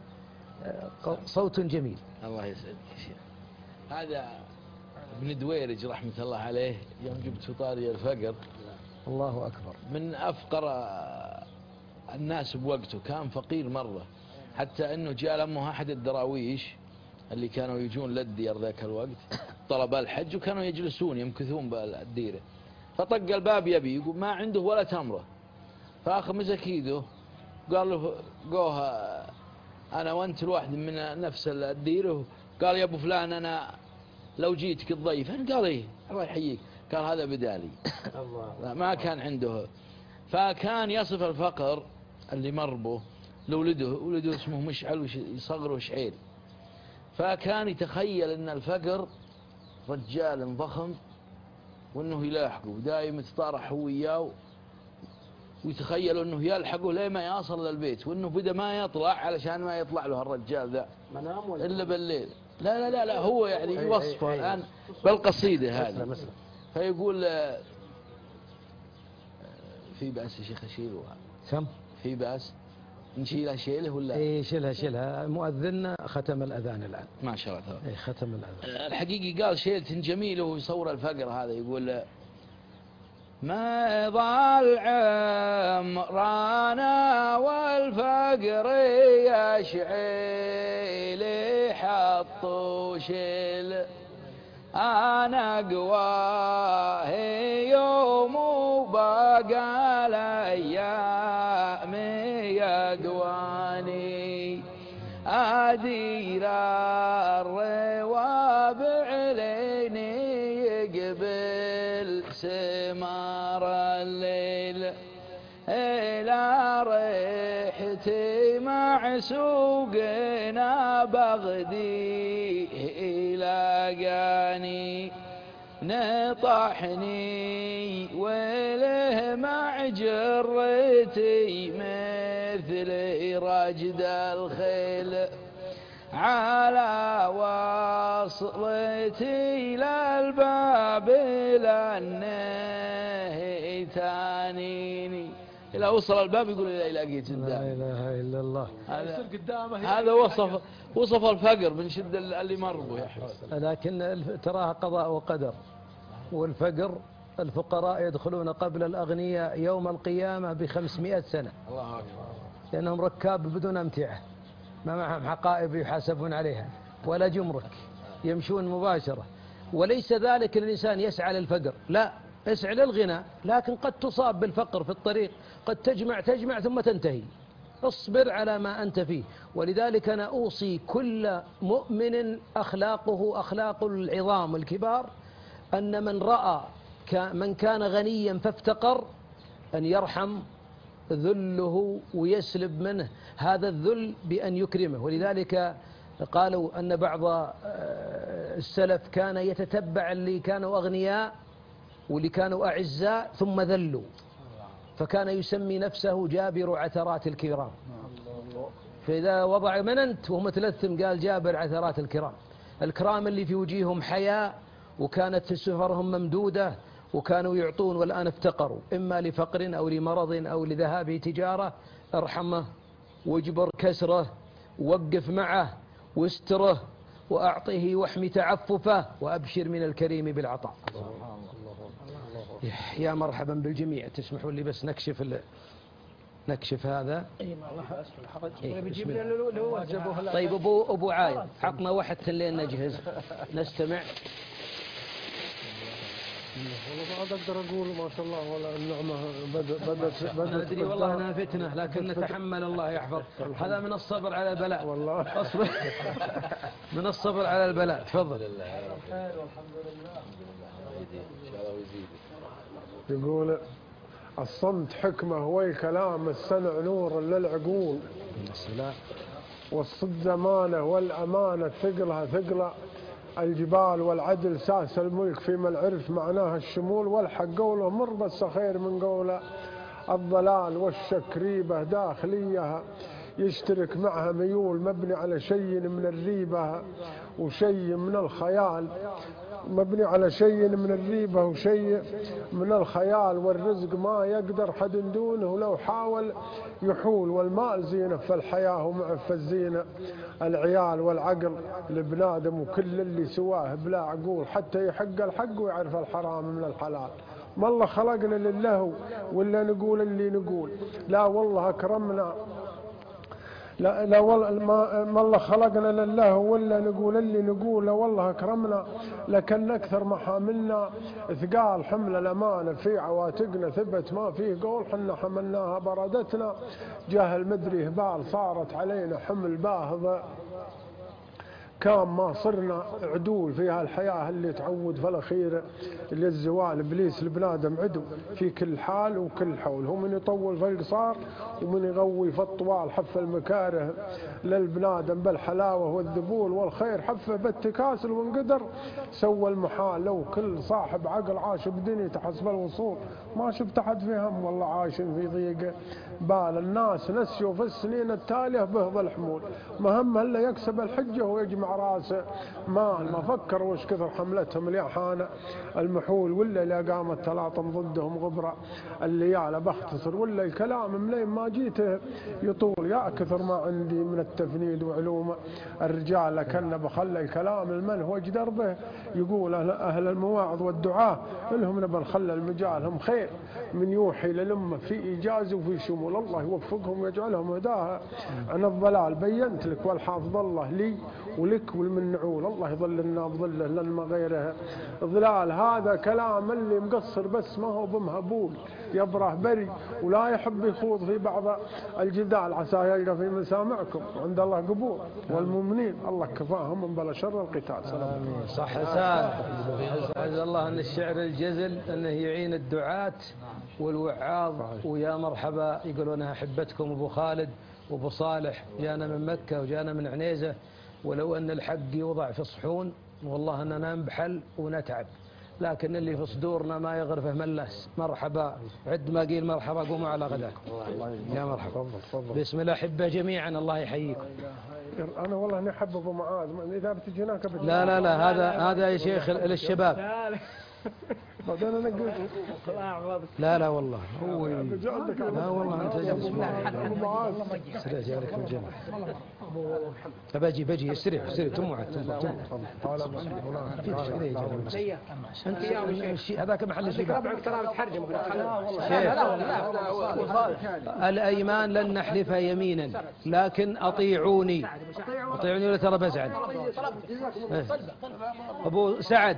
صوت جميل. الله يسعدك يا شيخ. هذا ابن دويرج رحمة الله عليه يوم جبت طاري الفقر، الله أكبر، من أفقر الناس بوقته، كان فقير مرة، حتى أنه جاء لأمه أحد الدراويش اللي كانوا يجون للدير ذاك الوقت طلب الحج، وكانوا يجلسون يمكثون بالديرة. فطق الباب يبي، يقول ما عنده ولا تمرة. فأخذ مسك ايده قال له قوه أنا وأنت الواحد من نفس الديرة. قال يا أبو فلان أنا لو جيتك الضيف. قال إيه الله يحييك. قال هذا بدالي. ما كان عنده. فكان يصف الفقر اللي مر به لولده اسمه مشعل يصغره شعيل. فكان يتخيل أن الفقر رجال ضخم وأنه يلاحقه دائما يتطارح هو وياه، ويتخيل أنه يلحقه ليه ما يصل للبيت، وأنه بدأ ما يطلع علشان ما يطلع له الرجال ذا إلا بالليل. لا لا لا هو يعني يوصفه الآن بالقصيدة هذه. فيقول في بأس يا شيخ أشيله. كم؟ في بأس نشيلها شيله ولا؟ اي شيلها. مؤذن ختم الأذان الآن ما شاء الله. اي ختم الأذان. الحقيقي قال شيلة جميلة ويصور الفقر هذا. يقول ما ضل عمرانا والفقر يشعل حطوا شيل أنا قواه يوم وبقى الأيام يقواني أدير الروابع ليني يقبل سمار الليل إلى ريحتي مع سوقنا بغدي لاقاني نطحني وله مع جرتي مثل راجد الخيل على وصلتي للباب لأنه تانيني إلى وصل الباب يقول لا لقيت لا إله إلا الله. هذا وصف الفقر من شد اللي مر به. لكن تراها قضاء وقدر. والفقر الفقراء يدخلون قبل الأغنياء يوم القيامة ب500 سنة. الله أكبر. لأنهم ركاب بدون أمتعة، ما معهم حقائب يحاسبون عليها ولا جمرك، يمشون مباشرة. وليس ذلك الإنسان يسعى للفقر، لا، اسعى للغنى، لكن قد تصاب بالفقر في الطريق، قد تجمع ثم تنتهي. اصبر على ما أنت فيه. ولذلك أنا أوصي كل مؤمن أخلاقه أخلاق العظام الكبار، أن من رأى من كان غنيا فافتقر أن يرحم ذله ويسلب منه هذا الذل بأن يكرمه. ولذلك قالوا أن بعض السلف كان يتتبع اللي كانوا أغنياء واللي كانوا أعزاء ثم ذلوا، فكان يسمي نفسه جابر عثرات الكرام. فإذا وضع من أنت وهو متلثم قال جابر عثرات الكرام، الكرام اللي في وجيههم حياء وكانت سفرهم ممدودة وكانوا يعطون، والآن افتقروا إما لفقر أو لمرض أو لذهاب تجارة. ارحمه واجبر كسره، ووقف معه واستره وأعطه واحمي تعففه وأبشر من الكريم بالعطاء. يا مرحبا بالجميع. تسمحوا لي بس نكشف هذا. طيب أبو عايض عطنا واحد لين نجهز نستمع. والله ما أقدر أقول ما شاء الله ولا النعمة بدت ندري والله أنها فتنة، لكن نتحمل الله يحفظ. هذا من الصبر على البلاء. والله أصبر من الصبر على البلاء. تفضل. يقول الصمت حكمة والكلام السمع نور للعقول، والصدق زمانه والأمانة ثقلها ثقلة الجبال، والعدل ساس الملك في من عرف معناها الشمول، والحق قوله مر بس خير من قوله الضلال، والشك ريبة داخلية يشترك معها ميول مبني على شيء من الريبة وشيء من الخيال، مبني على شيء من الريبة وشيء من الخيال، والرزق ما يقدر حد دونه لو حاول يحول، والمال زينة في الحياة ومعف الزينة العيال، والعقل لبنادم وكل اللي سواه بلا عقول، حتى يحق الحق ويعرف الحرام من الحلال. ما الله خلقنا لله ولا نقول اللي نقول، لا والله أكرمنا، لا والله ما الله خلقنا لله ولا نقول اللي نقول، لا والله أكرمنا لكن أكثر ما حاملنا ثقال حمل الأمانة في عواتقنا، ثبت ما فيه قول حنا حملناها بردتنا، جهل مدري هبال صارت علينا حمل باهظ، كان ما صرنا عدول في هالحياة اللي تعود في الأخير للزوال. إبليس البنادم عدو في كل حال وكل حول، هو من يطول في القصار ومن يغوي في الطوال، حف المكاره للبنادم بالحلاوة والذبول، والخير حفه بالتكاسل وانقدر سوى المحال. لو كل صاحب عقل عاش بدنيا تحسب الوصول، ما شفت أحد في هم والله عايش في ضيق بال. الناس نسيوا في السنين التالية بهض الحمول، مهم هلا يكسب الحجة ويجمع راسه مال، ما فكر وش كثر حملتهم اليحانة المحول، ولا اللي قامت تلاطم ضدهم غبرة الليالة بختصر، ولا الكلام ملين ما جيته يطول، يا كثر ما عندي من التفنيد وعلوم الرجال، لكن بخلي الكلام المنهوج دربه، يقول أهل المواعظ والدعاء لهم نبى نخلي المجال هم خير من يوحي للأمة في إيجاز وفي شمول، الله يوفقهم ويجعلهم هداها عن الضلال. بينت لك والحافظ الله لي ولك والمن نعول، الله يظلنا بظله لن ما غيره ظلال. هذا كلام اللي مقصر بس ما هو بمهبول، يبره بري ولا يحب يخوض في بعض الجدال، عسى يلقى في مسامعكم وعند الله قبول، والمؤمنين الله كفاهم من بلا شر القتال. آمين. صح حسان. عز الله أن الشعر الجزل أنه يعين الدعاة والوعاظ، ويا مرحبا يقولون أحبتكم أبو خالد وابو صالح جانا من مكة وجانا من عنيزة، ولو أن الحق يوضع في الصحون والله أننا نبحل ونتعب، لكن اللي في صدورنا ما يغرفه ملس. مرحبا، عد ما قيل مرحبا، قوموا على غداكم. يا مرحبا. بسم الله، أحبة جميعا، الله يحييكم. أنا والله إني أحب أبو معاذ، إذا بتجي هناك لا لا لا، هذا يا شيخ للشباب. لا لا والله هو لا والله أنت سريع عليك الجنة. بجي سريع تم هذاك محل الشباب. الأيمان لن نحلفها يمينا، لكن أطيعوني ولا ترى بزعل. أبو سعد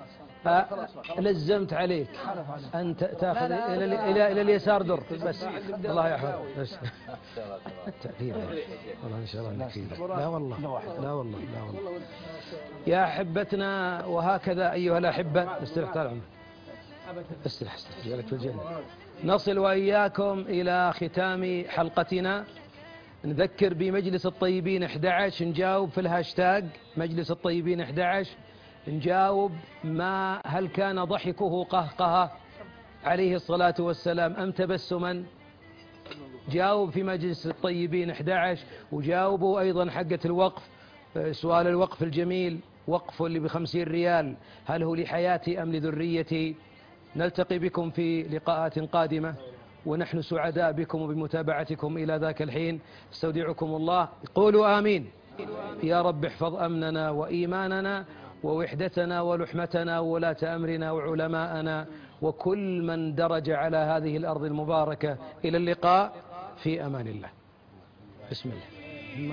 لزمت عليك أن تأخذ إلى اليسار در بس. الله يحفظك. التأثير والله إن شاء الله نكفي. لا والله يا أحبتنا. وهكذا أيها الأحبة، استرح طال عمرك، استرح جالك في الجنة. نصل وإياكم إلى ختام حلقتنا. نذكر بمجلس الطيبين 11، نجاوب في الهاشتاج مجلس الطيبين 11، نجاوب هل كان ضحكه قهقه عليه الصلاة والسلام أم تبسما. جاوب في مجلس الطيبين 11، وجاوبوا أيضا حقة الوقف، سؤال الوقف الجميل، وقف اللي ب50 ريال، هل هو لحياتي أم لذريتي؟ نلتقي بكم في لقاءات قادمة، ونحن سعداء بكم وبمتابعتكم إلى ذاك الحين. استودعكم الله. قولوا آمين. يا رب احفظ أمننا وإيماننا ووحدتنا ولحمتنا وولاة أمرنا وعلماءنا وكل من درج على هذه الأرض المباركة. إلى اللقاء في أمان الله. بسم الله.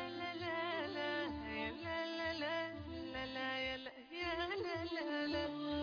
لا